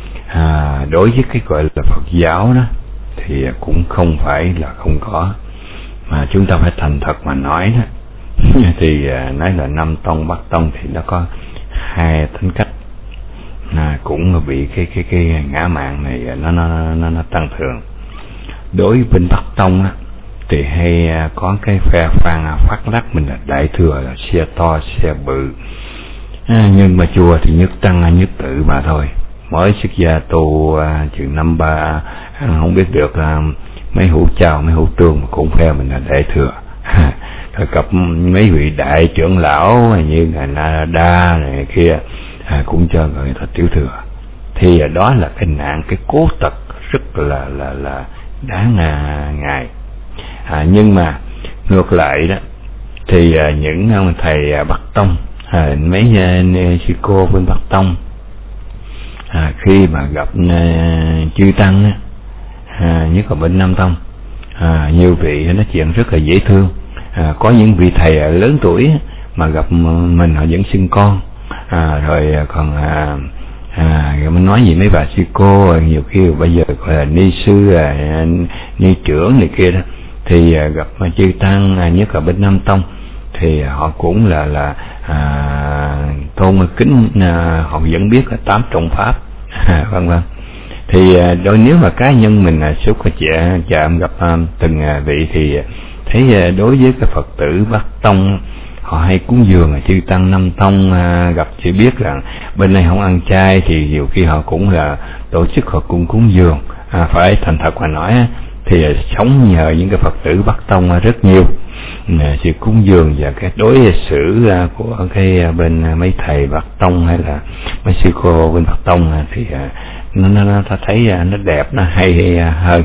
À, đối với cái gọi là Phật giáo đó thì cũng không phải là không có, mà chúng ta phải thành thật mà nói đó. Thì nói là năm tông Bắc tông thì nó có hai tính cách, à, cũng bị cái cái cái ngã mạn này nó nó nó, nó tăng thường. Đối với bên Bắc tông á, thì hay có cái phe phan phát lắc mình là đại thừa, là xe to xe bự, à, nhưng mà chùa thì nhất tăng nhất tự mà thôi. Mới xuất gia tu à, chừng năm ba, à, không biết được à, mấy hữu chào mấy hữu tương mà cũng phe mình là đại thừa. Rồi gặp mấy vị đại trưởng lão như ngài Narada này kia, à, cũng cho người ta tiểu thừa. Thì à, đó là cái nạn, cái cố tật rất là là là đáng à, ngại. À, nhưng mà ngược lại đó thì à, những ông thầy à, Bắc tông, à, mấy à, sư cô bên Bắc tông, à, khi mà gặp à, chư tăng, à, nhất là bên Nam tông, à, nhiều vị nói chuyện rất là dễ thương. À, có những vị thầy à, lớn tuổi mà gặp mình họ vẫn xưng con, à, rồi còn à, à, mình nói gì mấy bà sư cô nhiều khi bây giờ gọi là ni sư, à, ni trưởng này kia đó, thì à, gặp chư tăng, à, nhất là bên Nam tông thì họ cũng là là à, tôn kính, à, họ vẫn biết là tám trọng pháp, à, vân vân. Thì à, đôi nếu mà cá nhân mình à, xúc chạm chạm gặp à, từng à, vị thì thấy à, đối với cái Phật tử Bắc tông họ hay cúng dường, à, chư tăng Nam tông à, gặp chỉ biết là bên này không ăn chay thì nhiều khi họ cũng là tổ chức họ cũng cúng dường, à, phải thành thật mà nói thì à, sống nhờ những cái Phật tử Bắc tông à, rất nhiều. À, sự cúng dường và cái đối xử à, của cái à, bên à, mấy thầy Bắc tông hay là mấy sư cô bên Bắc tông à, thì à, nó nó nó ta thấy à, nó đẹp, nó hay, hay à, hơn.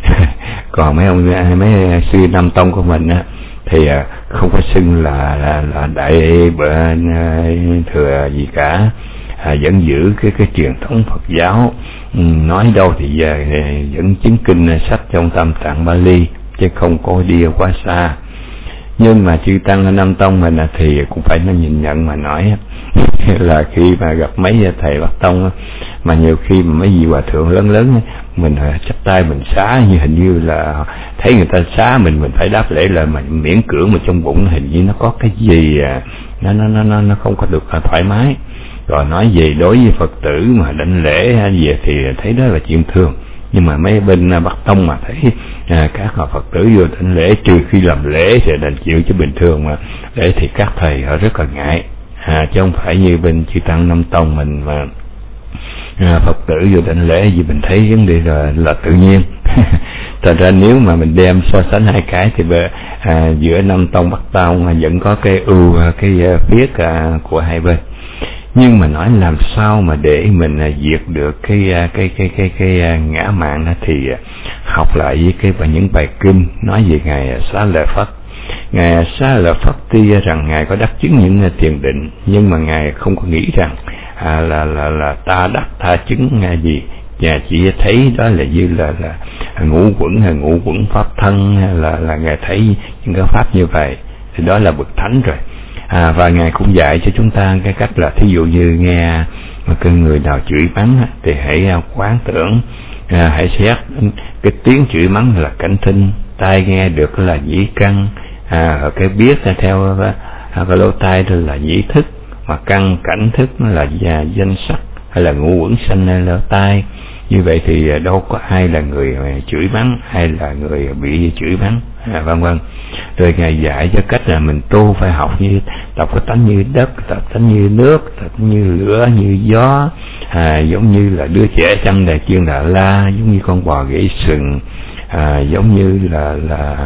Còn mấy ông mấy sư Nam tông của mình á thì à, không có xưng là là, là đại bên à, thừa gì cả, à, vẫn giữ cái cái truyền thống Phật giáo, ừ, nói đâu thì à, vẫn chứng kinh sách trong Tam Tạng Bali chứ không có đi quá xa. Nhưng mà chư tăng ở Nam tông mình thì cũng phải nó nhìn nhận mà nói là khi mà gặp mấy thầy Bắc tông mà nhiều khi mà mấy vị hòa thượng lớn lớn mình chắp tay mình xá, như hình như là thấy người ta xá mình mình phải đáp lễ là mình miễn cưỡng, mà trong bụng hình như nó có cái gì nó nó nó nó không có được thoải mái. Rồi nói về đối với Phật tử mà đảnh lễ về thì thấy đó là chuyện thường. Nhưng mà mấy bên Bắc tông mà thấy à, các họ Phật tử vô đảnh lễ, trừ khi làm lễ thì đành chịu, chứ bình thường mà lễ thì các thầy họ rất là ngại, à, chứ không phải như bên chư tăng Nam tông mình mà à, Phật tử vô đảnh lễ gì mình thấy vấn đề là, là tự nhiên. Thật ra nếu mà mình đem so sánh hai cái thì à, giữa Nam tông Bắc tông vẫn có cái ưu cái biết à, của hai bên. Nhưng mà nói làm sao mà để mình à, diệt được cái à, cái cái cái cái à, ngã mạn đó, thì à, học lại với cái và những bài kinh nói về ngài à, Xá Lợi Phất. Ngài à, Xá Lợi Phất tuy rằng ngài có đắc chứng những à, thiền định, nhưng mà ngài không có nghĩ rằng à, là là là ta đắc ta chứng à, gì, và chỉ thấy đó là như là là ngũ quẩn hay ngũ quẩn pháp thân, hay là là ngài thấy những cái pháp như vậy thì đó là bậc thánh rồi. À, và ngài cũng dạy cho chúng ta cái cách là thí dụ như nghe mà cái người nào chửi mắng thì hãy quán tưởng, à, hãy xét cái tiếng chửi mắng là cảnh thinh, tai nghe được là nhĩ căn, à, cái biết theo à, cái lỗ tai đó là nhĩ thức, mà căn cảnh thức nó là danh sắc hay là ngũ quẩn sanh hay lỗ tai. Như vậy thì đâu có ai là người chửi mắng hay là người bị chửi mắng, à, vân vân. Rồi ngài dạy cho cách là mình tu phải học như tập cái tánh như đất, tập tánh như nước, tập như lửa, như gió, à, giống như là đứa trẻ chăm đài chiên đà la, giống như con bò gãy sừng, à, giống như là là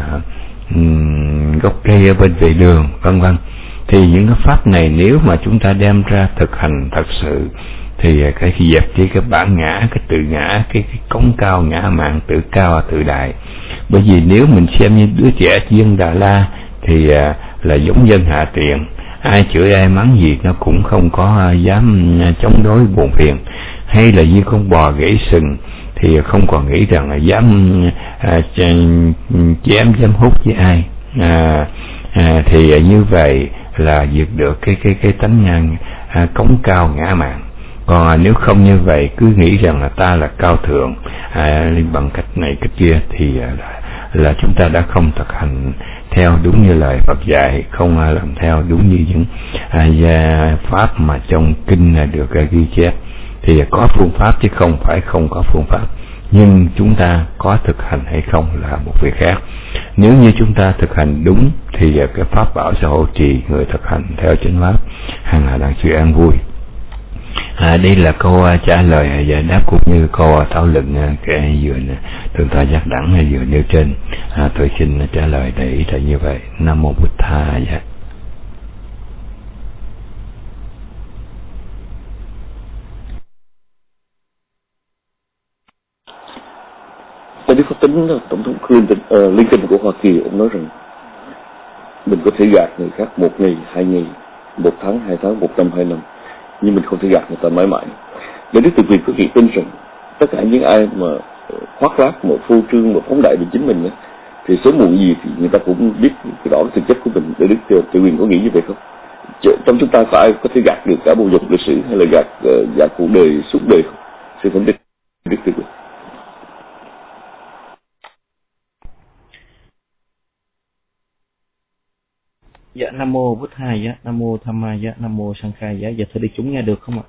um, gốc cây ở bên vệ đường, vân vân. Thì những cái pháp này nếu mà chúng ta đem ra thực hành thật sự thì cái khi dẹp đi cái bản ngã, cái tự ngã, cái, cái cống cao ngã mạn, tự cao tự đại. Bởi vì nếu mình xem như đứa trẻ chiên đà la thì à, là giống dân hạ tiện, ai chửi ai mắng gì nó cũng không có à, dám à, chống đối buồn phiền. Hay là như con bò gãy sừng thì không còn nghĩ rằng là dám à, chém dám hút với ai, à, à, thì à, như vậy là diệt được cái cái cái tánh nhân à, cống cao ngã mạn. Còn nếu không như vậy, cứ nghĩ rằng là ta là cao thượng à, bằng cách này cách kia thì là, là chúng ta đã không thực hành theo đúng như lời Phật dạy, không làm theo đúng như những à, pháp mà trong kinh được à, ghi chép. Thì có phương pháp chứ không phải không có phương pháp, nhưng chúng ta có thực hành hay không là một việc khác. Nếu như chúng ta thực hành đúng thì cái pháp bảo sẽ hộ trì người thực hành theo chánh pháp, hằng hà đặng sự an vui. À, đây là câu trả lời và đáp cũng như câu thảo luận cái vừa thượng tọa giác đẳng vừa nêu trên. À, tôi xin trả lời để ý là như vậy. Nam mô Bụt Tha. Dạ. Tại Đức Pháp Tính, Tổng thống Clinton, uh, Lincoln của Hoa Kỳ, ông nói rằng mình có thể gạt người khác một ngày, hai ngày, một tháng, hai tháng, một năm, hai năm, nhưng mình không thể gạt người ta mãi mãi. Để Đức Từ Quyền có nghĩ tin rằng tất cả những ai mà khoác lác, mà phô trương, mà phóng đại về chính mình, thì sớm muộn gì thì người ta cũng biết rõ thực chất của mình. Để Đức Từ Quyền có nghĩ như vậy không? Trong chúng ta có ai có thể gạt được cả bộ dục lịch sử hay là gạt uh, gạt cuộc đời suốt đời không? Xin phân tích Đức Từ Quyền. Dạ, Nam mô Bụt Tha, dạ, Nam mô Tham Ma, dạ, Nam mô Sang Khai, dạ. Dạ thưa đi chúng nghe được không ạ?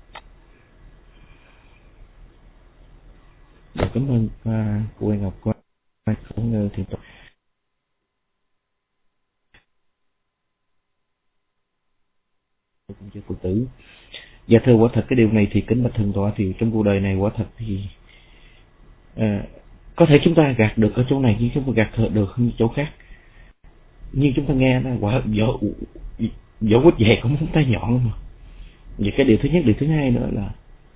Dạ cảm ơn uh, cô Ngọc Quang cũng như thiền tọa. Cũng chưa phụ tử. Dạ thưa, quả thật cái điều này thì kính bạch thượng tọa, thì trong cuộc đời này quả thật thì uh, có thể chúng ta gạt được ở chỗ này, nhưng chúng ta gạt được hơn chỗ khác. Nhưng chúng ta nghe nó quả vỏ vỏ quýt dày cũng muốn tay nhọn mà. Vậy cái điều thứ nhất, điều thứ hai nữa là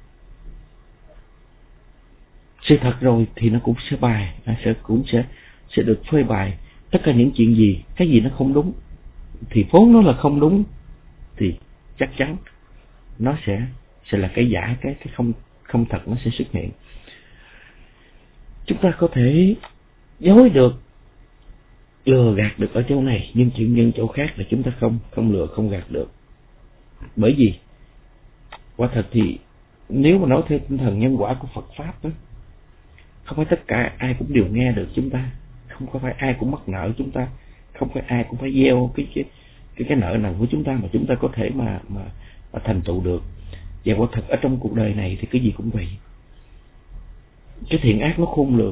sự thật rồi thì nó cũng sẽ bài, sẽ cũng sẽ sẽ được phơi bày. Tất cả những chuyện gì, cái gì nó không đúng thì vốn nó là không đúng, thì chắc chắn nó sẽ sẽ là cái giả, cái cái không không thật nó sẽ xuất hiện. Chúng ta có thể dối được, lừa gạt được ở chỗ này, nhưng chuyện nhân chỗ khác là chúng ta không không lừa không gạt được. Bởi vì quả thật thì nếu mà nói theo tinh thần nhân quả của Phật pháp đó, không phải tất cả ai cũng đều nghe được chúng ta, không có phải ai cũng mắc nợ chúng ta, không phải ai cũng phải gieo cái cái cái cái nợ nần của chúng ta mà chúng ta có thể mà mà, mà thành tựu được. Và quả thật ở trong cuộc đời này thì cái gì cũng vậy, cái thiện ác nó khôn lường.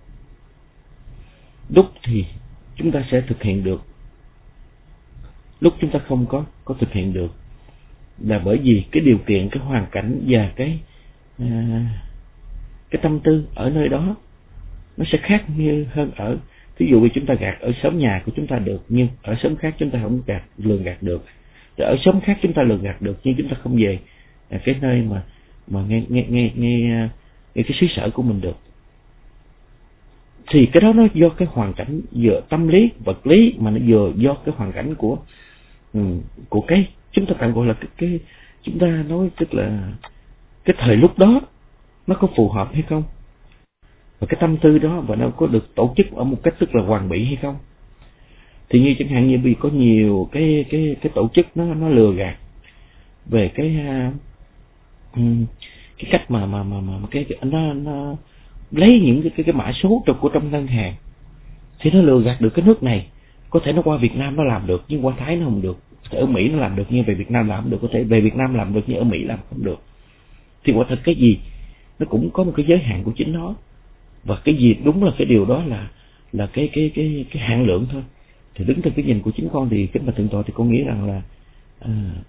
Lúc thì chúng ta sẽ thực hiện được, lúc chúng ta không có có thực hiện được là bởi vì cái điều kiện, cái hoàn cảnh và cái à, cái tâm tư ở nơi đó nó sẽ khác như hơn ở, ví dụ như chúng ta gạt ở xóm nhà của chúng ta được, nhưng ở xóm khác chúng ta không gạt lường gạt được. Rồi ở xóm khác chúng ta lường gạt được, nhưng chúng ta không về à, cái nơi mà mà nghe nghe nghe nghe, nghe cái xứ sở của mình được. Thì cái đó nó do cái hoàn cảnh vừa tâm lý, vật lý, mà nó vừa do cái hoàn cảnh của um, của cái chúng ta tạm gọi là cái, cái chúng ta nói tức là cái thời lúc đó nó có phù hợp hay không, và cái tâm tư đó và nó có được tổ chức ở một cách tức là hoàn mỹ hay không. Thì như chẳng hạn như vì có nhiều cái cái cái tổ chức nó nó lừa gạt về cái uh, cái cách mà mà mà mà cái, cái nó nó lấy những cái cái, cái mã số trong của trong ngân hàng, thì nó lừa gạt được cái nước này. Có thể nó qua Việt Nam nó làm được, nhưng qua Thái nó không được. Có thể ở Mỹ nó làm được, nhưng về Việt Nam làm không được. Có thể về Việt Nam làm được, nhưng ở Mỹ làm không được. Thì quả thật cái gì nó cũng có một cái giới hạn của chính nó, và cái gì đúng là cái điều đó là là cái cái cái cái hạn lượng thôi. Thì đứng từ cái nhìn của chính con thì kính bạch thượng tọa, thì con nghĩ rằng là à,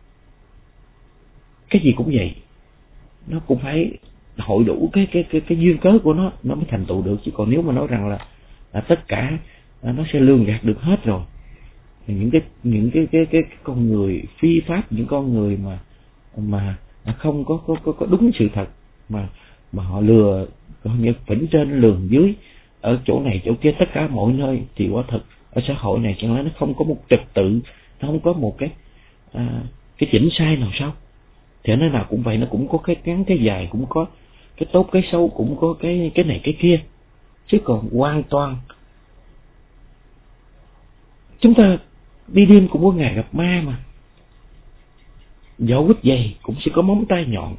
cái gì cũng vậy, nó cũng phải hội đủ cái cái cái cái duyên cớ của nó nó mới thành tựu được. Chứ còn nếu mà nói rằng là, là tất cả à, nó sẽ lường gạt được hết rồi, thì những cái những cái cái cái, cái con người phi pháp, những con người mà mà không có có có, có đúng sự thật, mà mà họ lừa, họ như phỉnh trên lường dưới ở chỗ này chỗ kia, tất cả mọi nơi, thì quả thật ở xã hội này chẳng lẽ nó không có một trật tự, nó không có một cái à, cái chỉnh sai nào sao? Thì ở nơi nào cũng vậy, nó cũng có cái ngắn cái dài, cũng có cái tốt cái xấu, cũng có cái cái này cái kia. Chứ còn hoàn toàn chúng ta đi đêm cũng có ngày gặp ma mà, vỏ quýt dày cũng sẽ có móng tay nhọn.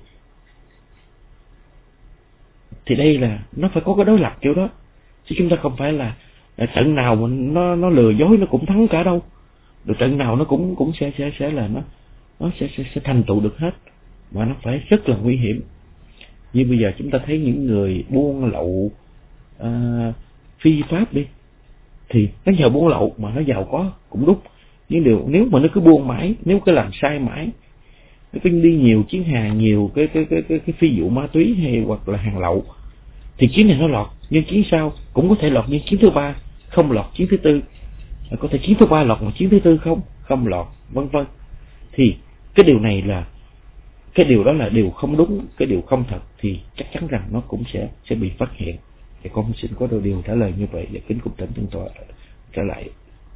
Thì đây là nó phải có cái đối lập kiểu đó, chứ chúng ta không phải là trận nào mà nó nó lừa dối nó cũng thắng cả đâu, rồi trận nào nó cũng cũng sẽ sẽ sẽ là nó nó sẽ sẽ, sẽ thành tựu được hết, mà nó phải rất là nguy hiểm. Như bây giờ chúng ta thấy những người buôn lậu à, phi pháp đi, thì nó nhờ buôn lậu mà nó giàu có cũng đúng. Nhưng điều nếu mà nó cứ buôn mãi, nếu cứ làm sai mãi, nó cứ đi nhiều chuyến hàng, nhiều cái cái cái cái, cái phi vụ ma túy hay hoặc là hàng lậu, thì chuyến này nó lọt, nhưng chuyến sau cũng có thể lọt, nhưng chuyến thứ ba không lọt, chuyến thứ tư có thể chuyến thứ ba lọt mà chuyến thứ tư không không lọt, vân vân. Thì cái điều này là cái điều đó là điều không đúng, cái điều không thật, thì chắc chắn rằng nó cũng sẽ sẽ bị phát hiện. Thì con xin có đôi điều trả lời như vậy và kính cục tỉnh tương tọa trở lại.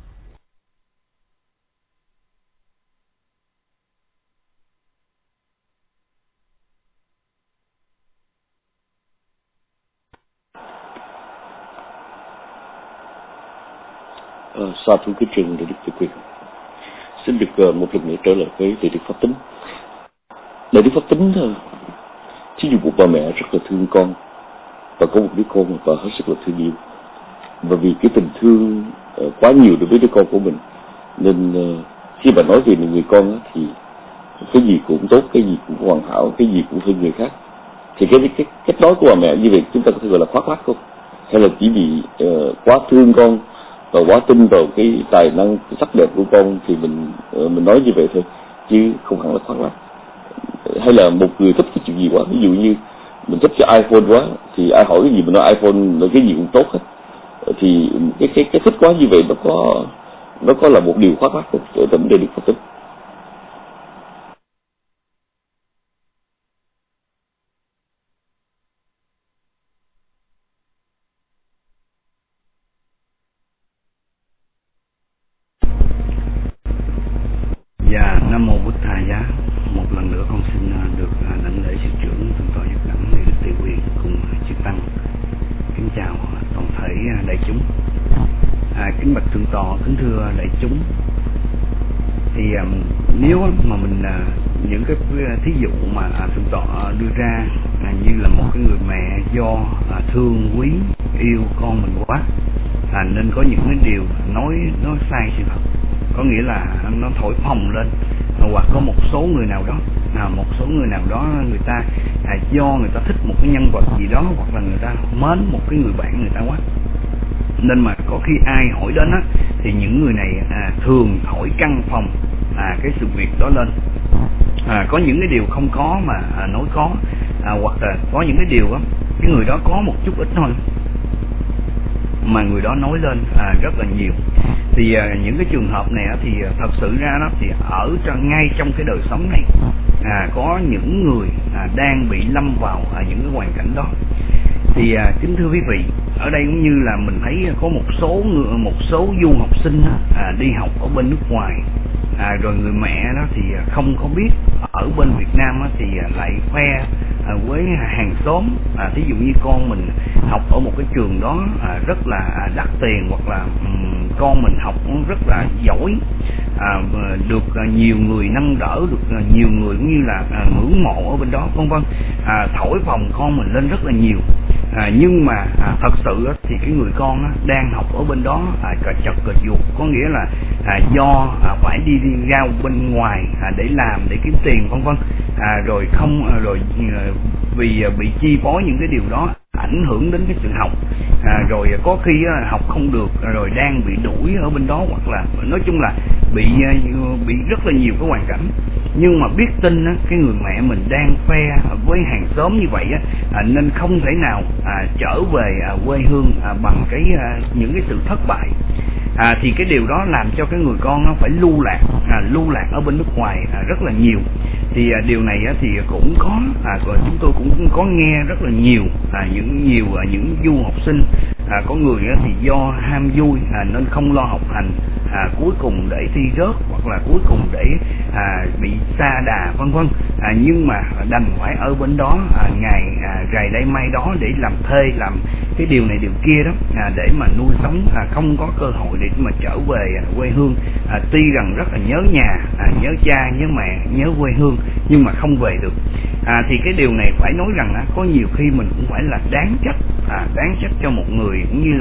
Uh, Sa thú cái trường để được tự quyền. Xin được uh, một lần nữa trở lại với Đại Đức Pháp Tính. Đại Đức Pháp Tính, uh, thí dụ một bà mẹ rất là thương con và có một đứa con mà bà hết sức là thương yêu, và vì cái tình thương uh, quá nhiều đối với đứa con của mình, nên uh, khi bà nói về người con uh, thì cái gì cũng tốt, cái gì cũng hoàn hảo, cái gì cũng hơn người khác. Thì cái cái cách nói của bà mẹ như vậy chúng ta có thể gọi là khoác lác không? Hay là chỉ vì uh, quá thương con và quá tin vào cái tài năng, cái sắc đẹp của con thì mình uh, mình nói như vậy thôi, chứ không hẳn là khoác lác. Hay là một người thích cái chuyện gì quá, ví dụ như mình thích cái iPhone quá, thì ai hỏi cái gì mình nói iPhone là cái gì cũng tốt hết, thì cái cái cái thích quá như vậy nó có nó có là một điều khoác lác không? Ở tầm Đại Đức Pháp Tính. Dạ, Nam Mô Bụt Thầy Giá. Một lần nữa con xin được đảnh lễ sư trưởng Thượng tọa Giác Đẳng Đại Đức Tỳ Quyền cùng chư tăng. Kính chào toàn thể đại chúng. À, kính bạch Thượng tọa, kính thưa đại chúng. Thì um, nếu mà mình uh, những cái thí dụ mà uh, Thượng tọa đưa ra uh, như là một cái người mẹ do uh, thương quý yêu con mình quá, à, nên có những cái điều nói nói sai sự thật, có nghĩa là nó thổi phồng lên, hoặc có một số người nào đó à, một số người nào đó người ta à, do người ta thích một cái nhân vật gì đó, hoặc là người ta mến một cái người bạn người ta quá, nên mà có khi ai hỏi đến á thì những người này à, thường thổi căng phòng à, cái sự việc đó lên. À, có những cái điều không có mà à, nói có, à, hoặc là có những cái điều á cái người đó có một chút ít thôi mà người đó nói lên à, rất là nhiều. Thì à, những cái trường hợp này á, thì thật sự ra đó thì ở trong, ngay trong cái đời sống này à, có những người à, đang bị lâm vào à, những cái hoàn cảnh đó. Thì à, kính thưa quý vị, ở đây cũng như là mình thấy có một số người, một số du học sinh à, đi học ở bên nước ngoài, à, rồi người mẹ đó thì không có biết ở bên Việt Nam á, thì lại khoe à, với hàng xóm, à, thí dụ như con mình học ở một cái trường đó à, rất là đắt tiền, hoặc là um, con mình học rất là giỏi, à, được nhiều người nâng đỡ, được nhiều người cũng như là à, ngưỡng mộ ở bên đó, vân vân, à, thổi phồng con mình lên rất là nhiều. À, nhưng mà à, thật sự á, thì cái người con á, đang học ở bên đó à, cà chật cà ruột, có nghĩa là à, do à, phải đi, đi ra bên ngoài à, để làm, để kiếm tiền, vân vân, à, rồi không à, rồi à, vì à, bị chi phối những cái điều đó ảnh hưởng đến cái sự học, à, rồi có khi á, học không được, rồi đang bị đuổi ở bên đó, hoặc là nói chung là bị à, bị rất là nhiều cái hoàn cảnh. Nhưng mà biết tin á, cái người mẹ mình đang khoe với hàng xóm như vậy á, à, nên không thể nào à, trở về à, quê hương à, bằng cái à, những cái sự thất bại. À, thì cái điều đó làm cho cái người con nó phải lưu lạc, à, lưu lạc ở bên nước ngoài à, rất là nhiều. Thì à, điều này á, thì cũng có, à, chúng tôi cũng có nghe rất là nhiều, à, những nhiều à, những du học sinh, à, có người á, thì do ham vui à, nên không lo học hành, à, cuối cùng để thi rớt, hoặc là cuối cùng để à, bị sa đà, vân vân. À, nhưng mà đành phải ở bên đó à, ngày à, rày đây mai đó để làm thuê, làm cái điều này điều kia đó, à, để mà nuôi sống, à, không có cơ hội để mà trở về à, quê hương. À, tuy rằng rất là nhớ nhà, à, nhớ cha, nhớ mẹ, nhớ quê hương, nhưng mà không về được. À, thì cái điều này phải nói rằng à, có nhiều khi mình cũng phải là đáng trách, à, đáng trách cho một người cũng như là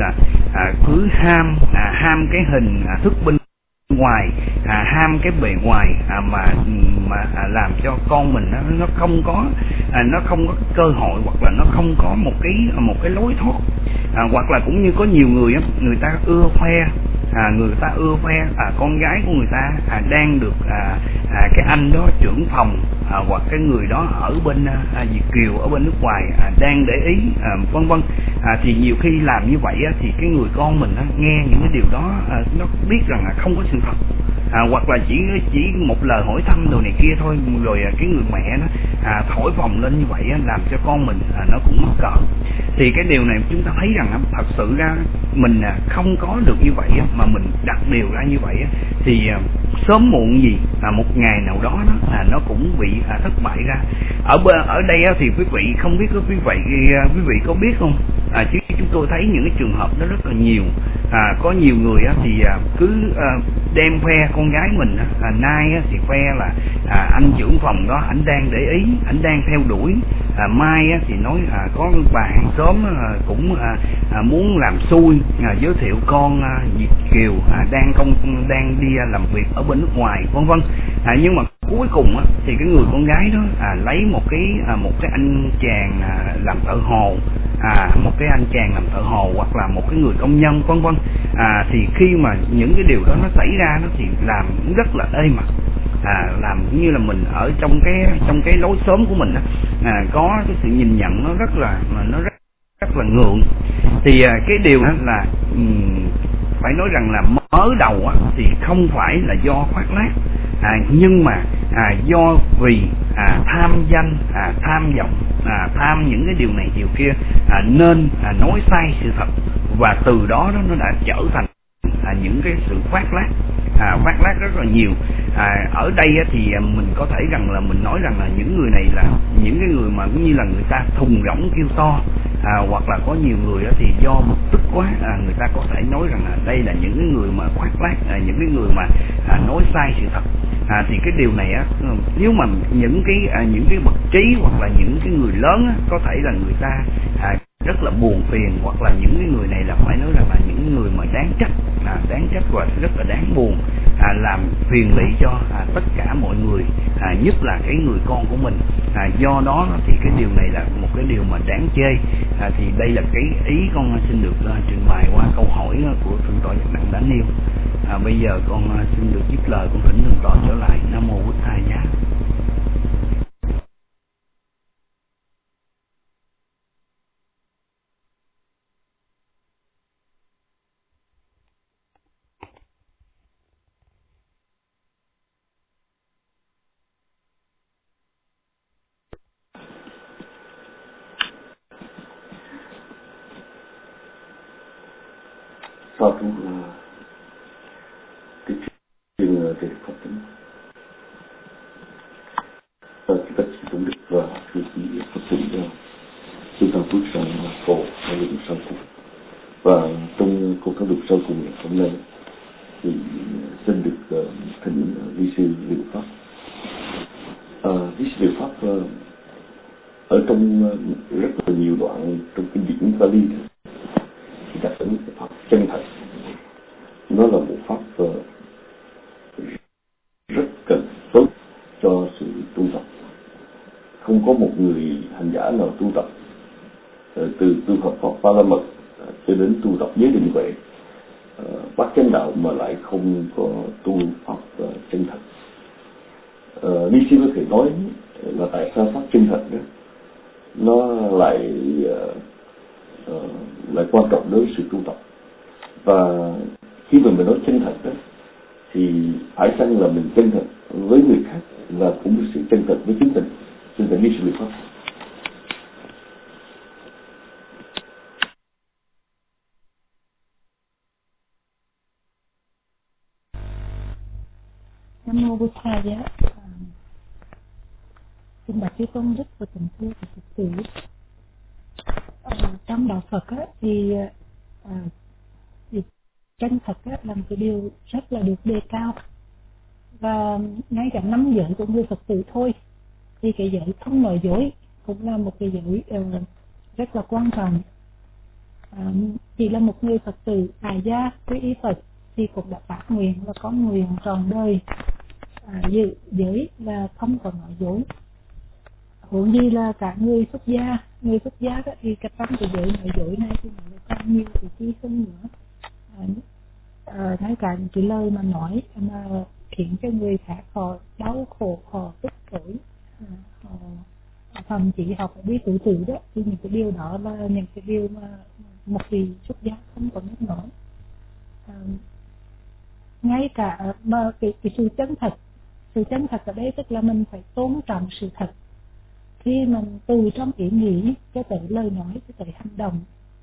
à, cứ ham à, ham cái hình à, thức bên ngoài, à, ham cái bề ngoài à, mà mà à, làm cho con mình nó nó không có à, nó không có cơ hội, hoặc là nó không có một cái một cái lối thoát, à, hoặc là cũng như có nhiều người á, người ta ưa khoe à, người ta ưa khoe à, con gái của người ta à, đang được à, à, cái anh đó trưởng phòng à, hoặc cái người đó ở bên à, Việt kiều ở bên nước ngoài à, đang để ý à, vân vân à, thì nhiều khi làm như vậy á, thì cái người con mình á, nghe những cái điều đó à, nó biết rằng là không có sự thật, à, hoặc là chỉ chỉ một lời hỏi thăm đồ này kia thôi, rồi à, cái người mẹ nó à, thổi phồng lên như vậy á, làm cho con mình à, nó cũng mắc cỡ. Thì cái điều này chúng ta thấy rằng á, thật sự ra mình à, không có được như vậy á, mà mình đặt điều ra như vậy á, thì à, sớm muộn gì à, một ngày nào đó nó à, nó cũng bị à, thất bại ra. Ở ở đây á, thì quý vị không biết quý vị quý vị có biết không? À, chứ chúng tôi thấy những cái trường hợp đó rất là nhiều. À, có nhiều người á, thì à, cứ à, đem khoe con gái mình á, à, nay á, thì khoe là à, anh trưởng phòng đó ảnh đang để ý, ảnh đang theo đuổi, à, mai á, thì nói à, có bà hàng xóm à, cũng à, à, muốn làm xui à, giới thiệu con à, Việt kiều à, đang công đang đi à, làm việc ở bên nước ngoài vân vân. À, nhưng mà cuối cùng á, thì cái người con gái đó à, lấy một cái à, một cái anh chàng à, làm thợ hồ, à, một cái anh chàng làm thợ hồ hoặc là một cái người công nhân vân vân. À, thì khi mà những cái điều đó nó xảy ra nó thì làm rất là ê mặt, à, làm như là mình ở trong cái trong cái lối xóm của mình á, à, có cái sự nhìn nhận nó rất là nó rất rất là ngượng. Thì à, cái điều đó là um, phải nói rằng là mới đầu á, thì không phải là do khoác lác, à, nhưng mà à, do vì à, tham danh, à, tham vọng, à, tham những cái điều này điều kia, à, nên à, nói sai sự thật, và từ đó, đó nó đã trở thành à, những cái sự khoác lác, à, khoác lác rất là nhiều. À, ở đây á, thì mình có thể rằng là mình nói rằng là những người này là những cái người mà cũng như là người ta thùng rỗng kêu to, à, hoặc là có nhiều người á, thì do bực tức quá, à, người ta có thể nói rằng là đây là những cái người mà khoác lác, à, những cái người mà à, nói sai sự thật. À, thì cái điều này á, nếu mà những cái à, những cái bậc trí hoặc là những cái người lớn á, có thể là người ta à, rất là buồn phiền, hoặc là những cái người này là phải nói rằng là những người mà đáng trách, à, đáng trách và rất là đáng buồn, à, làm phiền lụy cho à, tất cả mọi người, à, nhất là cái người con của mình. À, do đó thì cái điều này là một cái điều mà đáng chê. À, thì đây là cái ý con xin được uh, trình bày qua câu hỏi của thượng tọa Giác Đặng đã nêu. À, bây giờ con uh, xin được dứt lời, con thỉnh thượng tọa trở lại. Nam mô Bụt Thầy Giá. Sau cũng là cái chuyện về Phật tính, và cái cách cũng được và cái gì Phật tính chúng ta bước sang cổ con đường sau cùng. Và trong cuộc con đường sau cùng hôm nay thì xin được uh, thỉnh vi sư Liệu Pháp. Uh, vi sư Liệu Pháp uh, ở trong uh, rất là nhiều đoạn trong kinh điển Pali thì đặt đến cái pháp chân thật. Nó là một pháp uh, rất cần tốt cho sự tu tập. Không có một người hành giả nào tu tập uh, từ tu học Pháp Ba La Mật uh, cho đến tu tập giới định huệ uh, bát chánh đạo mà lại không có tu pháp uh, chân thật. Uh, Ni sư có thể nói là tại sao pháp chân thật đó nó lại uh, uh, lại quan trọng đối với sự tu tập. Và khi mà mình nói chân thật đó thì phải chăng là mình chân thật với người khác và cũng có sự chân thật với chính mình. Xin thầy Ni sư Liệu Pháp. Nam mô Bụt Thầy Giá. Xin bạch chư tôn đức và tình thương và Phật tử. À, trong đạo Phật á, thì, à, thì chân thật á, là một cái điều rất là được đề cao, và ngay cả năm giới của người Phật tử thôi thì cái giới không nói dối cũng là một cái giới uh, rất là quan trọng. à, chỉ là một người Phật tử tại gia quy y Phật thì cũng đã phát nguyện và có nguyện trọn đời à, giữ giới và không có nói dối. Huống gì là cả người xuất gia, người xuất gia đó, thì cái tâm của giới nói dối này thì nó lại càng nhiều thì chi hơn nữa. À, à, ngay cả những cái lời mà nói mà khiến cho người khác họ đau khổ, họ tức tối, à, họ, thậm chí họ phải đi tự tử đó, thì những cái điều đó là những cái điều mà một vị xuất gia không có biết nói. À, ngay cả mà cái, cái sự chân thật, sự chân thật ở đây tức là mình phải tôn trọng sự thật khi mình từ trong ý nghĩ cho tới lời nói cho tới hành động,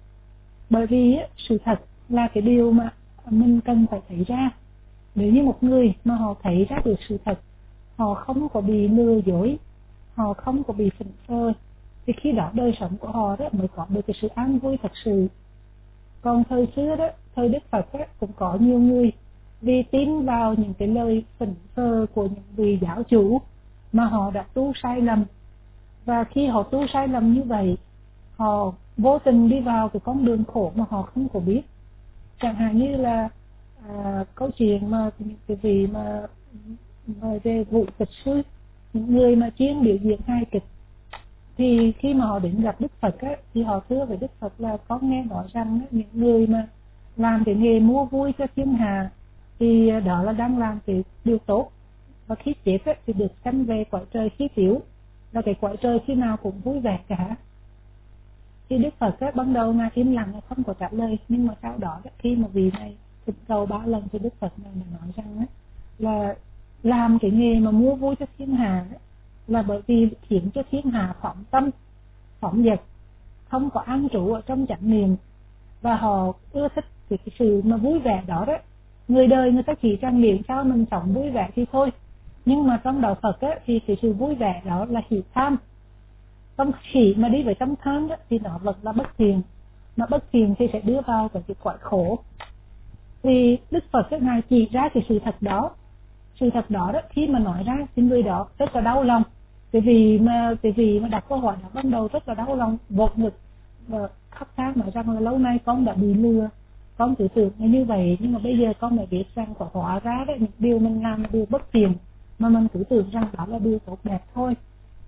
bởi vì sự thật là cái điều mà mình cần phải thấy ra. Nếu như một người mà họ thấy ra được sự thật, họ không có bị lừa dối, họ không có bị phỉnh phơ, thì khi đó đời sống của họ đó mới có được cái sự an vui thật sự. Còn thời xưa đó, thời Đức Phật đó, cũng có nhiều người vì tin vào những cái lời phỉnh phơ của những vị giáo chủ mà họ đã tu sai lầm, và khi họ tu sai lầm như vậy, họ vô tình đi vào cái con đường khổ mà họ không có biết. Chẳng hạn như là à, câu chuyện mà những cái vị mà, mà về vụ kịch sư, những người mà chuyên biểu diễn hài kịch, thì khi mà họ đến gặp Đức Phật á, thì họ thưa với Đức Phật là có nghe nói rằng á, những người mà làm cái nghề mua vui cho thiên hạ thì đó là đang làm cái điều tốt, và khi chết á, thì được sanh về cõi trời khí tiểu, là cái cõi trời khi nào cũng vui vẻ cả. Thì Đức Phật á, ban đầu ngài im lặng, không có trả lời, nhưng mà sau đó khi mà vị này thỉnh cầu ba lần thì Đức Phật này nói rằng á, là làm cái nghề mà mua vui cho thiên hạ là bởi vì khiến cho thiên hạ phóng tâm, phóng dật, không có an trụ ở trong chánh niệm, và họ ưa thích cái, cái sự mà vui vẻ đó đó. Người đời người ta chỉ trang miệng sao mình sống vui vẻ thì thôi, nhưng mà trong đạo Phật á, thì cái sự vui vẻ đó là hỷ tham. Tâm hỷ mà đi với tâm tham đó, thì nó vẫn là bất thiện, mà bất thiện thì sẽ đưa vào cái cõi khổ. Thì Đức Phật các ngài chỉ ra cái sự thật đó. Sự thật đó đó, khi mà nói ra thì người đó rất là đau lòng. Cái vì mà cái vì mà đặt câu hỏi đó ban đầu rất là đau lòng, vột ngực và khóc thét nói rằng là lâu nay con đã bị lừa, con cứ tưởng như vậy, nhưng mà bây giờ con mới biết rằng có hóa ra đấy, những điều mình làm là điều bất thiện, mà mình cứ tưởng rằng đó là điều tốt đẹp thôi.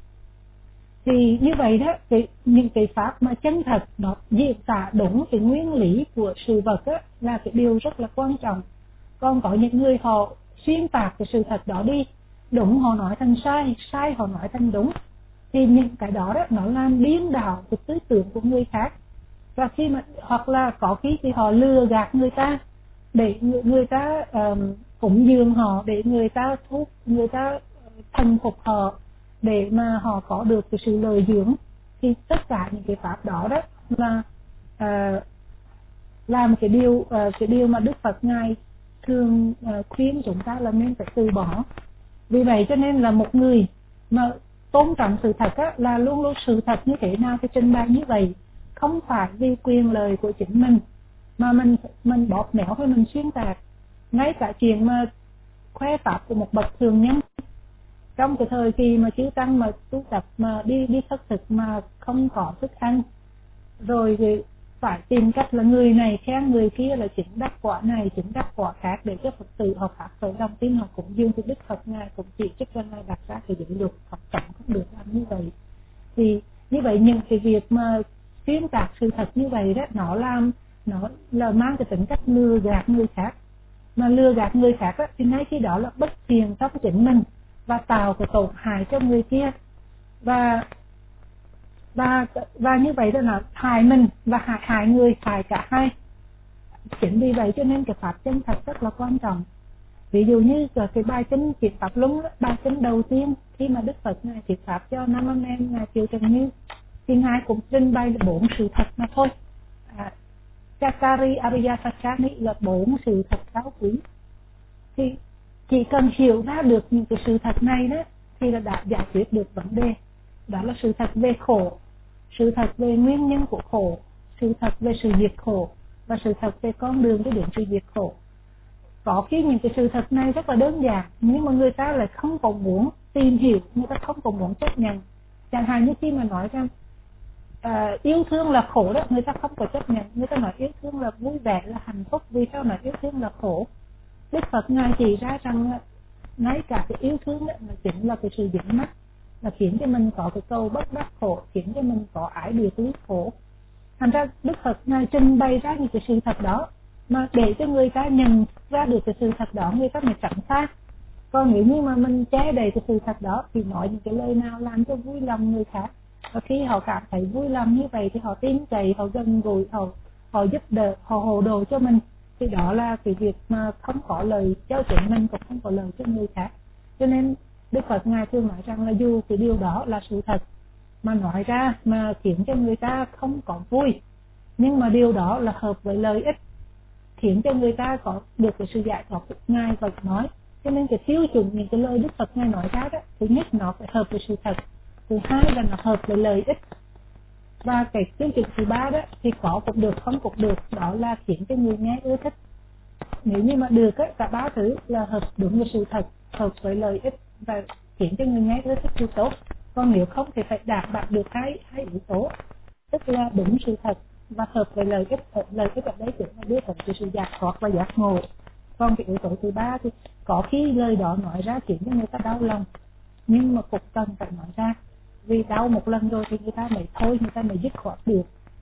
Thì như vậy đó, cái, những cái pháp mà chân thật nó diễn tả đúng cái nguyên lý của sự vật đó, là cái điều rất là quan trọng. Còn có những người họ xuyên tạc cái sự thật đó đi, đúng họ nói thành sai, sai họ nói thành đúng, thì những cái đó đó nó làm điên đảo cái tư tưởng của người khác. Và khi mà hoặc là có khi thì họ lừa gạt người ta để người, người ta um, cúng dường họ, để người ta thúc người ta thần phục họ, để mà họ có được cái sự lợi dưỡng. Thì tất cả những cái pháp đó đó là uh, là một cái điều uh, cái điều mà Đức Phật ngài thường uh, khuyên chúng ta là nên phải từ bỏ. Vì vậy cho nên là một người mà tôn trọng sự thật á, là luôn luôn sự thật như thế nào thì trình bày như vậy, không phải vì quyền lợi của chính mình mà mình mình bóp méo hay mình xuyên tạc. Ngay cả chuyện mà khoe pháp của một bậc thường nhân trong cái thời kỳ mà chư tăng mà tu tập mà đi đi khất thực mà không có thức ăn, rồi thì phải tìm cách là người này khen người kia là chứng đắc quả này, chứng đắc quả khác, để cho Phật tử họ phát khởi lòng tin, họ cũng dương cho Đức Phật ngài cũng chỉ trích cho ngài đặt ra cái định luật Phật chẳng không được làm như vậy. Thì như vậy những cái việc mà xuyên tạc sự thật như vậy đó, nó làm nó là mang cái tính cách lừa gạt người khác, mà lừa gạt người khác đó, thì ngay khi đó là bất thiện trong chính mình và tạo cái tổn hại cho người kia, và và và như vậy đó là hại mình và hại hại người, hại cả hai. Chính vì vậy cho nên cái pháp chân thật rất là quan trọng. Ví dụ như cái bài kinh Thuyết Pháp Luân, bài kinh đầu tiên khi mà Đức Phật ngài thuyết pháp cho năm anh em ngài Kiều Trần Như, thì ngài cũng trình bày là bốn sự thật mà thôi. à, Chakari Ariya Sachani là bốn sự thật cao quý. Thì chỉ cần hiểu ra được những cái sự thật này đó thì là đã giải quyết được vấn đề. Đó là sự thật về khổ, sự thật về nguyên nhân của khổ, sự thật về sự diệt khổ, và sự thật về con đường để đến sự diệt khổ. Có khi những cái sự thật này rất là đơn giản, nhưng mà người ta lại không còn muốn tìm hiểu, người ta không còn muốn chấp nhận. Chẳng hạn như khi mà nói rằng à, yêu thương là khổ đó, người ta không có chấp nhận. Người ta nói yêu thương là vui vẻ, là hạnh phúc, vì sao nói yêu thương là khổ? Đức Phật Ngài chỉ ra rằng ngay cả cái yêu thương đó, là chính là cái sự dính mắc, là khiến cho mình có cái câu bất đắc khổ, khiến cho mình có ái địa tứ khổ. Thành ra Đức Phật Ngài trình bày ra những cái sự thật đó, mà để cho người ta nhận ra được cái sự thật đó, người ta mới tránh xa. Còn nếu như mà mình che đầy cái sự thật đó thì nói những cái lời nào làm cho vui lòng người khác, và khi họ cảm thấy vui lòng như vậy thì họ tin cậy, họ gần gũi, họ họ giúp đỡ, họ hộ đồ cho mình, thì đó là cái việc mà không có lời cho chính mình, cũng không có lời cho người khác. Cho nên Đức Phật Ngài thường nói rằng là dù cái điều đó là sự thật mà nói ra mà khiến cho người ta không có vui, nhưng mà điều đó là hợp với lợi ích, khiến cho người ta có được cái sự giải thoát, Ngài vẫn nói. Cho nên cái tiêu chuẩn những cái lời Đức Phật Ngài nói ra đó, thứ nhất nó phải hợp với sự thật, thứ hai là nó hợp với lợi ích, và cái tiêu chuẩn thứ ba đó thì có cũng được, không cũng được, đó là khiến cho người nghe ưa thích. Nếu như mà được á, cả ba thứ là hợp đúng với sự thật, hợp với lợi ích và khiến cho người nghe ưa thích thì tốt. Còn nếu không thì phải đảm bảo được hai hai yếu tố, tức là đúng sự thật và hợp với lợi ích. Lợi ích ở đây chính là đưa tới cái sự giải thoát và giác ngộ. Còn cái yếu tố thứ ba thì có khi lời đó nói ra khiến cho người ta đau lòng, nhưng mà cũng cần phải nói ra, vì đau một lần rồi thì người ta mới thôi, người ta mới dứt khoát được.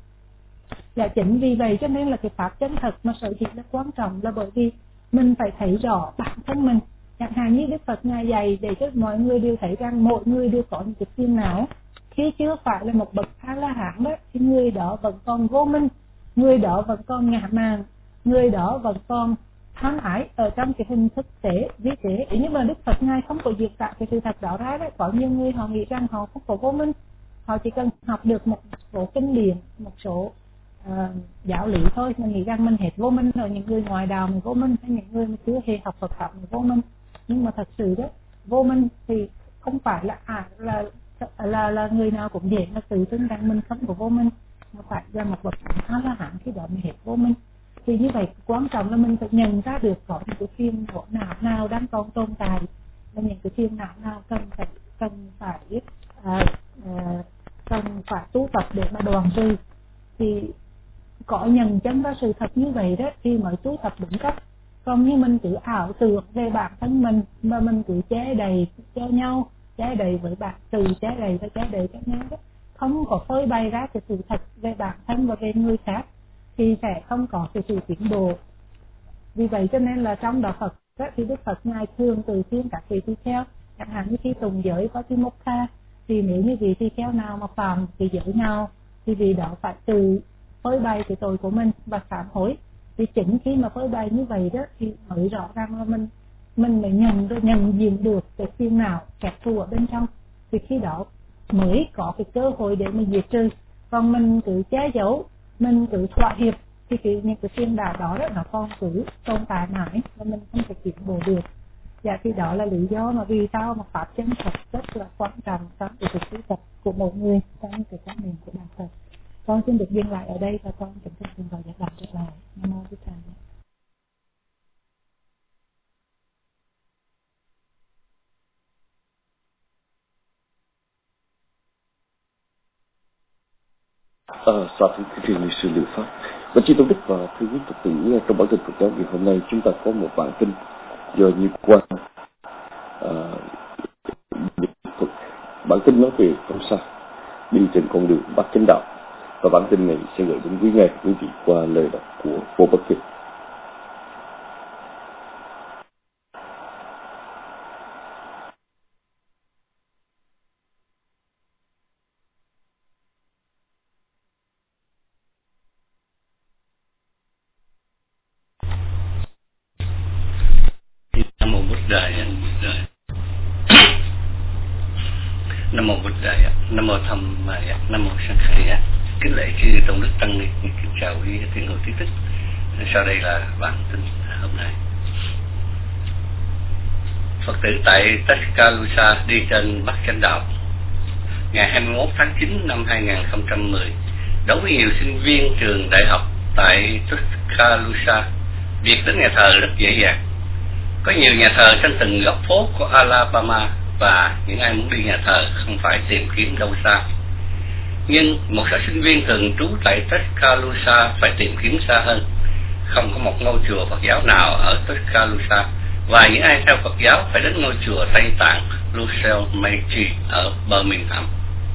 Và chính vì vậy cho nên là cái pháp chân thật mà sở dĩ là quan trọng, là bởi vì mình phải thấy rõ bản thân mình. Chẳng hạn như Đức Phật Ngài dạy để cho mọi người đều thấy rằng mỗi người đều có những cái phiền não. Khi chưa phải là một bậc A La Hán đó thì người đó vẫn còn vô minh, người đó vẫn còn ngã mạn, người đó vẫn còn tham ái ở trong cái hình thức tế vi tế. Nhưng mà Đức Phật Ngài không có diệt cả cái sự thật đó ra đấy. Có nhiều người họ nghĩ rằng họ không có vô minh, họ chỉ cần học được một số kinh điển, một số uh, giáo lý thôi, mình nghĩ rằng mình hết vô minh rồi. Những người ngoài đạo mình vô minh, hay những người mà chưa hề học Phật pháp mình vô minh. Nhưng mà thật sự đó, vô minh thì không phải là à, là, là là người nào cũng dễ là tự tin rằng mình không có vô minh, mà phải là một bậc A La Hán khi đó mình hết vô minh. Thì như vậy quan trọng là mình phải nhận ra được có những cái phiền não nào nào đang còn tồn tại, và những cái phiền não nào cần phải cần phải à, à, cần phải tu tập để mà đoạn trừ. Thì có nhận chân ra sự thật như vậy đó thì mới tu tập đúng cách. Còn như mình cứ ảo tưởng về bản thân mình mà mình cứ che đầy cho nhau, che đầy với bạn, từ che đầy và che đầy cho nhau đó, không có phơi bày ra cái sự thật về bản thân và về người khác, thì sẽ không có cái sự tiến bộ. Vì vậy cho nên là trong đạo Phật đó, thì Đức Phật Ngài thường từ khuyên các vị tỳ kheo, chẳng hạn như khi tùng giới có thi mốc tha, thì nếu như vị tỳ kheo nào mà phạm cái giới nào thì vị đó phải tự phơi bày cái tội của mình và sám hối. Thì chính khi mà phơi bày như vậy đó thì mới rõ ràng là mình mình mới nhận nhận diện được cái phiền não kẹt thù ở bên trong, thì khi đó mới có cái cơ hội để mình diệt trừ. Còn mình cứ che giấu, mình cứ thỏa hiệp thì cái, những cái phiền não đó, đó nó còn cứ tồn tại mãi và mình không thể tiến bộ được. Dạ thì đó là lý do mà vì sao mà pháp chân thật rất là quan trọng trong cái việc tu tập của mỗi người, trong cái quan niệm của đạo Phật. Con xin được dừng lại ở đây và con kính xin xin vào giải đáp trở lại. Nam mô Bổn Thầy. À, sau khi truyền lịch sử liệu pháp và chư tôn đức và thưa quý Phật tử, trong bản tin Phật giáo ngày hôm nay chúng ta có một bản tin do Như Quang à, bản tin nói về công xa đi trên con đường Bát Chánh Đạo, và bản tin này sẽ gửi đến quý nghe quý vị qua lời đọc của Vô Bất Kỳ. Nam mô Bụt Đại, Nam mô Bụt Đại, Nam mô Tham Maya, Nam mô Sang Khai. Kính lễ chư tôn đức tăng ni, kính chào quý thiện hữu trí thức. Sau đây là bản tin hôm nay. Phật tử tại Tuscaloosa đi trên Bát Chánh Đạo. Ngày hai mươi mốt tháng chín năm hai nghìn không trăm mười, đối với nhiều sinh viên trường đại học tại Tuscaloosa, việc đến nhà thờ rất dễ dàng. Có nhiều nhà thờ trên từng góc phố của Alabama, và những ai muốn đi nhà thờ không phải tìm kiếm đâu xa. Nhưng một số sinh viên thường trú tại Tuscaloosa phải tìm kiếm xa hơn. Không có một ngôi chùa Phật giáo nào ở Tuscaloosa, và những ai theo Phật giáo phải đến ngôi chùa Tây Tạng Lucille Meiji ở Birmingham.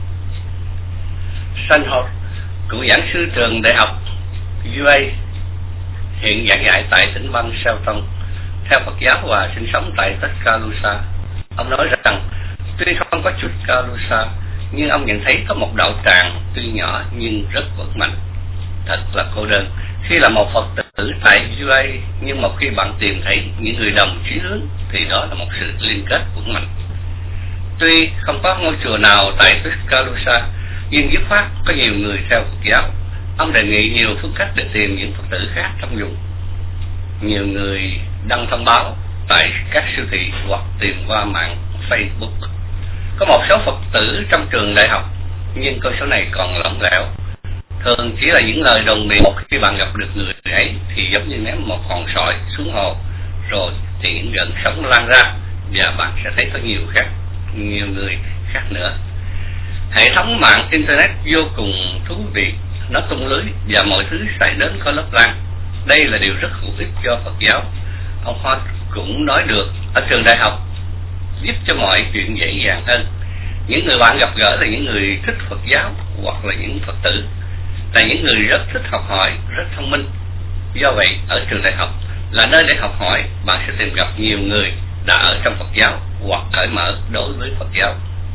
Sanhot, cựu giảng sư trường đại học u a, hiện giảng dạy tại tỉnh bang Shelton, theo Phật giáo và sinh sống tại Tuscaloosa. Ông nói rằng tuy không có Tuscaloosa, nhưng ông nhận thấy có một đạo tràng tuy nhỏ nhưng rất vững mạnh. Thật là cô đơn khi là một Phật tử tại u a, nhưng một khi bạn tìm thấy những người đồng chí hướng thì đó là một sự liên kết vững mạnh. Tuy không có ngôi chùa nào tại Tuscaloosa, nhưng dứt khoát có nhiều người theo Phật giáo. Ông đề nghị nhiều phương cách để tìm những Phật tử khác trong vùng. Nhiều người đăng thông báo tại các siêu thị hoặc tìm qua mạng Facebook. Có một số Phật tử trong trường đại học, nhưng con số này còn lỏng lẻo. Thường chỉ là những lời đồn miệng. Một khi bạn gặp được người ấy thì giống như ném một hòn sỏi xuống hồ, rồi thì những gợn sóng lan ra và bạn sẽ thấy có nhiều khác, nhiều người khác nữa. Hệ thống mạng Internet vô cùng thú vị, nó tung lưới và mọi thứ xảy đến có lớp lan. Đây là điều rất hữu ích cho Phật giáo. Ông Hart cũng nói được ở trường đại học giúp cho mọi chuyện dễ dàng hơn. Những người bạn gặp gỡ là những người thích Phật giáo hoặc là những Phật tử, là những người rất thích học hỏi, rất thông minh. Do vậy, ở trường đại học là nơi để học hỏi, bạn sẽ tìm gặp nhiều người đã ở trong Phật giáo hoặc cởi mở đối với Phật giáo.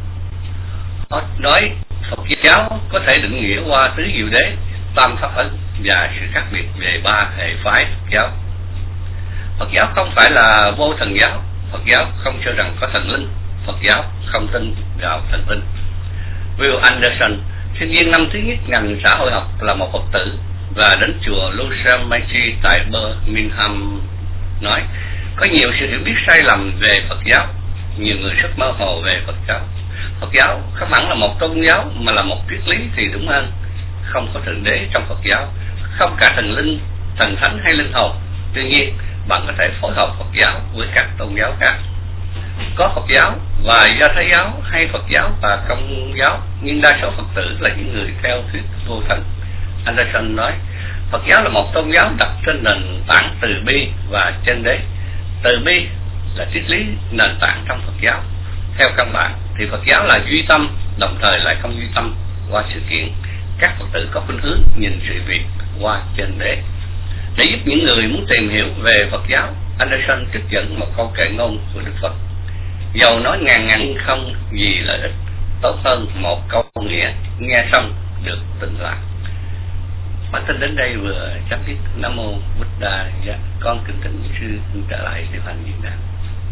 Họ nói Phật giáo có thể định nghĩa qua tứ diệu đế, tam pháp ấn và sự khác biệt về ba hệ phái Phật giáo. Phật giáo không phải là vô thần giáo. Phật giáo không cho rằng có thần linh. Phật giáo không tin vào thần linh. Will Anderson, sinh viên năm thứ nhất ngành xã hội học, là một Phật tử và đến chùa Lucille Meiji tại Birmingham, nói có nhiều sự hiểu biết sai lầm về Phật giáo. Nhiều người rất mơ hồ về Phật giáo. Phật giáo không hẳn là một tôn giáo mà là một triết lý thì đúng hơn. Không có thượng đế trong Phật giáo, không cả thần linh, thần thánh hay linh hồn. Tuy nhiên, bạn có thể phối hợp Phật giáo với các tôn giáo khác. Có Phật giáo và Do Thái giáo hay Phật giáo và Công giáo, nhưng đa số Phật tử là những người theo thuyết vô thần. Anderson nói, Phật giáo là một tôn giáo đặt trên nền tảng từ bi và chân đế. Từ bi là triết lý nền tảng trong Phật giáo. Theo căn bản thì Phật giáo là duy tâm, đồng thời lại không duy tâm qua sự kiện. Các Phật tử có khuynh hướng nhìn sự việc qua chân đế. Để giúp những người muốn tìm hiểu về Phật giáo, Anderson trích dẫn một câu kệ ngôn của Đức Phật: dầu nói ngàn ngàn không gì lợi ích, tốt hơn một câu nghĩa nghe xong được tịnh lạc. Bản tin đến đây vừa chấm dứt. Nam mô Bụt Đà. Dạ, con kính thỉnh sư trở lại điều hành diễn đàn.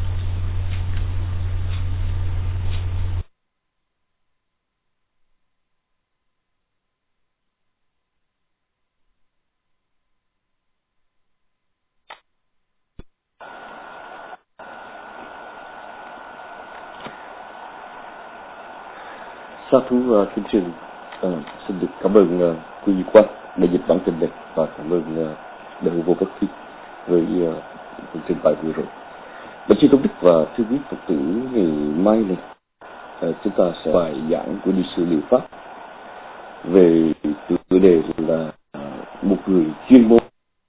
Sa thú uh, kính trường uh, xin được cảm ơn uh, quý vị quan đã dịch bản tin này, và cảm ơn uh, đại vô bất thi với uh, trình bày vừa rồi. Bạch sư Tôn Đức và thưa quý Phật tử, ngày mai này uh, chúng ta sẽ bài giảng của ni sư Liệu Pháp về chủ đề là uh, một người chuyên môn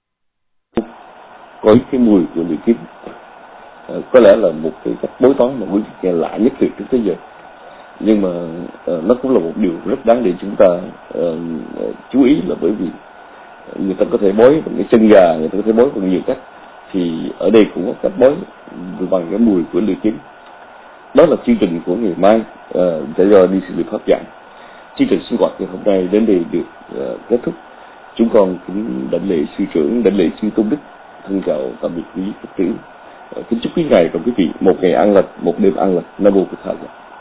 có cái mùi của lưỡi kiếm. Uh, có lẽ là một cái cách bói toán mà quý vị nghe lạ nhất từ trước tới giờ, nhưng mà uh, nó cũng là một điều rất đáng để chúng ta uh, chú ý, là bởi vì người ta có thể bói bằng cái chân gà, người ta có thể bói bằng nhiều cách, thì ở đây cũng có cách bói bằng cái mùi của lưỡi kiếm. Đó là chương trình của ngày mai uh, sẽ do đi sự pháp giảng. Chương trình sinh hoạt ngày hôm nay đến đây được uh, kết thúc. Chúng con kính đảnh lễ sư trưởng, đảnh lễ sư Tôn Đức, thân chào tạm biệt quý Phật tử. Uh, kính chúc quý ngài và quý vị một ngày an lành, một đêm an lành. Nam mô Bụt Thầy.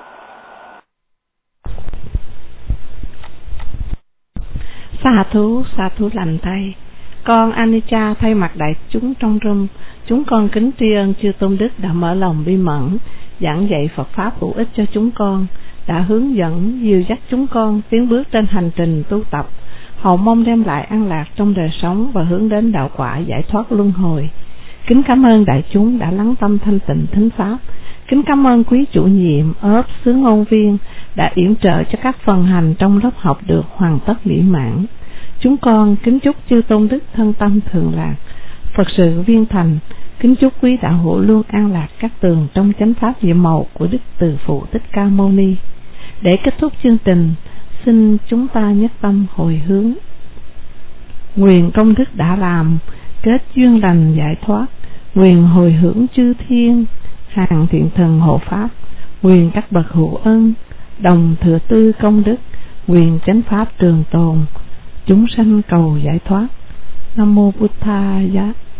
Sa thú, sa thú lành thay. Con Anicca thay mặt đại chúng trong room, chúng con kính tri ân chư Tôn Đức đã mở lòng bi mẫn, giảng dạy Phật Pháp hữu ích cho chúng con, đã hướng dẫn, dìu dắt chúng con tiến bước trên hành trình tu tập, hầu mong đem lại an lạc trong đời sống và hướng đến đạo quả giải thoát luân hồi. Kính cảm ơn đại chúng đã lắng tâm thanh tịnh thính pháp. Kính cảm ơn quý chủ nhiệm, ốp, xứ ngôn viên đã yểm trợ cho các phần hành trong lớp học được hoàn tất mỹ mãn. Chúng con kính chúc chư tôn đức thân tâm thường lạc, Phật sự viên thành. Kính chúc quý đạo hữu luôn an lạc các tường trong chánh pháp nhiệm màu của Đức Từ Phụ Thích Ca Mâu Ni. Để kết thúc chương trình, xin chúng ta nhất tâm hồi hướng. Nguyện công đức đã làm, kết duyên lành giải thoát. Nguyện hồi hướng chư thiên, hàng thiện thần hộ pháp. Nguyện các bậc hữu ân, đồng thừa tư công đức. Nguyện chánh pháp trường tồn, chúng sanh cầu giải thoát. Nam mô Bụt Thaya.